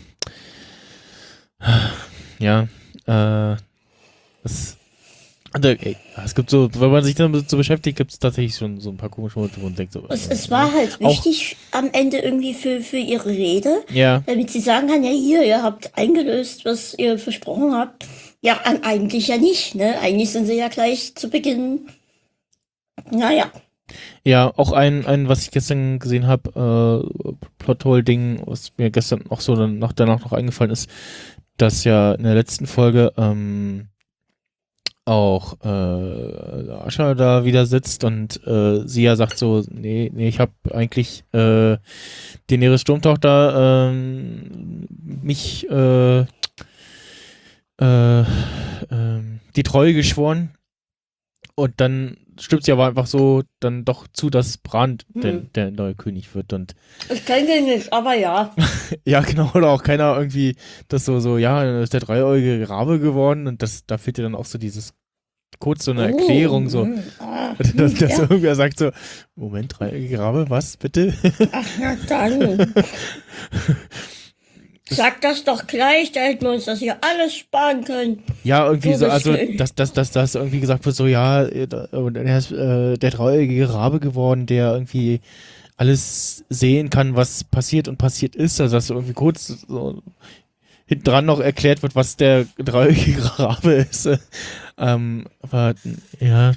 ja, äh, das also, ey, es gibt so, wenn man sich damit so beschäftigt, gibt es tatsächlich schon so ein paar komische Momente, wo man denkt so. Es, äh, es war halt auch- wichtig am Ende irgendwie für, für ihre Rede, Ja, damit sie sagen kann, ja hier, ihr habt eingelöst, was ihr versprochen habt. Ja, an- eigentlich ja nicht, ne? Eigentlich sind sie ja gleich zu Beginn. Naja, ja, auch ein, ein, was ich gestern gesehen habe, äh, Plothole-Ding, was mir gestern auch so dann noch danach noch eingefallen ist, dass ja in der letzten Folge ähm, auch äh, Ascha da wieder sitzt und äh, sie ja sagt so, nee, nee, ich habe eigentlich äh, Daenerys Sturmtochter ähm, mich äh, äh, ähm, die Treue geschworen und dann stimmt sie aber einfach so dann doch zu, dass Bran der, Hm. der neue König wird und ich kenne den nicht, aber ja. ja genau, oder auch keiner irgendwie das so, so, ja, dann ist der dreieugige Rabe geworden und das, da fehlt dir dann auch so dieses kurz so eine Erklärung, Oh, so, hm, ah, dass, hm, dass ja. irgendwer sagt so, Moment, dreieugige Rabe, was, bitte? Ach, na dann. Sag das doch gleich, da hätten wir uns das hier alles sparen können. Ja, irgendwie Du so, bist also, König. dass, dass, dass, dass irgendwie gesagt wird, so, ja, äh, da- und er ist äh, der dreieugige Rabe geworden, der irgendwie alles sehen kann, was passiert und passiert ist, also dass so irgendwie kurz so hinten dran noch erklärt wird, was der dreieugige Rabe ist. ähm, aber, ja,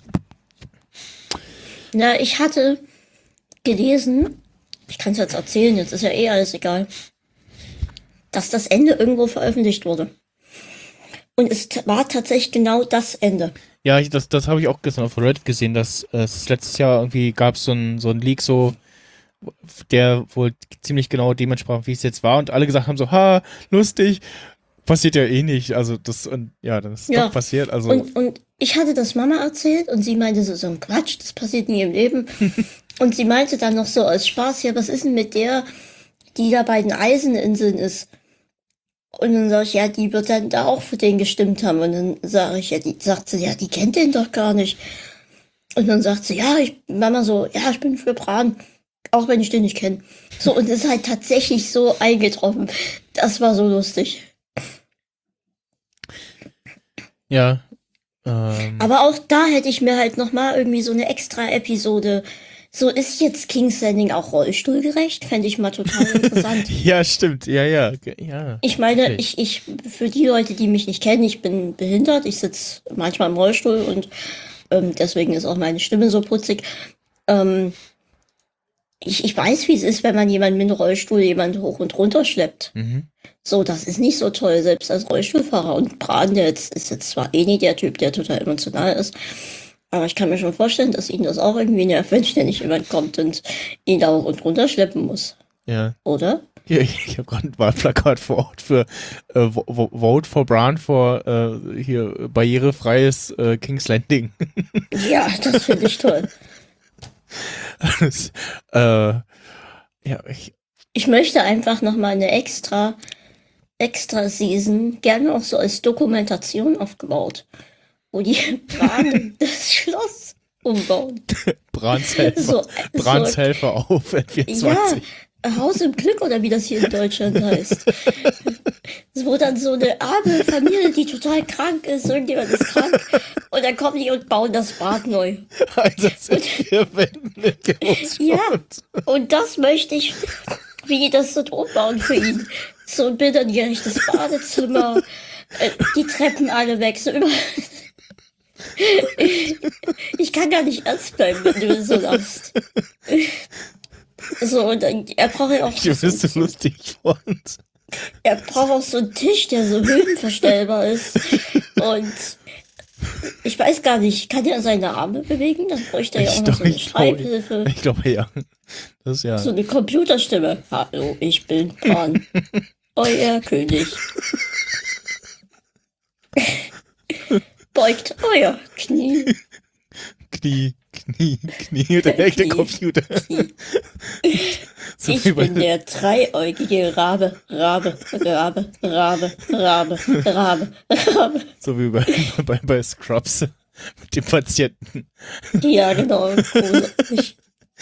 Na, ich hatte gelesen, ich kann es jetzt erzählen, jetzt ist ja eh alles egal, dass das Ende irgendwo veröffentlicht wurde. Und es t- war tatsächlich genau das Ende. ja, ich, das, das habe ich auch gestern auf Reddit gesehen, dass äh, es letztes Jahr irgendwie gab so ein so ein Leak so, der wohl ziemlich genau dem entsprach, wie es jetzt war und alle gesagt haben so, ha, lustig, passiert ja eh nicht, also das und ja, dann ist Ja. doch passiert, also Und, und ich hatte das Mama erzählt und sie meinte so, so ein Quatsch, das passiert nie im Leben. Und sie meinte dann noch so aus Spaß, ja, was ist denn mit der, die da bei den Eiseninseln ist? Und dann sag ich, ja, die wird dann da auch für den gestimmt haben. Und dann sage ich, ja, die sagt sie, ja, die kennt den doch gar nicht. Und dann sagt sie, ja, ich, Mama so, ja, ich bin für Bran, auch wenn ich den nicht kenne. So, und es ist halt tatsächlich so eingetroffen. Das war so lustig. Ja. Ähm, Aber auch da hätte ich mir halt nochmal irgendwie so eine extra Episode. So, ist jetzt King's Landing auch rollstuhlgerecht? Fände ich mal total interessant. ja, stimmt. Ja, ja. ge- ja. Ich meine, Okay. ich, ich, für die Leute, die mich nicht kennen, ich bin behindert, ich sitze manchmal im Rollstuhl und ähm, deswegen ist auch meine Stimme so putzig. Ähm, ich, ich weiß, wie es ist, wenn man jemanden mit einem Rollstuhl jemand hoch und runter schleppt. Mhm. So, das ist nicht so toll, selbst als Rollstuhlfahrer. Und Bran, der jetzt, ist jetzt zwar eh nicht der Typ, der total emotional ist, aber ich kann mir schon vorstellen, dass ihn das auch irgendwie nervt, wenn ständig jemand kommt und ihn da hoch und runter schleppen muss. Ja. Oder? Ja, ich ich habe gerade ein Wahlplakat vor Ort für äh, Vo- Vo- Vote for Bran for äh, hier barrierefreies äh, King's Landing. Ja, das finde ich toll. das, äh, ja, ich, Ich möchte einfach nochmal eine extra, extra Season, gerne auch so als Dokumentation aufgebaut, wo die Bran das Schloss umbauen. Brans Helfer, So, Brans so, Helfer auf N vierundzwanzig. ja, Haus im Glück oder wie das hier in Deutschland heißt. Wo dann so eine arme Familie, die total krank ist, irgendjemand ist krank und dann kommen die und bauen das Bad neu. Einsatz in vier Wänden in Game of Thrones. Ja, und das möchte ich, wie die das so umbauen für ihn. So ein bilderngerechtes Badezimmer, äh, die Treppen alle weg, so über. Ich kann gar nicht ernst bleiben, wenn du so lachst. So, und dann, er braucht ja auch Ich so, wüsste lustig fand. er braucht auch so einen Tisch, der so höhenverstellbar ist. Und ich weiß gar nicht, kann er seine Arme bewegen? Dann bräuchte er ja auch Ich noch so eine doch, ich glaube, Schreibhilfe. ich glaube ja. Das ist ja. So eine Computerstimme. Hallo, ich bin Bran. Euer König. Beugt euer Knie. Knie, Knie, Knie, der echte Knie, Computer. Knie. So Ich wie bei, bin der dreieugige Rabe, Rabe, Rabe, Rabe, Rabe, Rabe, Rabe. so wie bei, bei, bei Scrubs mit dem Patienten. Ja, genau. Großartig.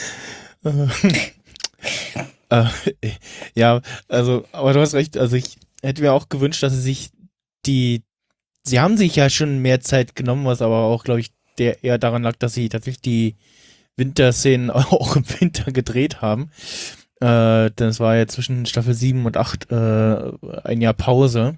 Äh, ja, also, aber du hast recht, also ich hätte mir auch gewünscht, dass sie sich die, sie haben sich ja schon mehr Zeit genommen, was aber auch, glaube ich, der eher daran lag, dass sie tatsächlich die Winterszenen auch im Winter gedreht haben. Äh, denn es war ja zwischen Staffel sieben und acht äh, ein Jahr Pause.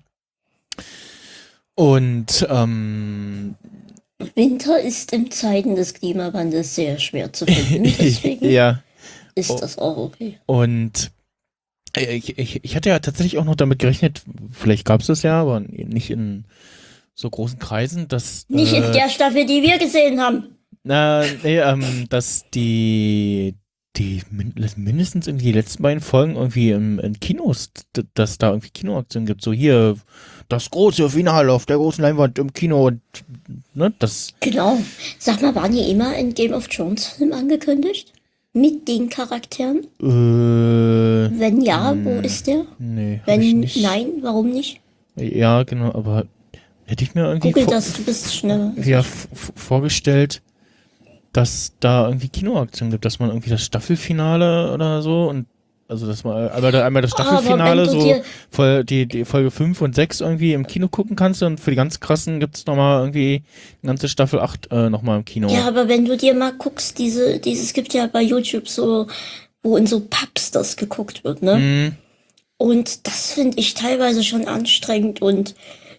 Und ähm, Winter ist in Zeiten des Klimawandels sehr schwer zu finden, deswegen ja, ist Oh. das auch okay. und ich, ich, ich hatte ja tatsächlich auch noch damit gerechnet, vielleicht gab es das ja, aber nicht in so großen Kreisen, dass Nicht in äh, der Staffel, die wir gesehen haben. na, nee, ähm, dass die die min mindestens irgendwie die letzten beiden Folgen irgendwie im, in Kinos, d- dass da irgendwie Kinoaktionen gibt. So hier das große Finale auf der großen Leinwand im Kino und ne, das Genau. Sag mal, waren die immer in Game of Thrones Film angekündigt? Mit den Charakteren? äh, Wenn ja, wo Hm. ist der? nee, hab ich Wenn nicht. nein, warum nicht? Ja, genau, aber hätte ich mir irgendwie Google vor- das, du bist schneller. ja, f- f- vorgestellt, dass da irgendwie Kinoaktionen gibt, dass man irgendwie das Staffelfinale oder so und also dass man einmal, einmal das Aber Staffelfinale wenn du so dir- voll die, die Folge fünf und sechs irgendwie im Kino gucken kannst und für die ganz krassen gibt's nochmal irgendwie die ganze Staffel acht äh, nochmal im Kino. Ja, aber wenn du dir mal guckst, diese, dieses gibt ja bei YouTube so, wo in so Pubs das geguckt wird, ne? Mhm. Und das finde ich teilweise schon anstrengend und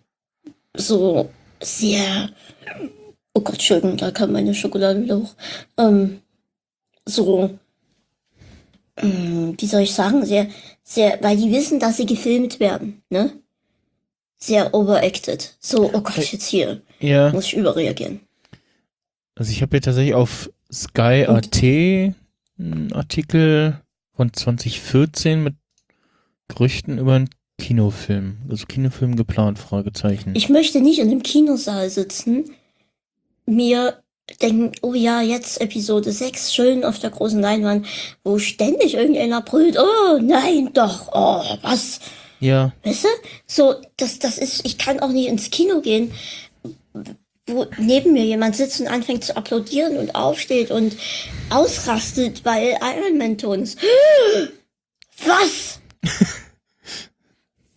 so sehr. Oh Gott, Entschuldigung, da kam meine Schokolade wieder hoch. Ähm, so, ähm, wie soll ich sagen, sehr, sehr, weil die wissen, dass sie gefilmt werden, ne? Sehr overacted. So, oh Gott, jetzt hier Ja, muss ich überreagieren. also ich habe hier tatsächlich auf Sky Punkt A T einen Artikel von zwanzig vierzehn mit Gerüchten über einen Kinofilm. Also Kinofilm geplant, Fragezeichen. Ich möchte nicht in einem Kinosaal sitzen, mir denken, oh ja, jetzt Episode sechs, schön auf der großen Leinwand, wo ständig irgendeiner brüllt, oh nein, doch, oh, was? Ja, Weißt du? So, das, das ist, ich kann auch nicht ins Kino gehen, wo neben mir jemand sitzt und anfängt zu applaudieren und aufsteht und ausrastet, weil Iron Man Ton ist. Was?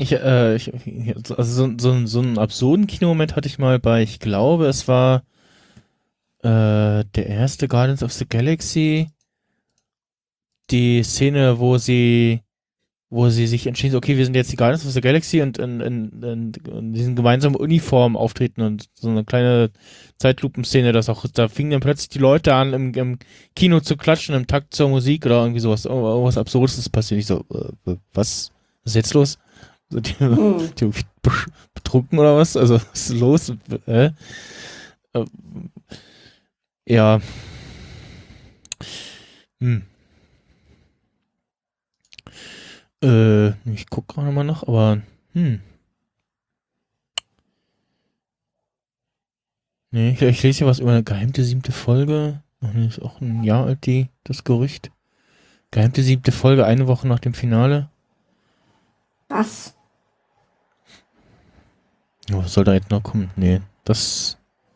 Ich, äh, ich, also so, so, so einen absurden Kinomoment hatte ich mal bei, ich glaube, es war äh, der erste Guardians of the Galaxy, die Szene, wo sie wo sie sich entschieden, okay, wir sind jetzt die Guardians of the Galaxy und in, in, in, in diesen gemeinsamen Uniformen auftreten und so eine kleine Zeitlupenszene, das auch, da fingen dann plötzlich die Leute an, im, im Kino zu klatschen, im Takt zur Musik oder irgendwie sowas, irgendwas Absurdes ist passiert. Ich so, äh, was? Was ist jetzt los? So, die, Hm. die irgendwie betrunken oder was? Also, was ist los? Äh? Äh, ja. Hm. Äh, ich guck gerade mal nach, aber hm. Nee, ich, ich lese hier was über eine geheimte siebte Folge. Ach nee, ist auch ein Jahr alt, die, das Gerücht. Geheimte siebte Folge, eine Woche nach dem Finale. Was? Oh, was soll da jetzt noch kommen? Nee, das.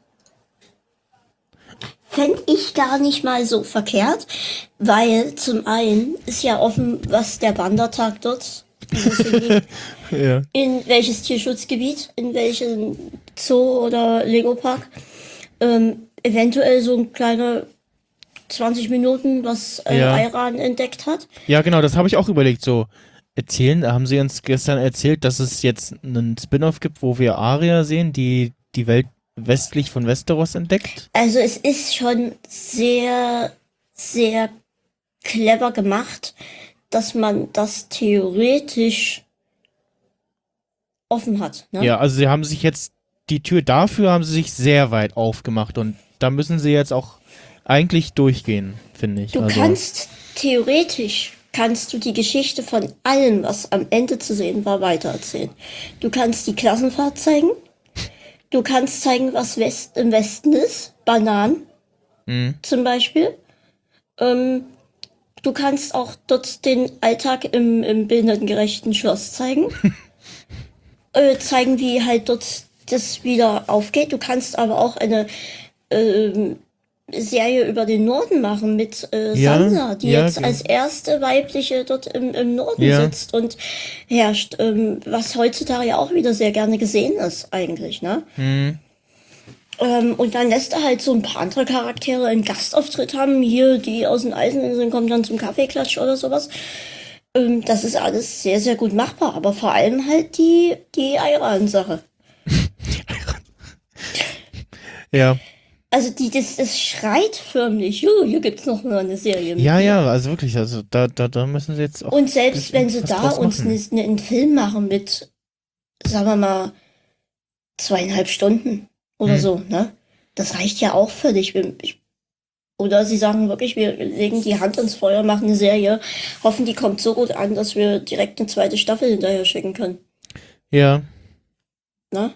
Fände ich gar nicht mal so verkehrt, weil zum einen ist ja offen, was der Wandertag dort ja. in welches Tierschutzgebiet, in welchen Zoo oder Lego-Park. Ähm, eventuell so ein kleiner zwanzig Minuten, was äh, Ja. Ayran entdeckt hat. Ja, genau, das habe ich auch überlegt. So, erzählen, da haben sie uns gestern erzählt, dass es jetzt einen Spin-off gibt, wo wir Arya sehen, die die Welt westlich von Westeros entdeckt. Also es ist schon sehr, sehr clever gemacht, dass man das theoretisch offen hat. Ne? Ja, also sie haben sich jetzt, die Tür dafür haben sie sich sehr weit aufgemacht und da müssen sie jetzt auch eigentlich durchgehen, finde ich. Du also. kannst theoretisch kannst du die Geschichte von allem, was am Ende zu sehen war, weitererzählen. Du kannst die Klassenfahrt zeigen. Du kannst zeigen, was West, im Westen ist. Bananen Mhm. zum Beispiel. Ähm, du kannst auch dort den Alltag im, im behindertengerechten Schloss zeigen. äh, zeigen, wie halt dort das wieder aufgeht. Du kannst aber auch eine ähm, Serie über den Norden machen mit äh, Ja, Sansa, die ja, jetzt ge- als erste weibliche dort im, im Norden Ja. sitzt und herrscht, ähm, was heutzutage ja auch wieder sehr gerne gesehen ist eigentlich, ne? Mhm. Ähm, und dann lässt er halt so ein paar andere Charaktere einen Gastauftritt haben, hier die aus den Eiseninseln kommen dann zum Kaffeeklatsch oder sowas. Ähm, das ist alles sehr, sehr gut machbar, aber vor allem halt die, die Ayran-Sache. Ja. Also die, das, das schreit förmlich, "Juh, hier gibt's noch mal eine Serie mit Ja, mir." ja, also wirklich, also da, da, da müssen sie jetzt auch. Und selbst wenn sie was da draus uns machen. ne, ne, einen Film machen mit, sagen wir mal, zweieinhalb Stunden oder Hm. so, ne? Das reicht ja auch völlig. Ich, oder sie sagen wirklich, wir legen die Hand ins Feuer, machen eine Serie, hoffen, die kommt so gut an, dass wir direkt eine zweite Staffel hinterher schicken können. Ja. Ne?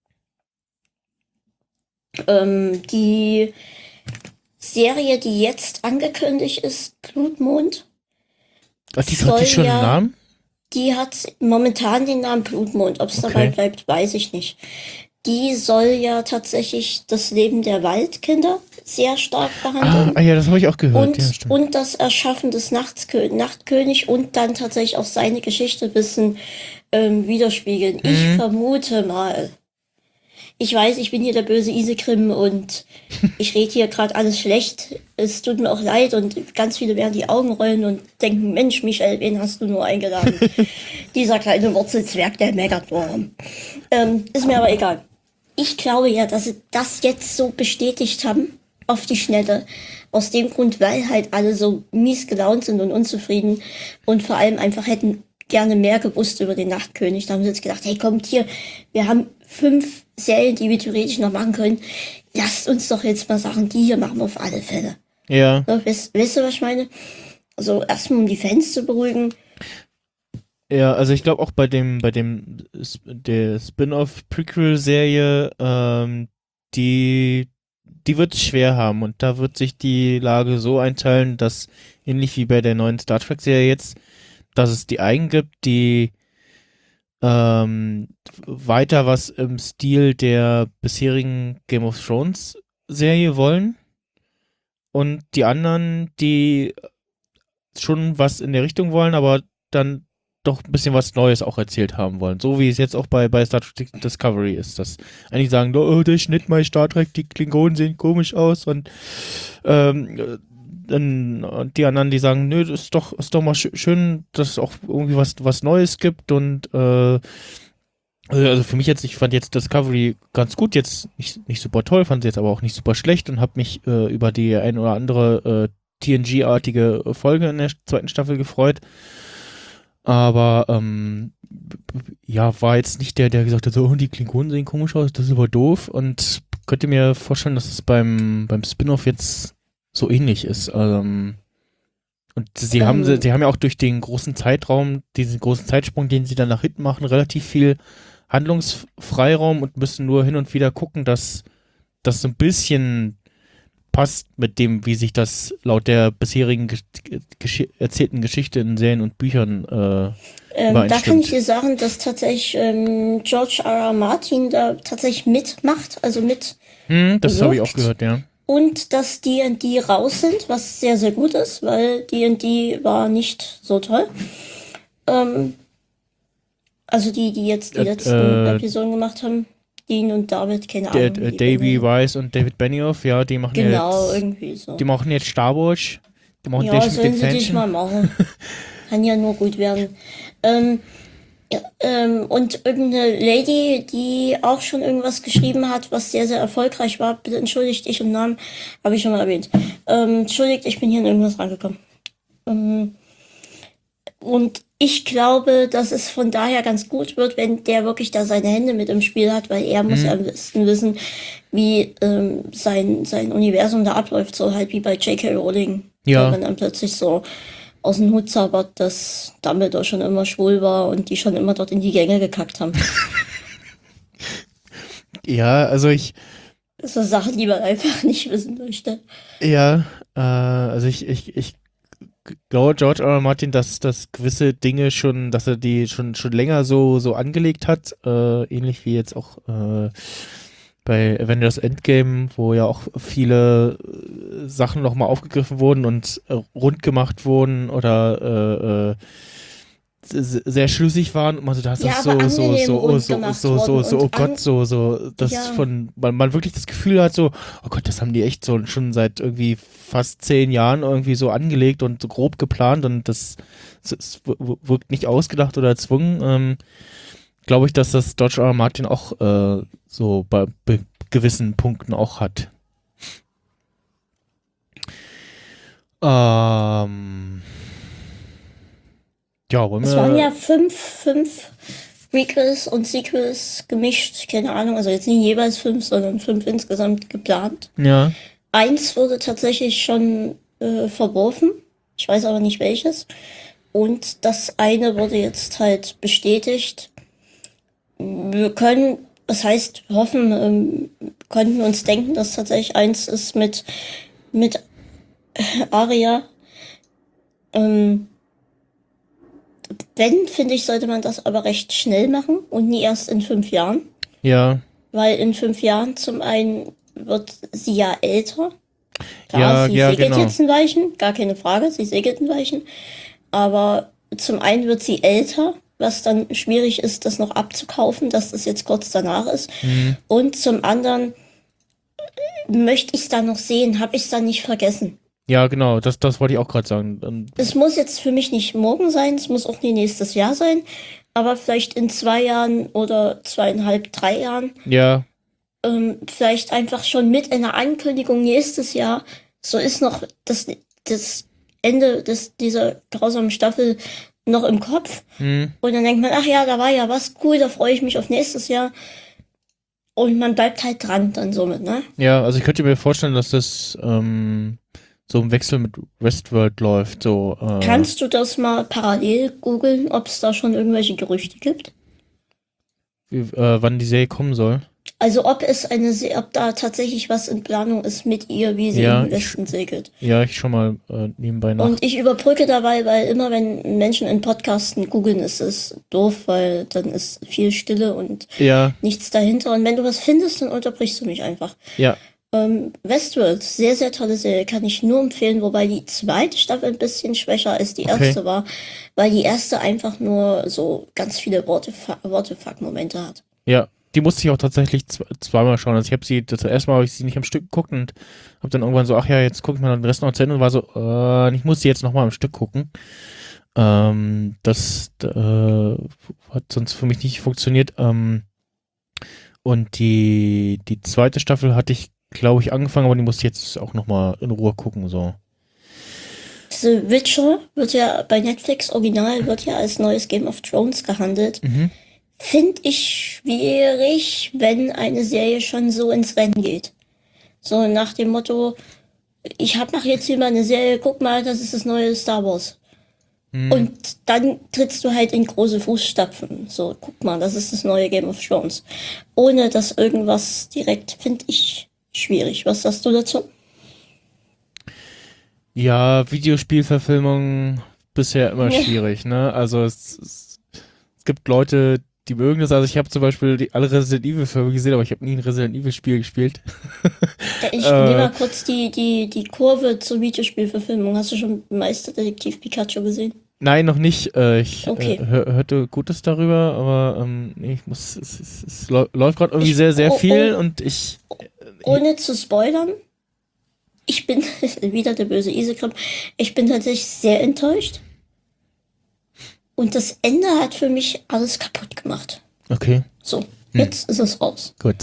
Ähm, die Serie, die jetzt angekündigt ist, Blutmond, Ach, die soll hat die schon ja- einen Namen? die hat momentan den Namen Blutmond. Ob es Okay. dabei bleibt, weiß ich nicht. Die soll ja tatsächlich das Leben der Waldkinder sehr stark Ah, behandeln. ah ja, das habe ich auch gehört. Und, ja, stimmt. und das Erschaffen des Nachtskö Nachtkönig und dann tatsächlich auch seine Geschichte ein bisschen ähm, widerspiegeln. Ich Mhm. vermute mal. Ich weiß, ich bin hier der böse Isekrim und ich rede hier gerade alles schlecht. Es tut mir auch leid und ganz viele werden die Augen rollen und denken, Mensch, Michael, wen hast du nur eingeladen? Dieser kleine Wurzelzwerg, der Megatron. Ähm, ist mir aber egal. Ich glaube ja, dass sie das jetzt so bestätigt haben, auf die Schnelle. Aus dem Grund, weil halt alle so mies gelaunt sind und unzufrieden und vor allem einfach hätten gerne mehr gewusst über den Nachtkönig. Da haben sie jetzt gedacht, hey, kommt hier, wir haben fünf Serien, die wir theoretisch noch machen können. Lasst uns doch jetzt mal Sachen, die hier machen wir auf alle Fälle. Ja. So, weißt, weißt du, was ich meine? Also erstmal, um die Fans zu beruhigen. Ja, also ich glaube auch bei dem, bei dem S- der Spin-off-Prequel-Serie, ähm, die, die wird es schwer haben und da wird sich die Lage so einteilen, dass ähnlich wie bei der neuen Star Trek-Serie jetzt, dass es die einen gibt, die ähm, weiter was im Stil der bisherigen Game of Thrones Serie wollen und die anderen, die schon was in der Richtung wollen, aber dann doch ein bisschen was Neues auch erzählt haben wollen. So wie es jetzt auch bei, bei Star Trek Discovery ist. Dass einige sagen, oh, der Schnitt bei Star Trek, die Klingonen sehen komisch aus und ähm, dann und die anderen, die sagen, nö, das ist doch, ist doch mal sch- schön, dass es auch irgendwie was, was Neues gibt und äh, also für mich jetzt, ich fand jetzt Discovery ganz gut, jetzt nicht, nicht super toll, fand sie jetzt aber auch nicht super schlecht und habe mich äh, über die ein oder andere äh, T N G-artige Folge in der zweiten Staffel gefreut. Aber ähm, b- b- ja, war jetzt nicht der, der gesagt hat, so, oh, die Klingonen sehen komisch aus, das ist aber doof. Und könnte mir vorstellen, dass es beim, beim Spin-off jetzt so ähnlich ist. Ähm, und sie haben, Ähm. sie haben ja auch durch den großen Zeitraum, diesen großen Zeitsprung, den sie dann nach hinten machen, relativ viel Handlungsfreiraum und müssen nur hin und wieder gucken, dass das so ein bisschen passt mit dem, wie sich das laut der bisherigen gesch gesch erzählten Geschichte in Serien und Büchern äh, Ähm, da kann übereinstimmt. ich dir sagen, dass tatsächlich ähm, George R. R. Martin da tatsächlich mitmacht, also mit Hm, das habe ich auch wirkt. gehört, ja. Und dass D und D raus sind, was sehr, sehr gut ist, weil D und D war nicht so toll. Ähm, also die, die jetzt die Äh, letzten äh, Episoden gemacht haben, Dean und David, keine Der, Ahnung. äh, wie die Davey beiden heißen. Weiss und David Benioff, ja, die machen Genau, jetzt, irgendwie so. die machen jetzt Star Wars, die machen Ja, das mit sollen den sie dich mal Fanchen. machen. Kann ja nur gut werden. Ähm, ja, ähm, und irgendeine Lady, die auch schon irgendwas geschrieben hat, was sehr, sehr erfolgreich war. Bitte entschuldigt, ich und Namen habe ich schon mal erwähnt. Ähm, entschuldigt, ich bin hier in irgendwas rangekommen. Ähm, und ich glaube, dass es von daher ganz gut wird, wenn der wirklich da seine Hände mit im Spiel hat, weil er muss ja am besten wissen, wie ähm, sein, sein Universum da abläuft, so halt wie bei J K. Rowling. Ja. Wenn dann plötzlich so aus dem Hut zaubert, dass Dumbledore schon immer schwul war und die schon immer dort in die Gänge gekackt haben. Ja, also ich, So Sachen, die man einfach nicht wissen möchte. ja, äh, also ich, ich, ich glaube George R. R. Martin, dass, dass gewisse Dinge schon, dass er die schon, schon länger so, so angelegt hat, äh, ähnlich wie jetzt auch äh, bei Avengers Endgame, wo ja auch viele äh, Sachen nochmal aufgegriffen wurden und äh, rund gemacht wurden oder äh, äh, s- sehr schlüssig waren und man so, das Ja, ist so, aber so, angenehm so, oh, rund so, gemacht so, so, worden so, und oh Gott, an- so, so, das Ja. von, man, man wirklich das Gefühl hat, so, oh Gott, das haben die echt so schon seit irgendwie fast zehn Jahren irgendwie so angelegt und so grob geplant und das, das, das w- wirkt nicht ausgedacht oder erzwungen. Ähm, Glaube ich, dass das George R. R. Martin auch äh, so bei be gewissen Punkten auch hat. Ähm, ja, wollen Es wir... waren ja fünf, fünf Prequels und Sequels gemischt, keine Ahnung, also jetzt nicht jeweils fünf, sondern fünf insgesamt geplant. Ja, Eins wurde tatsächlich schon äh, verworfen, ich weiß aber nicht welches. Und das eine wurde jetzt halt bestätigt. Wir können, das heißt, hoffen, ähm, konnten uns denken, dass tatsächlich eins ist mit, mit Aria. Ähm, wenn, finde ich, sollte man das aber recht schnell machen und nie erst in fünf Jahren. ja, Weil in fünf Jahren zum einen wird sie ja älter. Klar, Ja, sie ja, segelt genau. jetzt ein Weilchen, gar keine Frage, sie segelt ein Weilchen. Aber zum einen wird sie älter, was dann schwierig ist, das noch abzukaufen, dass das jetzt kurz danach ist. Mhm. Und zum anderen möchte ich es da noch sehen, habe ich es dann nicht vergessen. Ja, genau, das, das wollte ich auch gerade sagen. Ähm, Es muss jetzt für mich nicht morgen sein, es muss auch nie nächstes Jahr sein, aber vielleicht in zwei Jahren oder zweieinhalb, drei Jahren, Ja, ähm, vielleicht einfach schon mit einer Ankündigung nächstes Jahr. So ist noch das, das Ende des, dieser grausamen Staffel noch im Kopf. hm, Und dann denkt man, ach ja, da war ja was cool, da freue ich mich auf nächstes Jahr. Und man bleibt halt dran dann somit, ne? ja, also ich könnte mir vorstellen, dass das ähm, so im Wechsel mit Westworld läuft. So, äh, Kannst du das mal parallel googeln, ob es da schon irgendwelche Gerüchte gibt? wie, äh, wann die Serie kommen soll. Also ob es eine, Se- ob da tatsächlich was in Planung ist mit ihr, wie sie Ja, im ich- Westen segelt. Ja, ich schon mal äh, nebenbei nach. Und ich überbrücke dabei, weil immer wenn Menschen in Podcasten googeln, ist es doof, weil dann ist viel Stille und Ja, nichts dahinter. Und wenn du was findest, dann unterbrichst du mich einfach. ja, Ähm, Westworld, sehr, sehr tolle Serie, kann ich nur empfehlen, wobei die zweite Staffel ein bisschen schwächer als die Okay. erste war, weil die erste einfach nur so ganz viele Worte-Fuck-Momente hat. Ja, die musste ich auch tatsächlich zwe- zweimal schauen. Also ich habe sie, das erste Mal habe ich sie nicht am Stück geguckt und habe dann irgendwann so, ach ja, jetzt gucke ich mal den Rest noch zu Ende und war so, äh, ich muss sie jetzt nochmal am Stück gucken. Ähm, das äh, hat sonst für mich nicht funktioniert. Ähm, und die, die zweite Staffel hatte ich, glaube ich, angefangen, aber die musste ich jetzt auch nochmal in Ruhe gucken, so. The Witcher wird ja bei Netflix original, wird ja als neues Game of Thrones gehandelt. Mhm. Finde ich schwierig, wenn eine Serie schon so ins Rennen geht. So nach dem Motto, ich hab mach jetzt hier mal eine Serie, guck mal, das ist das neue Star Wars. Mhm. Und dann trittst du halt in große Fußstapfen. So, guck mal, das ist das neue Game of Thrones. Ohne dass irgendwas direkt, finde ich schwierig. Was sagst du dazu? Ja, Videospielverfilmung bisher immer Ja. schwierig, ne? Also es, es, es gibt Leute, die mögen das. Also ich habe zum Beispiel die, alle Resident Evil Filme gesehen, aber ich habe nie ein Resident Evil Spiel gespielt. Ich Äh. nehme mal kurz die, die, die Kurve zur Videospielverfilmung. Hast du schon Meisterdetektiv Pikachu gesehen? Nein, noch nicht. Äh, ich Okay. äh, hör, hörte Gutes darüber, aber ähm, nee, ich muss, es, es, es lau- läuft gerade irgendwie Ich- sehr, sehr oh, viel oh. und ich, Ohne zu spoilern, ich bin wieder der böse Isekrim. Ich bin tatsächlich sehr enttäuscht. Und das Ende hat für mich alles kaputt gemacht. okay, So, jetzt ist es raus. gut.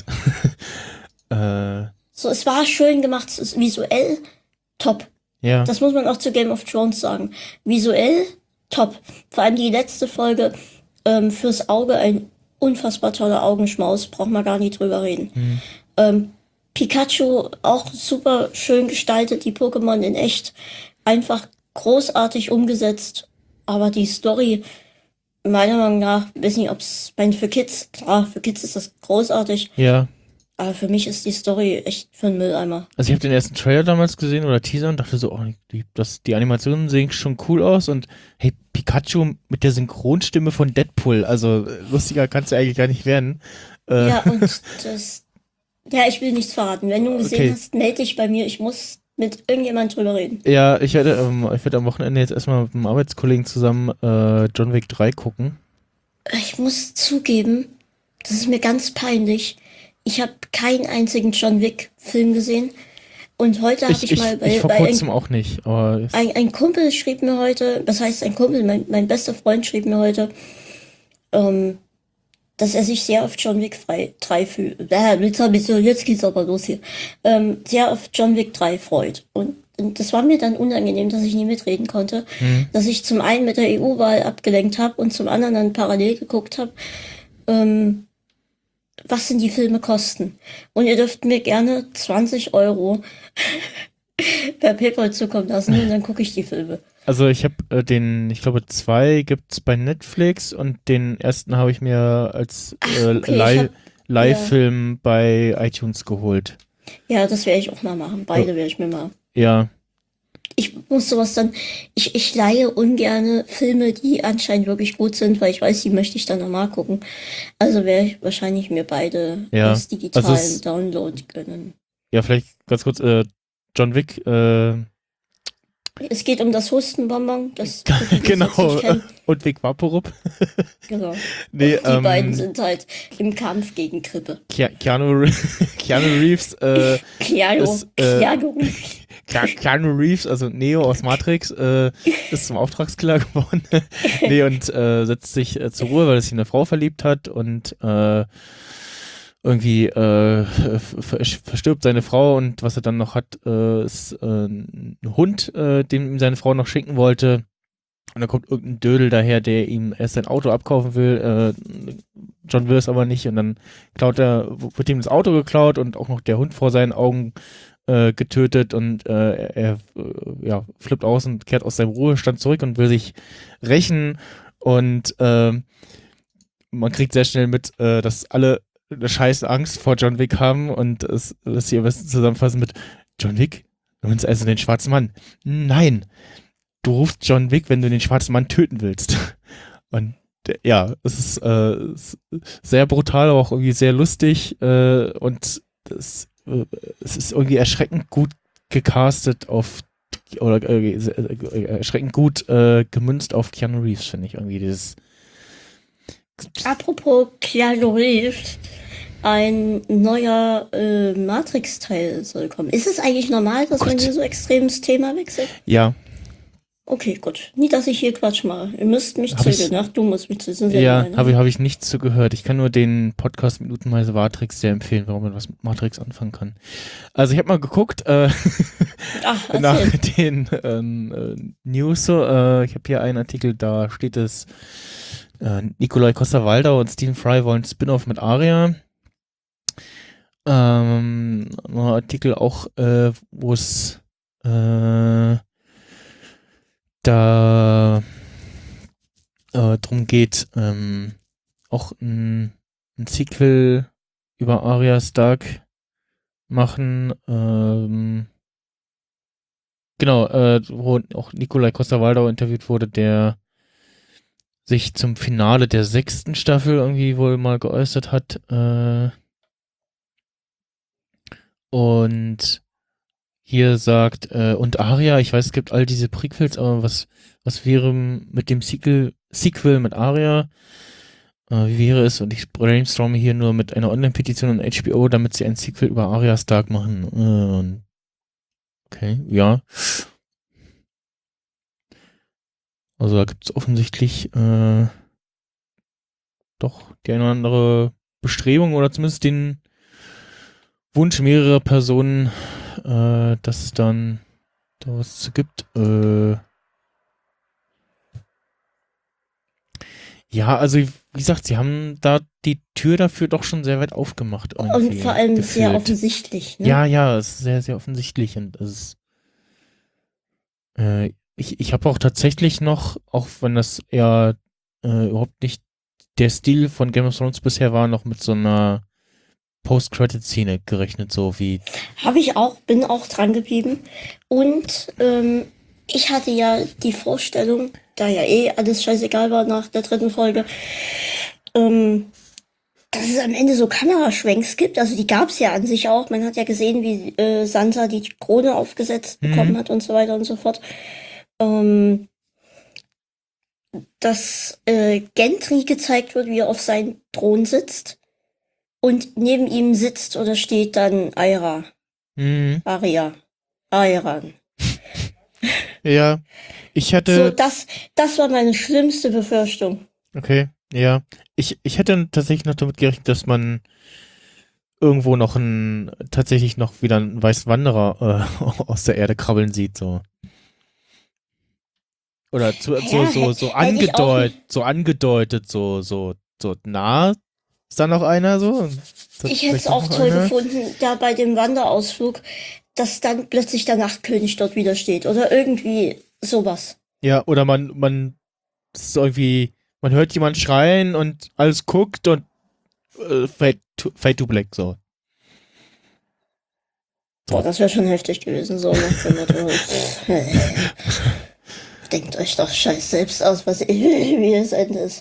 äh, So, es war schön gemacht, es ist visuell top. ja, Das muss man auch zu Game of Thrones sagen. Visuell top. Vor allem die letzte Folge, ähm, fürs Auge ein unfassbar toller Augenschmaus, braucht man gar nicht drüber reden. Mhm. Ähm, Pikachu auch super schön gestaltet, die Pokémon in echt einfach großartig umgesetzt, aber die Story, meiner Meinung nach, weiß nicht, ob es, mein, für Kids, klar, für Kids ist das großartig, ja. aber für mich ist die Story echt für einen Mülleimer. Also ich habe den ersten Trailer damals gesehen oder Teaser und dachte so, oh, die, das, die Animationen sehen schon cool aus und hey, Pikachu mit der Synchronstimme von Deadpool, also äh, lustiger kannst du eigentlich gar nicht werden. Äh, Ja, und das, ja, ich will nichts verraten. Wenn du gesehen Okay. hast, melde dich bei mir. Ich muss mit irgendjemand drüber reden. Ja, ich werde, ähm, ich werde am Wochenende jetzt erstmal mit einem Arbeitskollegen zusammen äh, John Wick drei gucken. Ich muss zugeben, das ist mir ganz peinlich. Ich habe keinen einzigen John Wick-Film gesehen. Und heute habe Ich, ich, ich, mal bei, ich vor bei kurzem ein, auch nicht, aber es, ein, ein Kumpel schrieb mir heute, das heißt ein Kumpel, mein, mein bester Freund schrieb mir heute, ähm, dass er sich sehr auf John Wick drei fühlt. Ja, jetzt, hab ich so, jetzt geht's aber los hier. Ähm, sehr auf John Wick drei freut. Und, und das war mir dann unangenehm, dass ich nie mitreden konnte. Mhm. Dass ich zum einen mit der E U-Wahl abgelenkt habe und zum anderen dann parallel geguckt habe, ähm, was denn die Filme kosten. Und ihr dürft mir gerne zwanzig Euro per PayPal zukommen lassen und dann gucke ich die Filme. also ich habe äh, den, ich glaube zwei gibt's bei Netflix und den ersten habe ich mir als Ach, äh, okay, ich Live, hab- Live-Film bei iTunes geholt. Ja, das werde ich auch mal machen. Beide werde ich mir mal. Ja, Ich muss sowas dann, ich, ich leihe ungerne Filme, die anscheinend wirklich gut sind, weil ich weiß, die möchte ich dann nochmal gucken. Also werde ich wahrscheinlich mir beide Ja, als digitalen also es- Download gönnen. ja, vielleicht ganz kurz, äh, John Wick, äh, Es geht um das Hustenbonbon, das für die, die es genau, jetzt nicht kennen. und Vic Vaporub. Genau. Nee, Und die ähm, beiden sind halt im Kampf gegen Grippe. Ke Keanu, Re- Keanu Reeves, äh, Keanu, ist, äh, Keanu. Ke Keanu Reeves, also Neo aus Matrix, äh, ist zum Auftragskiller geworden. Nee, und äh, setzt sich äh, zur Ruhe, weil er sich in eine Frau verliebt hat und äh, irgendwie äh, ver verstirbt seine Frau und was er dann noch hat, äh, ist äh, ein Hund, äh, den ihm seine Frau noch schenken wollte. Und dann kommt irgendein Dödel daher, der ihm erst sein Auto abkaufen will. Äh, John will es aber nicht und dann klaut er, wird ihm das Auto geklaut und auch noch der Hund vor seinen Augen äh, getötet und äh, er, er äh, ja, flippt aus und kehrt aus seinem Ruhestand zurück und will sich rächen und äh, man kriegt sehr schnell mit, äh, dass alle eine scheiß Angst vor John Wick haben und es lässt sich am besten zusammenfassen mit John Wick? Du meinst also den schwarzen Mann? Nein, du rufst John Wick, wenn du den schwarzen Mann töten willst. Und äh, ja, es ist, äh, es ist sehr brutal, aber auch irgendwie sehr lustig äh, und das äh, es ist irgendwie erschreckend gut gecastet auf oder äh, äh, erschreckend gut äh, gemünzt auf Keanu Reeves, finde ich irgendwie dieses. Apropos Keanu Reeves, ein neuer äh, Matrix-Teil soll kommen. Ist es eigentlich normal, dass Gott. man hier so extrem das Thema wechselt? Ja, Okay, gut. Nie, dass ich hier Quatsch mache. Ihr müsst mich Hab ich- zügeln. Ach, du musst mich zügeln. Sehr ja, gemein. habe ich, hab ich nichts zu gehört. Ich kann nur den Podcast Minutenweise Matrix sehr empfehlen, warum man was mit Matrix anfangen kann. Also ich habe mal geguckt, äh, Ach, nach erzähl. den ähm, äh, News so, äh, ich habe hier einen Artikel, da steht es, äh, Nikolai Coster-Waldau und Stephen Fry wollen Spin-off mit Aria. Ähm, ein Artikel auch, äh, wo es äh, da äh, drum geht, ähm, auch ein, ein Sequel über Arya Stark machen. Ähm, genau, äh, wo auch Nikolai Coster-Waldau interviewt wurde, der sich zum Finale der sechsten Staffel irgendwie wohl mal geäußert hat. Äh, und hier sagt, äh, und Arya, ich weiß, es gibt all diese Prequels, aber was, was wäre mit dem Sequel, Sequel mit Arya? Äh, wie wäre es? Und ich brainstorme hier nur mit einer Online-Petition an H B O, damit sie ein Sequel über Arya Stark machen. Äh, okay, ja. Also da gibt es offensichtlich äh, doch die eine oder andere Bestrebung oder zumindest den Wunsch mehrerer Personen, äh, dass es dann da was zu gibt. Äh, ja, also wie gesagt, sie haben da die Tür dafür doch schon sehr weit aufgemacht. Und irgendwie vor allem sehr gefühlt. offensichtlich, ne? Ja, ja, es ist sehr, sehr offensichtlich und es ist, äh, ich, ich habe auch tatsächlich noch, auch wenn das eher äh, überhaupt nicht der Stil von Game of Thrones bisher war, noch mit so einer Post-Credit-Szene gerechnet, so wie. Habe ich auch, bin auch dran geblieben. Und ähm, ich hatte ja die Vorstellung, da ja eh alles scheißegal war nach der dritten Folge, ähm, dass es am Ende so Kameraschwenks gibt. Also die gab es ja an sich auch. Man hat ja gesehen, wie äh, Sansa die Krone aufgesetzt Mhm. bekommen hat und so weiter und so fort. Ähm, dass äh, Gendry gezeigt wird, wie er auf seinem Thron sitzt. Und neben ihm sitzt oder steht dann Aira. Mhm. Aria. Airan. Ja, ich So, hatte. das, das war meine schlimmste Befürchtung. Okay, ja. Ich, ich hätte tatsächlich noch damit gerechnet, dass man irgendwo noch einen, tatsächlich noch wieder einen weißen Wanderer äh, aus der Erde krabbeln sieht, so. Oder zu, so, Ja, so, hä- so hätte ich auch angedeutet, so angedeutet, so, so, so nah ist da noch einer so? Ist das Ich hätte es vielleicht auch noch toll einer? gefunden, da bei dem Wanderausflug, dass dann plötzlich der Nachtkönig dort wieder steht. Oder irgendwie sowas. Ja, oder man, man, das ist irgendwie, man hört jemand schreien und alles guckt und äh, fade, to, fade to black, so. Boah, das wäre schon heftig gewesen, so nach dem Motto. pff, äh, Denkt euch doch scheiß selbst aus, was wie das Ende ist.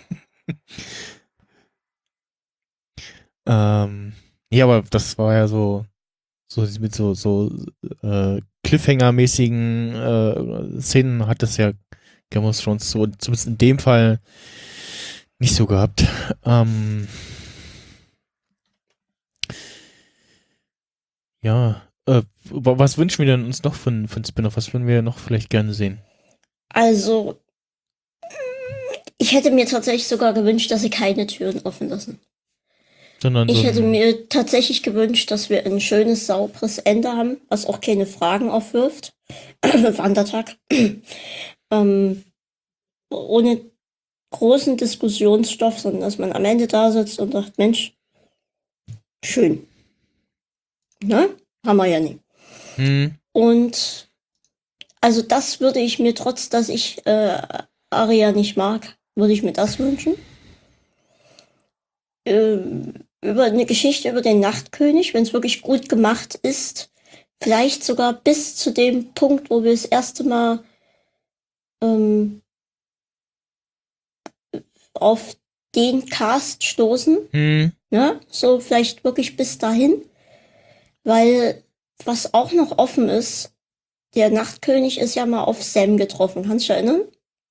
Ähm, ja, aber das war ja so, so mit so, so äh, Cliffhanger-mäßigen äh, Szenen hat das ja Game of Thrones so, zumindest in dem Fall nicht so gehabt. Ähm, ja, äh, wa- was wünschen wir denn uns noch von, von Spin-off? Was würden wir noch vielleicht gerne sehen? Also, ich hätte mir tatsächlich sogar gewünscht, dass sie keine Türen offen lassen. Sondern Ich so hätte ein, mir tatsächlich gewünscht, dass wir ein schönes, sauberes Ende haben, was auch keine Fragen aufwirft. Wandertag. ähm, ohne großen Diskussionsstoff, sondern dass man am Ende da sitzt und sagt, Mensch, schön. Ne? Haben wir ja nie. hm, Und also das würde ich mir, trotz dass ich äh, Aria nicht mag, würde ich mir das wünschen. Ähm, über eine Geschichte über den Nachtkönig, wenn es wirklich gut gemacht ist, vielleicht sogar bis zu dem Punkt, wo wir das erste Mal ähm, auf den Cast stoßen, hm, ne? So vielleicht wirklich bis dahin. Weil, was auch noch offen ist, der Nachtkönig ist ja mal auf Sam getroffen, kannst du dich erinnern?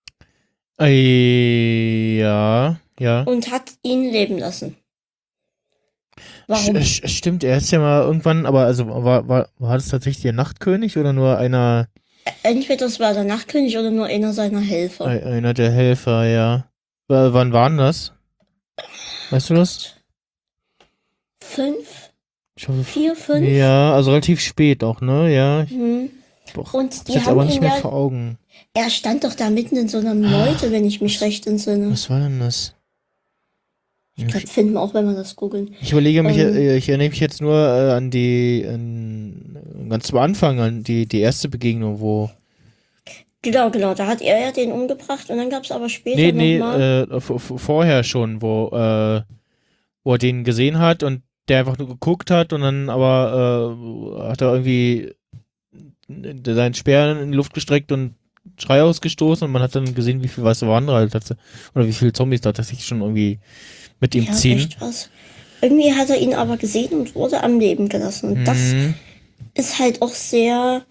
Äh, ja, ja. Und hat ihn leben lassen. Warum? Sch- sch- stimmt, er ist ja mal irgendwann, aber also war, war, war das tatsächlich der Nachtkönig oder nur einer, Entweder das war der Nachtkönig oder nur einer seiner Helfer. ein- einer der Helfer, ja. W wann waren das? Weißt du das? Fünf? Schon, Vier, fünf? ja, also relativ spät auch, ne? Ja. Ich Hm. boah, Und hab's die jetzt haben aber nicht ihn mehr ja, vor Augen. er stand doch da mitten in so einer Meute, wenn ich mich recht entsinne. Was war denn das? Ich glaube, finden wir auch, wenn wir das googeln. Ich überlege mich, Ähm. äh, ich erinnere mich jetzt nur äh, an die, an, ganz zum Anfang, an die, die erste Begegnung, wo, Genau, genau, da hat er ja den umgebracht und dann gab es aber später nee, nee, nochmal. äh, v- v- vorher schon, wo, äh, wo er den gesehen hat und der einfach nur geguckt hat und dann aber äh, hat er irgendwie seinen Speer in die Luft gestreckt und Schrei ausgestoßen und man hat dann gesehen, wie viel weiße Wanderer halt hatte, oder wie viele Zombies da tatsächlich schon irgendwie mit ihm Ja, ziehen. echt was. Irgendwie hat er ihn aber gesehen und wurde am Leben gelassen. Und das Mhm. ist halt auch sehr.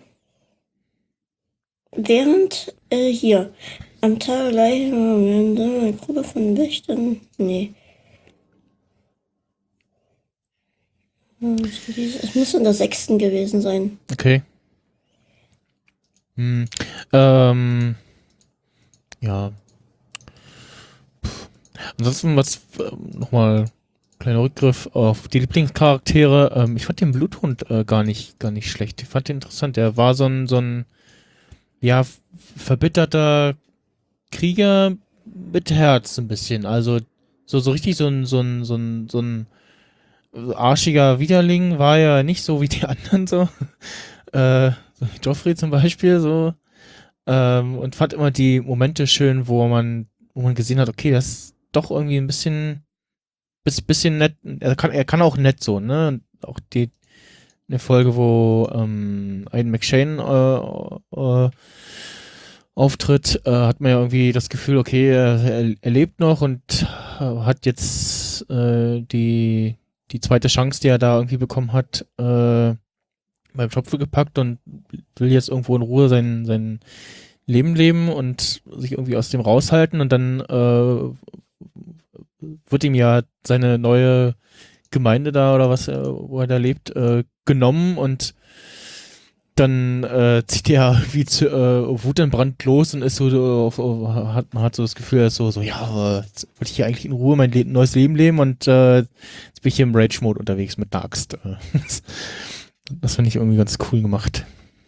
Während äh, hier am Tag gleich eine Gruppe von Wächtern. Nee. Es muss in der sechsten gewesen sein. Okay. Hm. Ähm, ja. Puh. Ansonsten, was ähm, nochmal kleiner Rückgriff auf die Lieblingscharaktere. Ähm, ich fand den Bluthund äh, gar nicht, gar nicht schlecht. Ich fand den interessant. Der war so ein, so ein, ja, f- verbitterter Krieger mit Herz ein bisschen. Also so, so richtig so ein, so ein, so ein, so ein arschiger Widerling war ja nicht so wie die anderen so. Äh, so wie Joffrey zum Beispiel so. Ähm, und fand immer die Momente schön, wo man, wo man gesehen hat, okay, das ist doch irgendwie ein bisschen, bis, bisschen nett. Er kann, er kann auch nett so, ne? Und auch die, eine Folge, wo ähm, Ian McShane äh, äh, auftritt, äh, hat man ja irgendwie das Gefühl, okay, er, er lebt noch und äh, hat jetzt äh, die, die zweite Chance, die er da irgendwie bekommen hat, äh, beim Schopfe gepackt und will jetzt irgendwo in Ruhe sein, sein Leben leben und sich irgendwie aus dem raushalten und dann äh, wird ihm ja seine neue Gemeinde da oder was, äh, wo er da lebt, äh, genommen und dann äh, zieht er irgendwie zu, äh, wutentbrannt los und ist so, so auf, auf, hat, man hat so das Gefühl, er ist so, so, ja, aber jetzt wollte ich hier eigentlich in Ruhe mein Le neues Leben leben und äh, jetzt bin ich hier im Rage-Mode unterwegs mit einer Axt. Das, das finde ich irgendwie ganz cool gemacht.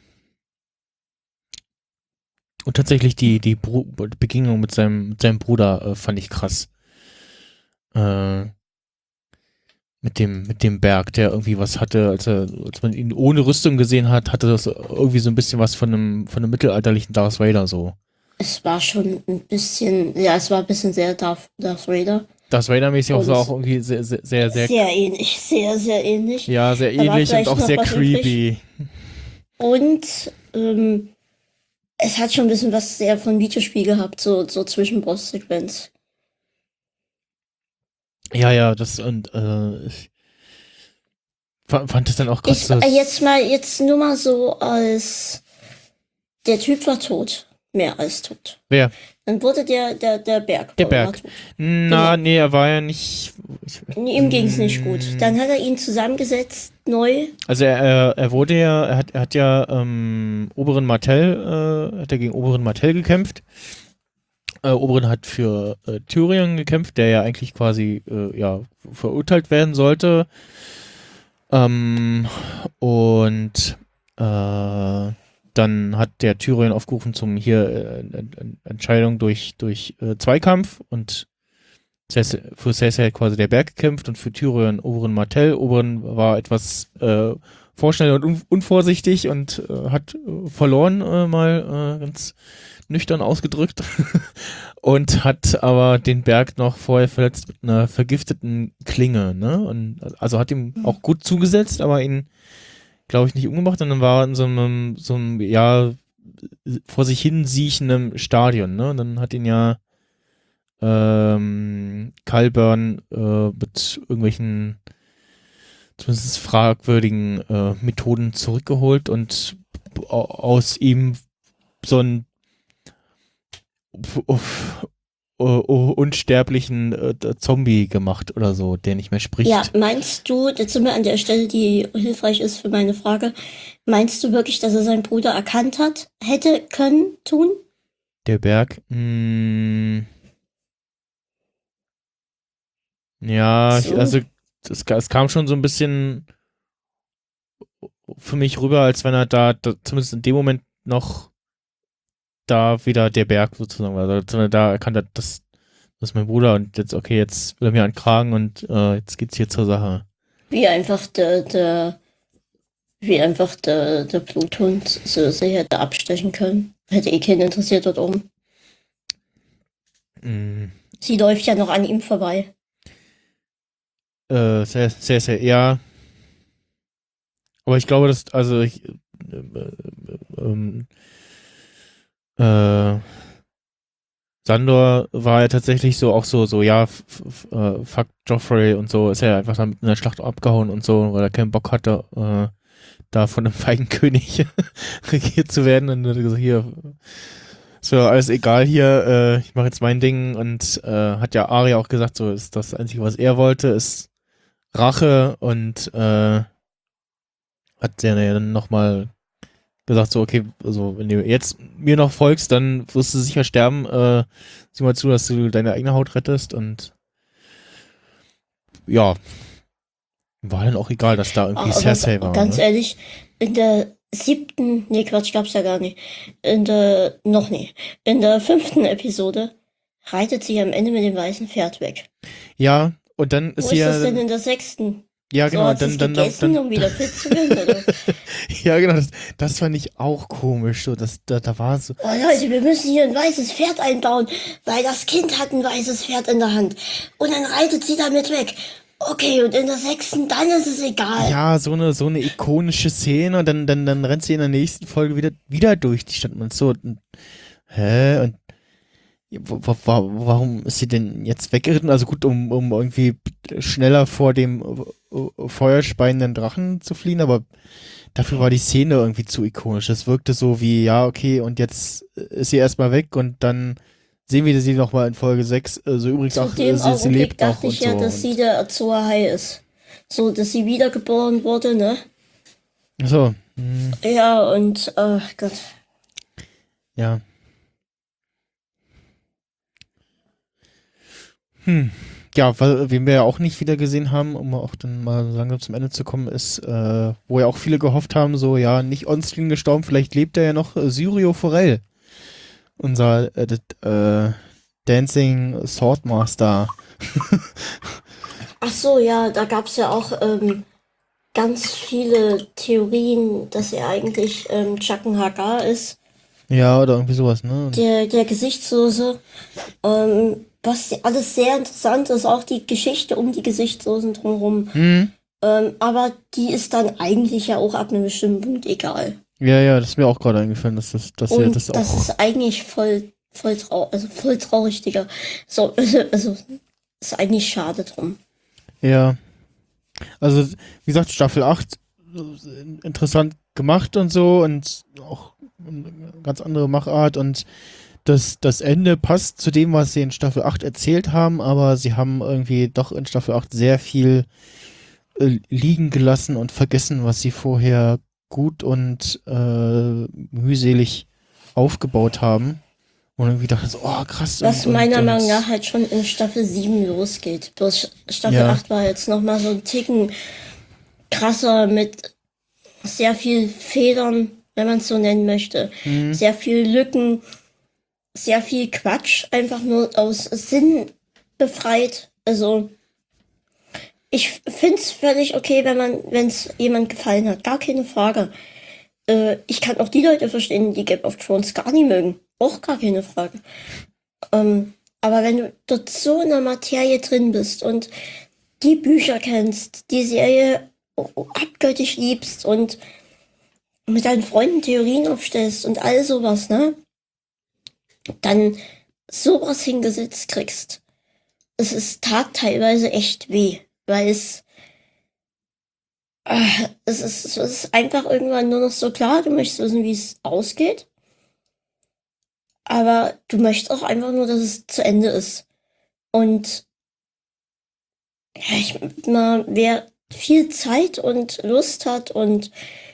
Und tatsächlich die, die Bru Begegnung mit seinem, mit seinem Bruder äh, fand ich krass. Äh, mit dem, mit dem Berg, der irgendwie was hatte, als, er, als man ihn ohne Rüstung gesehen hat, hatte das irgendwie so ein bisschen was von einem, von einem mittelalterlichen Darth Vader so. Es war schon ein bisschen, ja, es war ein bisschen sehr Darth, Darth Vader. Darth Vader-mäßig auch, Und so auch irgendwie sehr, sehr, sehr, sehr, Sehr ähnlich, sehr, sehr ähnlich. ja, sehr Da war ähnlich und vielleicht auch noch sehr was creepy. Und ähm, es hat schon ein bisschen was sehr von Videospiel gehabt, so, so Zwischenboss-Sequenz. Ja, ja, das und äh, ich fa- fand es dann auch krass. Ich, dass- äh, jetzt mal, jetzt nur mal so als der Typ war tot. Mehr als tot. Wer? Dann wurde der, der, der Berg. Der Berg. tot. Na, Genau. nee, er war ja nicht. Ich, Ihm ging es nicht gut. Mm. Dann hat er ihn zusammengesetzt, neu. Also er, er, er wurde ja, er hat, er hat ja ähm, Oberyn Martell, äh, hat er gegen Oberyn Martell gekämpft. Äh, Oberyn hat für äh, Tyrion gekämpft, der ja eigentlich quasi äh, ja verurteilt werden sollte. Ähm, und äh, dann hat der Tyrion aufgerufen zum hier äh, Ent- Entscheidung durch durch äh, Zweikampf und Cersei, für Cersei hat quasi der Berg gekämpft und für Tyrion Oberyn Martell. Oberyn war etwas äh, vorschnell und un unvorsichtig und äh, hat äh, verloren, äh, mal äh, ganz nüchtern ausgedrückt. Und hat aber den Berg noch vorher verletzt mit einer vergifteten Klinge, ne? Und also hat ihm auch gut zugesetzt, aber ihn, glaube ich, nicht umgebracht. Und dann war er in so einem, so einem, ja, vor sich hin siechenden Stadion, ne? Und dann hat ihn ja ähm, Qyburn äh, mit irgendwelchen zumindest fragwürdigen äh, Methoden zurückgeholt und au- aus ihm so einen uh, uh, uh, unsterblichen äh, Zombie gemacht oder so, der nicht mehr spricht. Ja, meinst du, jetzt sind wir an der Stelle, die hilfreich ist für meine Frage, meinst du wirklich, dass er seinen Bruder erkannt hat, hätte können, tun? Der Berg. Mh, ja, ich, So. also es, es kam schon so ein bisschen für mich rüber, als wenn er da, da zumindest in dem Moment noch da wieder der Berg sozusagen war. Also, als wenn er da erkannt hat, das, das ist mein Bruder und jetzt, okay, jetzt will er mir ankragen und äh, jetzt geht's hier zur Sache. Wie einfach der, der, wie einfach der, der Bluthund so sie hätte abstechen können. Hätte eh keinen interessiert dort oben. Mm, Sie läuft ja noch an ihm vorbei. äh, sehr, sehr, sehr, ja. Aber ich glaube, dass, also ich, äh, äh, ähm, äh, Sandor war ja tatsächlich so auch so, so, ja, f- f- äh, fuck Joffrey und so, ist er ja einfach dann in der Schlacht abgehauen und so, weil er keinen Bock hatte, äh, da von einem feigen König regiert zu werden. Und dann hat er gesagt, hier, ist mir alles egal hier, äh, ich mache jetzt mein Ding. Und äh, hat ja Arya auch gesagt, so ist das Einzige, was er wollte, ist Rache. Und äh, hat der ja dann nochmal gesagt, so, okay, also wenn du jetzt mir noch folgst, dann wirst du sicher sterben. Äh, sieh mal zu, dass du deine eigene Haut rettest. Und ja, war dann auch egal, dass da irgendwie Ach, aber Cersei war. ganz Ne? ehrlich, in der siebten, nee, Quatsch, gab's ja gar nicht. In der, noch nie. In der fünften Episode reitet sie am Ende mit dem weißen Pferd weg. Ja, und dann Wo ist ist sie ja. das denn in der sechsten? Ja, So genau, hat sie dann, es dann, dann, gegessen, dann, um wieder fit zu werden, oder? ja, genau, das, das fand ich auch komisch. So, das, da, da war so. Oh Leute, wir müssen hier ein weißes Pferd einbauen, weil das Kind hat ein weißes Pferd in der Hand. Und dann reitet sie damit weg. Okay, und in der sechsten, dann ist es egal. Ja, so eine, so eine ikonische Szene und dann, dann, dann rennt sie in der nächsten Folge wieder, wieder durch die Stadt und so. Und, hä? Und wa- wa- wa- warum ist sie denn jetzt weggeritten? Also gut, um, um irgendwie schneller vor dem äh, feuerspeienden Drachen zu fliehen, aber dafür war die Szene irgendwie zu ikonisch. Es wirkte so wie, ja, okay, und jetzt ist sie erstmal weg und dann sehen wir sie nochmal in Folge sechs. Also übrigens Zu auch, dem sie, sie Augenblick lebt noch dachte und ich ja, so. dass Und, sie der Azor High ist. So, dass sie wiedergeboren wurde, ne? so, hm, Ja, und, oh Gott. ja. Hm. Ja, weil, wen wir ja auch nicht wieder gesehen haben, um auch dann mal langsam zum Ende zu kommen, ist, äh, wo ja auch viele gehofft haben, so, ja, nicht onscreen gestorben, vielleicht lebt er ja noch, äh, Syrio Forel. Unser äh, das, äh, Dancing Swordmaster. Ach so, ja, da gab's ja auch ähm, ganz viele Theorien, dass er eigentlich ähm, Chaken Hagar ist, Ja, oder irgendwie sowas, ne? Und, der, der Gesichtslose. Ähm, was alles sehr interessant ist, auch die Geschichte um die Gesichtslosen drumherum. hm, Ähm, aber die ist dann eigentlich ja auch ab einem bestimmten Punkt egal. ja, ja, das ist mir auch gerade eingefallen, dass das, dass wir Und das das auch. ist eigentlich voll, voll traurig, also voll traurig, Digga. So, also, ist eigentlich schade drum. Ja. Also, wie gesagt, Staffel acht äh, interessant gemacht und so und auch eine ganz andere Machart und das, das Ende passt zu dem, was sie in Staffel acht erzählt haben, aber sie haben irgendwie doch in Staffel acht sehr viel äh, liegen gelassen und vergessen, was sie vorher gut und äh, mühselig aufgebaut haben. Und irgendwie dachte ich so, oh krass. Was und, meiner und, Meinung und, nach halt schon in Staffel sieben losgeht. Bloß Staffel Ja. acht war jetzt nochmal so ein Ticken krasser mit sehr viel Federn, wenn man es so nennen möchte. Mhm. Sehr viel Lücken, sehr viel Quatsch, einfach nur aus Sinn befreit. Also, ich finde es völlig okay, wenn man, wenn es jemand gefallen hat. Gar keine Frage. Äh, ich kann auch die Leute verstehen, die Game of Thrones gar nicht mögen. Auch gar keine Frage. Ähm, aber wenn du dort so in der Materie drin bist und die Bücher kennst, die Serie abgöttisch liebst und mit deinen Freunden Theorien aufstellst und all sowas, ne? Dann sowas hingesetzt kriegst. Es ist tat teilweise echt weh, weil es Äh, Es ist, es ist einfach irgendwann nur noch so klar, du möchtest wissen, wie es ausgeht. Aber du möchtest auch einfach nur, dass es zu Ende ist. Und ja, ich mal, wer viel Zeit und Lust hat und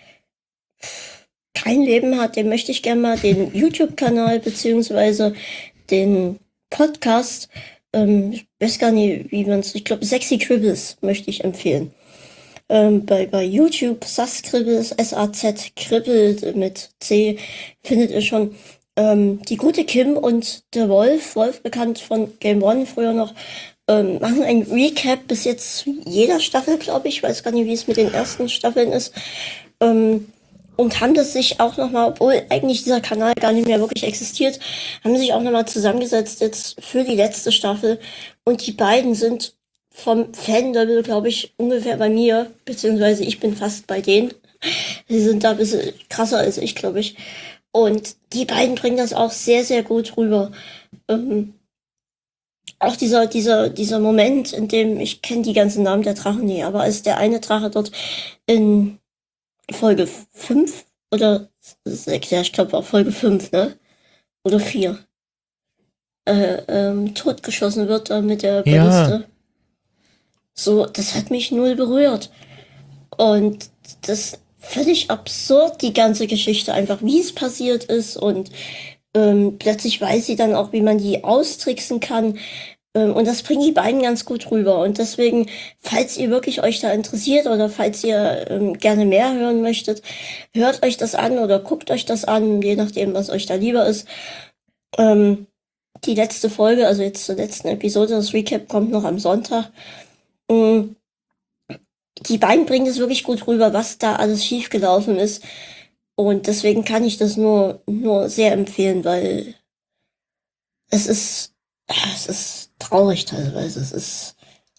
kein Leben hat, dem möchte ich gerne mal den YouTube-Kanal beziehungsweise den Podcast, ähm, ich weiß gar nicht, wie man es, ich glaube, Sexy Cribbles möchte ich empfehlen. Ähm, bei, bei YouTube, Saz Cribbles, S A Z Kribbel mit C, findet ihr schon. Ähm, die gute Kim und der Wolf, Wolf bekannt von Game One früher noch, ähm, machen ein Recap bis jetzt zu jeder Staffel, glaube ich. Ich weiß gar nicht, wie es mit den ersten Staffeln ist. Ähm, und haben das sich auch nochmal, obwohl eigentlich dieser Kanal gar nicht mehr wirklich existiert, haben sich auch nochmal zusammengesetzt jetzt für die letzte Staffel. Und die beiden sind vom Fan-Level, glaube ich, ungefähr bei mir, beziehungsweise ich bin fast bei denen. Sie sind da ein bisschen krasser als ich, glaube ich. Und die beiden bringen das auch sehr, sehr gut rüber. Ähm, auch dieser, dieser, dieser Moment, in dem, ich kenne die ganzen Namen der Drachen nie, aber als der eine Drache dort in Folge fünf oder sechs, ja, ich glaube auch Folge fünf, ne? Oder vier, äh, ähm, totgeschossen wird äh, mit der Ja. Balliste. So, das hat mich null berührt. Und das völlig absurd, die ganze Geschichte, einfach wie es passiert ist. Und ähm, plötzlich weiß sie dann auch, wie man die austricksen kann. Ähm, und das bringen die beiden ganz gut rüber. Und deswegen, falls ihr wirklich euch da interessiert oder falls ihr ähm, gerne mehr hören möchtet, hört euch das an oder guckt euch das an, je nachdem, was euch da lieber ist. Ähm, die letzte Folge, also jetzt zur letzten Episode, das Recap kommt noch am Sonntag. Ähm, die beiden bringen es wirklich gut rüber, was da alles schiefgelaufen ist. Und deswegen kann ich das nur, nur sehr empfehlen, weil es ist, es ist traurig teilweise. Es ist,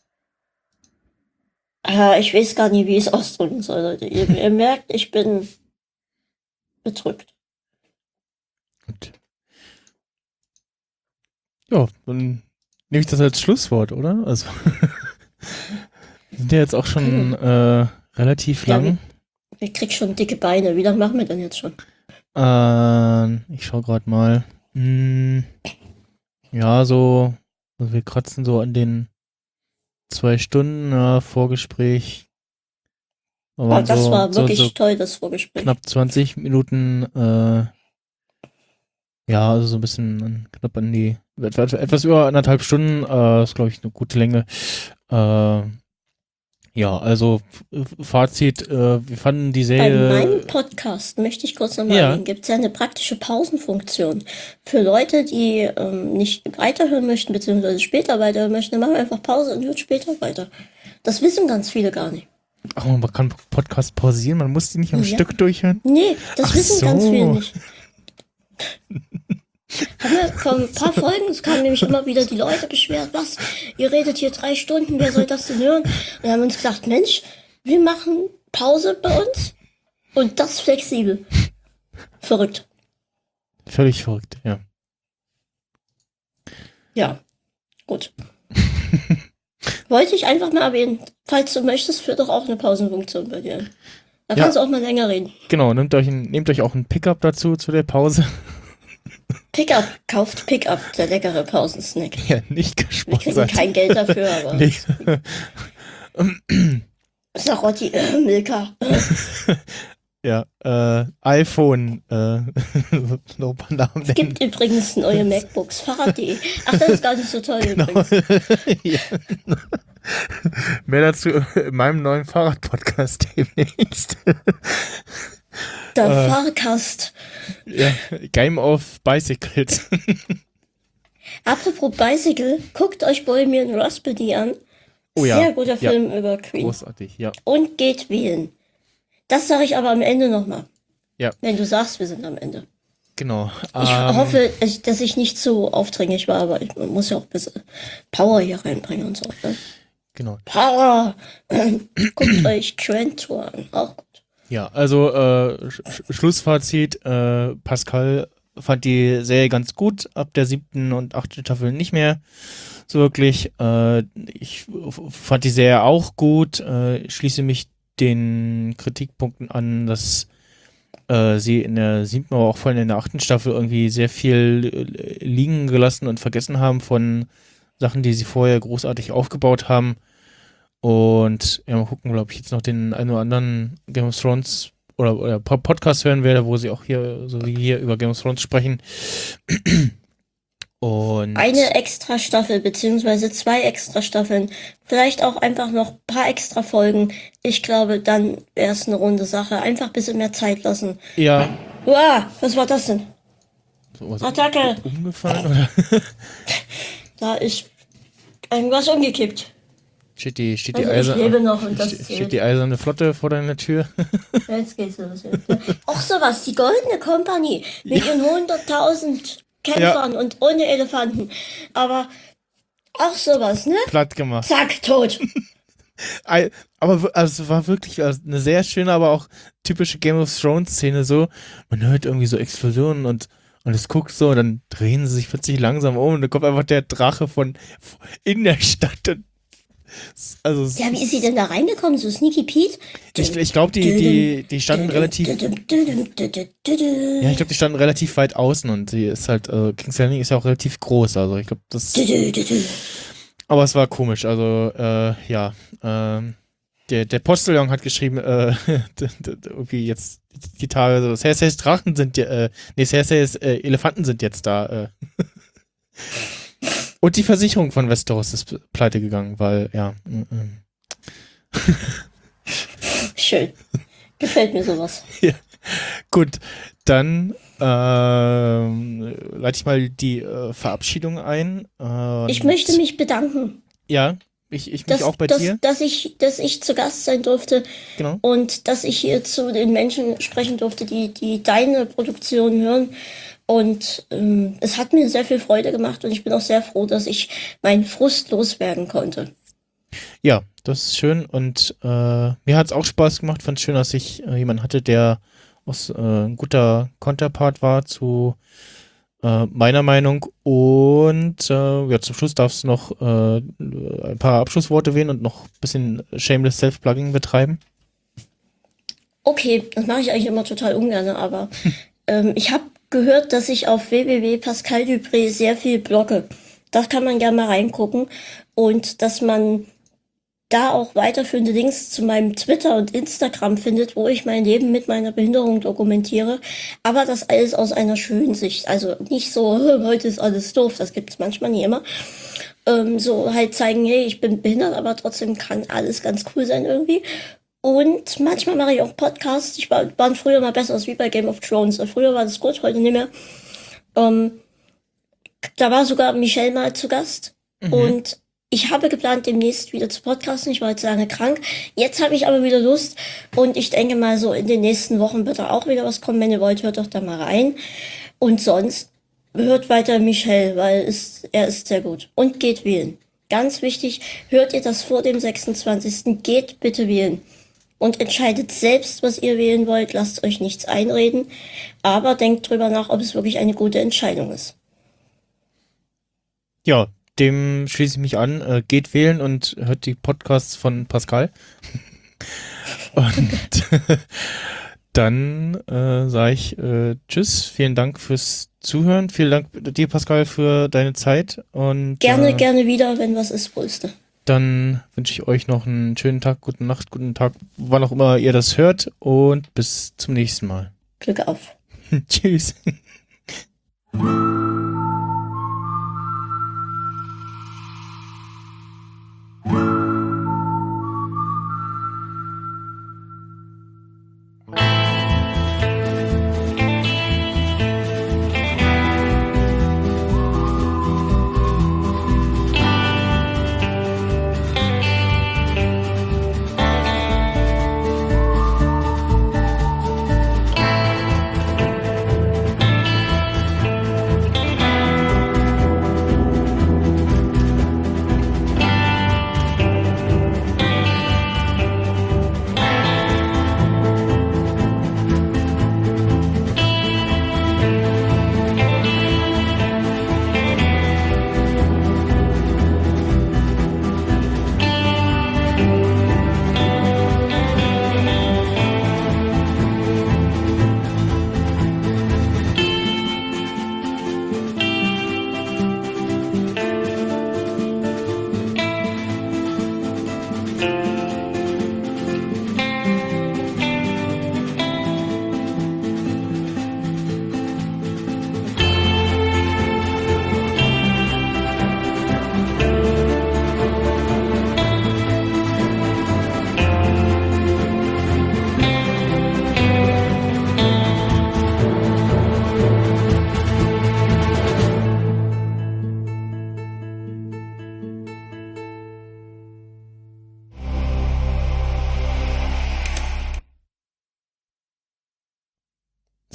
äh, ich weiß gar nicht, wie ich es ausdrücken soll, Leute. Ihr, ihr merkt, ich bin bedrückt. Gut. Ja, dann nehme ich das als Schlusswort, oder? Also, wir sind ja jetzt auch schon äh, relativ Ja, lang. Ich krieg schon dicke Beine. Wie lange machen wir denn jetzt schon? Äh, ich schau gerade mal. Hm, ja, so, also wir kratzen so an den zwei Stunden äh, Vorgespräch. Oh, Aber das so, war so, wirklich so toll, das Vorgespräch. knapp zwanzig Minuten, äh, ja, also so ein bisschen an, knapp an die, etwas, etwas über anderthalb Stunden, äh, ist glaube ich eine gute Länge. Äh, ja, also F- Fazit, äh, wir fanden die Bei Serie. meinem Podcast, möchte ich kurz nochmal Ja. erwähnen, gibt es ja eine praktische Pausenfunktion. Für Leute, die ähm, nicht weiterhören möchten, beziehungsweise später weiterhören möchten, dann machen wir einfach Pause und hört später weiter. Das wissen ganz viele gar nicht. Ach, man kann Podcast pausieren, man muss die nicht am Ja. Stück durchhören. Nee, das Ach wissen so. ganz viele nicht. Haben wir vor ein paar Folgen, es kamen nämlich immer wieder die Leute beschwert, was, ihr redet hier drei Stunden, wer soll das denn hören? Und wir haben uns gedacht, Mensch, wir machen Pause bei uns und das flexibel. Verrückt. Völlig verrückt, ja. Ja, gut. Wollte ich einfach mal erwähnen, falls du möchtest, führt doch auch eine Pausenfunktion bei dir. Da Ja. kannst du auch mal länger reden. Genau, nehmt euch, ein, nehmt euch auch ein Pickup dazu, zu der Pause. Pickup, kauft Pickup, der leckere Pausensnack. Ja, nicht Wir kriegen gesponsert. kein Geld dafür, aber Nee. Sarotti, äh, Milka. Ja, äh, iPhone, äh, noch ein paar Namen Es gibt übrigens neue MacBooks, Fahrrad punkt de. Ach, das ist gar nicht so toll übrigens. Ja. Mehr dazu in meinem neuen Fahrrad-Podcast demnächst. Der Äh. Fahrcast. Ja, Game of Bicycles. Apropos Bicycle, guckt euch Bohemian Rhapsody an. Oh ja, Sehr guter ja. Film über Queen. Großartig, ja. Und geht wählen. Das sage ich aber am Ende nochmal. Ja. Wenn du sagst, wir sind am Ende. Genau. Ich Ähm, hoffe, ich- dass ich nicht so aufdringlich war, aber ich, man muss ja auch ein bisschen Power hier reinbringen und so. Ne? Genau. Power! Guckt euch Grand Tour an. Auch gut. Ja, also äh, Sch Sch- Schlussfazit, äh, Pascal fand die Serie ganz gut, ab der siebten und achten Staffel nicht mehr so wirklich. Äh, ich f- fand die Serie auch gut, äh, schließe mich den Kritikpunkten an, dass äh, sie in der siebten, aber auch vor allem in der achten Staffel irgendwie sehr viel äh, liegen gelassen und vergessen haben von Sachen, die sie vorher großartig aufgebaut haben. Und ja, mal gucken, glaube ich, jetzt noch den einen oder anderen Game of Thrones oder, oder Podcast hören werde, wo sie auch hier, so wie hier, über Game of Thrones sprechen. Und eine extra Staffel, beziehungsweise zwei extra Staffeln. Vielleicht auch einfach noch ein paar extra Folgen. Ich glaube, dann wäre es eine runde Sache. Einfach ein bisschen mehr Zeit lassen. ja, Uah, was war das denn? so was Attacke! umgefallen oder Da ist irgendwas umgekippt. steht die, steht die, Also ich Eisen, lebe noch und das steht, zählt. steht die eiserne Flotte vor deiner Tür? Jetzt geht's los. Auch sowas, die Goldene Company mit ihren hunderttausend Kämpfern und ohne Elefanten. Aber auch sowas, ne? Platt gemacht. Zack, tot. Ei- Aber w- also es war wirklich also eine sehr schöne, aber auch typische Game of Thrones Szene so. Man hört irgendwie so Explosionen und und es guckt so und dann drehen sie sich plötzlich langsam um und dann kommt einfach der Drache von in der Stadt. Und, also es- Ja, wie ist sie denn da reingekommen? So Sneaky Pete? ich, ich glaube, die, die, die standen relativ, ja, ich glaube, die standen relativ weit außen und sie ist halt, äh, King's Landing ist ja auch relativ groß, also ich glaube, das, aber es war komisch, also, äh, ja, ähm, der, der Postillon hat geschrieben, äh, d- d- d- irgendwie jetzt die Tage so, Cerseis Drachen sind, ja, äh, nee, Cerseis äh, Elefanten sind jetzt da, äh. Und die Versicherung von Westeros ist pleite gegangen, weil, ja, mm, mm. Schön. Gefällt mir sowas. Gut, dann ähm, leite ich mal die äh, Verabschiedung ein. Und Ich möchte mich bedanken, Ja, ich, ich mich dass, auch bei dass, dir. dass, ich, dass ich zu Gast sein durfte Genau. und dass ich hier zu den Menschen sprechen durfte, die, die deine Produktion hören. Und ähm, es hat mir sehr viel Freude gemacht und ich bin auch sehr froh, dass ich meinen Frust loswerden konnte. Ja, das ist schön und äh, mir hat es auch Spaß gemacht. Fand schön, dass ich äh, jemanden hatte, der aus, äh, ein guter Counterpart war zu äh, meiner Meinung. Und äh, ja, zum Schluss darfst du noch äh, ein paar Abschlussworte wählen und noch ein bisschen shameless Self-Plugging betreiben. Okay, das mache ich eigentlich immer total ungern, aber ähm, ich habe gehört, dass ich auf w w w punkt pascal dupré sehr viel blogge. Das kann man gerne mal reingucken und dass man da auch weiterführende Links zu meinem Twitter und Instagram findet, wo ich mein Leben mit meiner Behinderung dokumentiere. Aber das alles aus einer schönen Sicht. Also nicht so, heute ist alles doof, das gibt es manchmal nie immer. Ähm, so halt zeigen, hey, ich bin behindert, aber trotzdem kann alles ganz cool sein irgendwie. Und manchmal mache ich auch Podcasts. Ich war, waren früher mal besser als wie bei Game of Thrones. Früher war das gut, heute nicht mehr. Ähm, da war sogar Michelle mal zu Gast. Mhm. Und ich habe geplant, demnächst wieder zu podcasten. Ich war jetzt lange krank. Jetzt habe ich aber wieder Lust. Und ich denke mal, so in den nächsten Wochen wird da auch wieder was kommen. Wenn ihr wollt, hört doch da mal rein. Und sonst hört weiter Michelle, weil es, er ist sehr gut. Und geht wählen. Ganz wichtig, hört ihr das vor dem sechsundzwanzigsten Geht bitte wählen. Und entscheidet selbst, was ihr wählen wollt. Lasst euch nichts einreden. Aber denkt drüber nach, ob es wirklich eine gute Entscheidung ist. Ja, dem schließe ich mich an. Äh, geht wählen und hört die Podcasts von Pascal. Und dann äh, sage ich äh, Tschüss. Vielen Dank fürs Zuhören. Vielen Dank dir, Pascal, für deine Zeit. Und Gerne, äh, gerne wieder, wenn was ist, Brüste. Dann wünsche ich euch noch einen schönen Tag, gute Nacht, guten Tag, wann auch immer ihr das hört. Und bis zum nächsten Mal. Glück auf. Tschüss.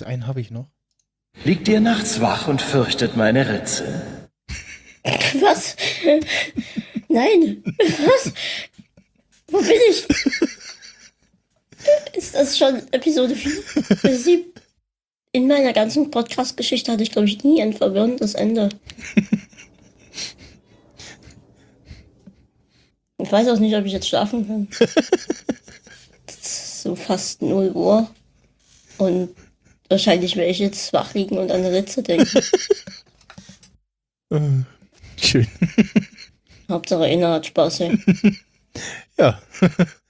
einen habe ich noch. Liegt ihr nachts wach und fürchtet meine Ritze? Was? Nein. Was? Wo bin ich? Ist das schon Episode vier? sieben? In meiner ganzen Podcast-Geschichte hatte ich, glaube ich, nie ein verwirrendes Ende. Ich weiß auch nicht, ob ich jetzt schlafen kann. Es ist so fast null Uhr. Und wahrscheinlich werde ich jetzt wach liegen und an eine Ritze denken. Schön. Hauptsache Inna hat Spaß, ey. Ja.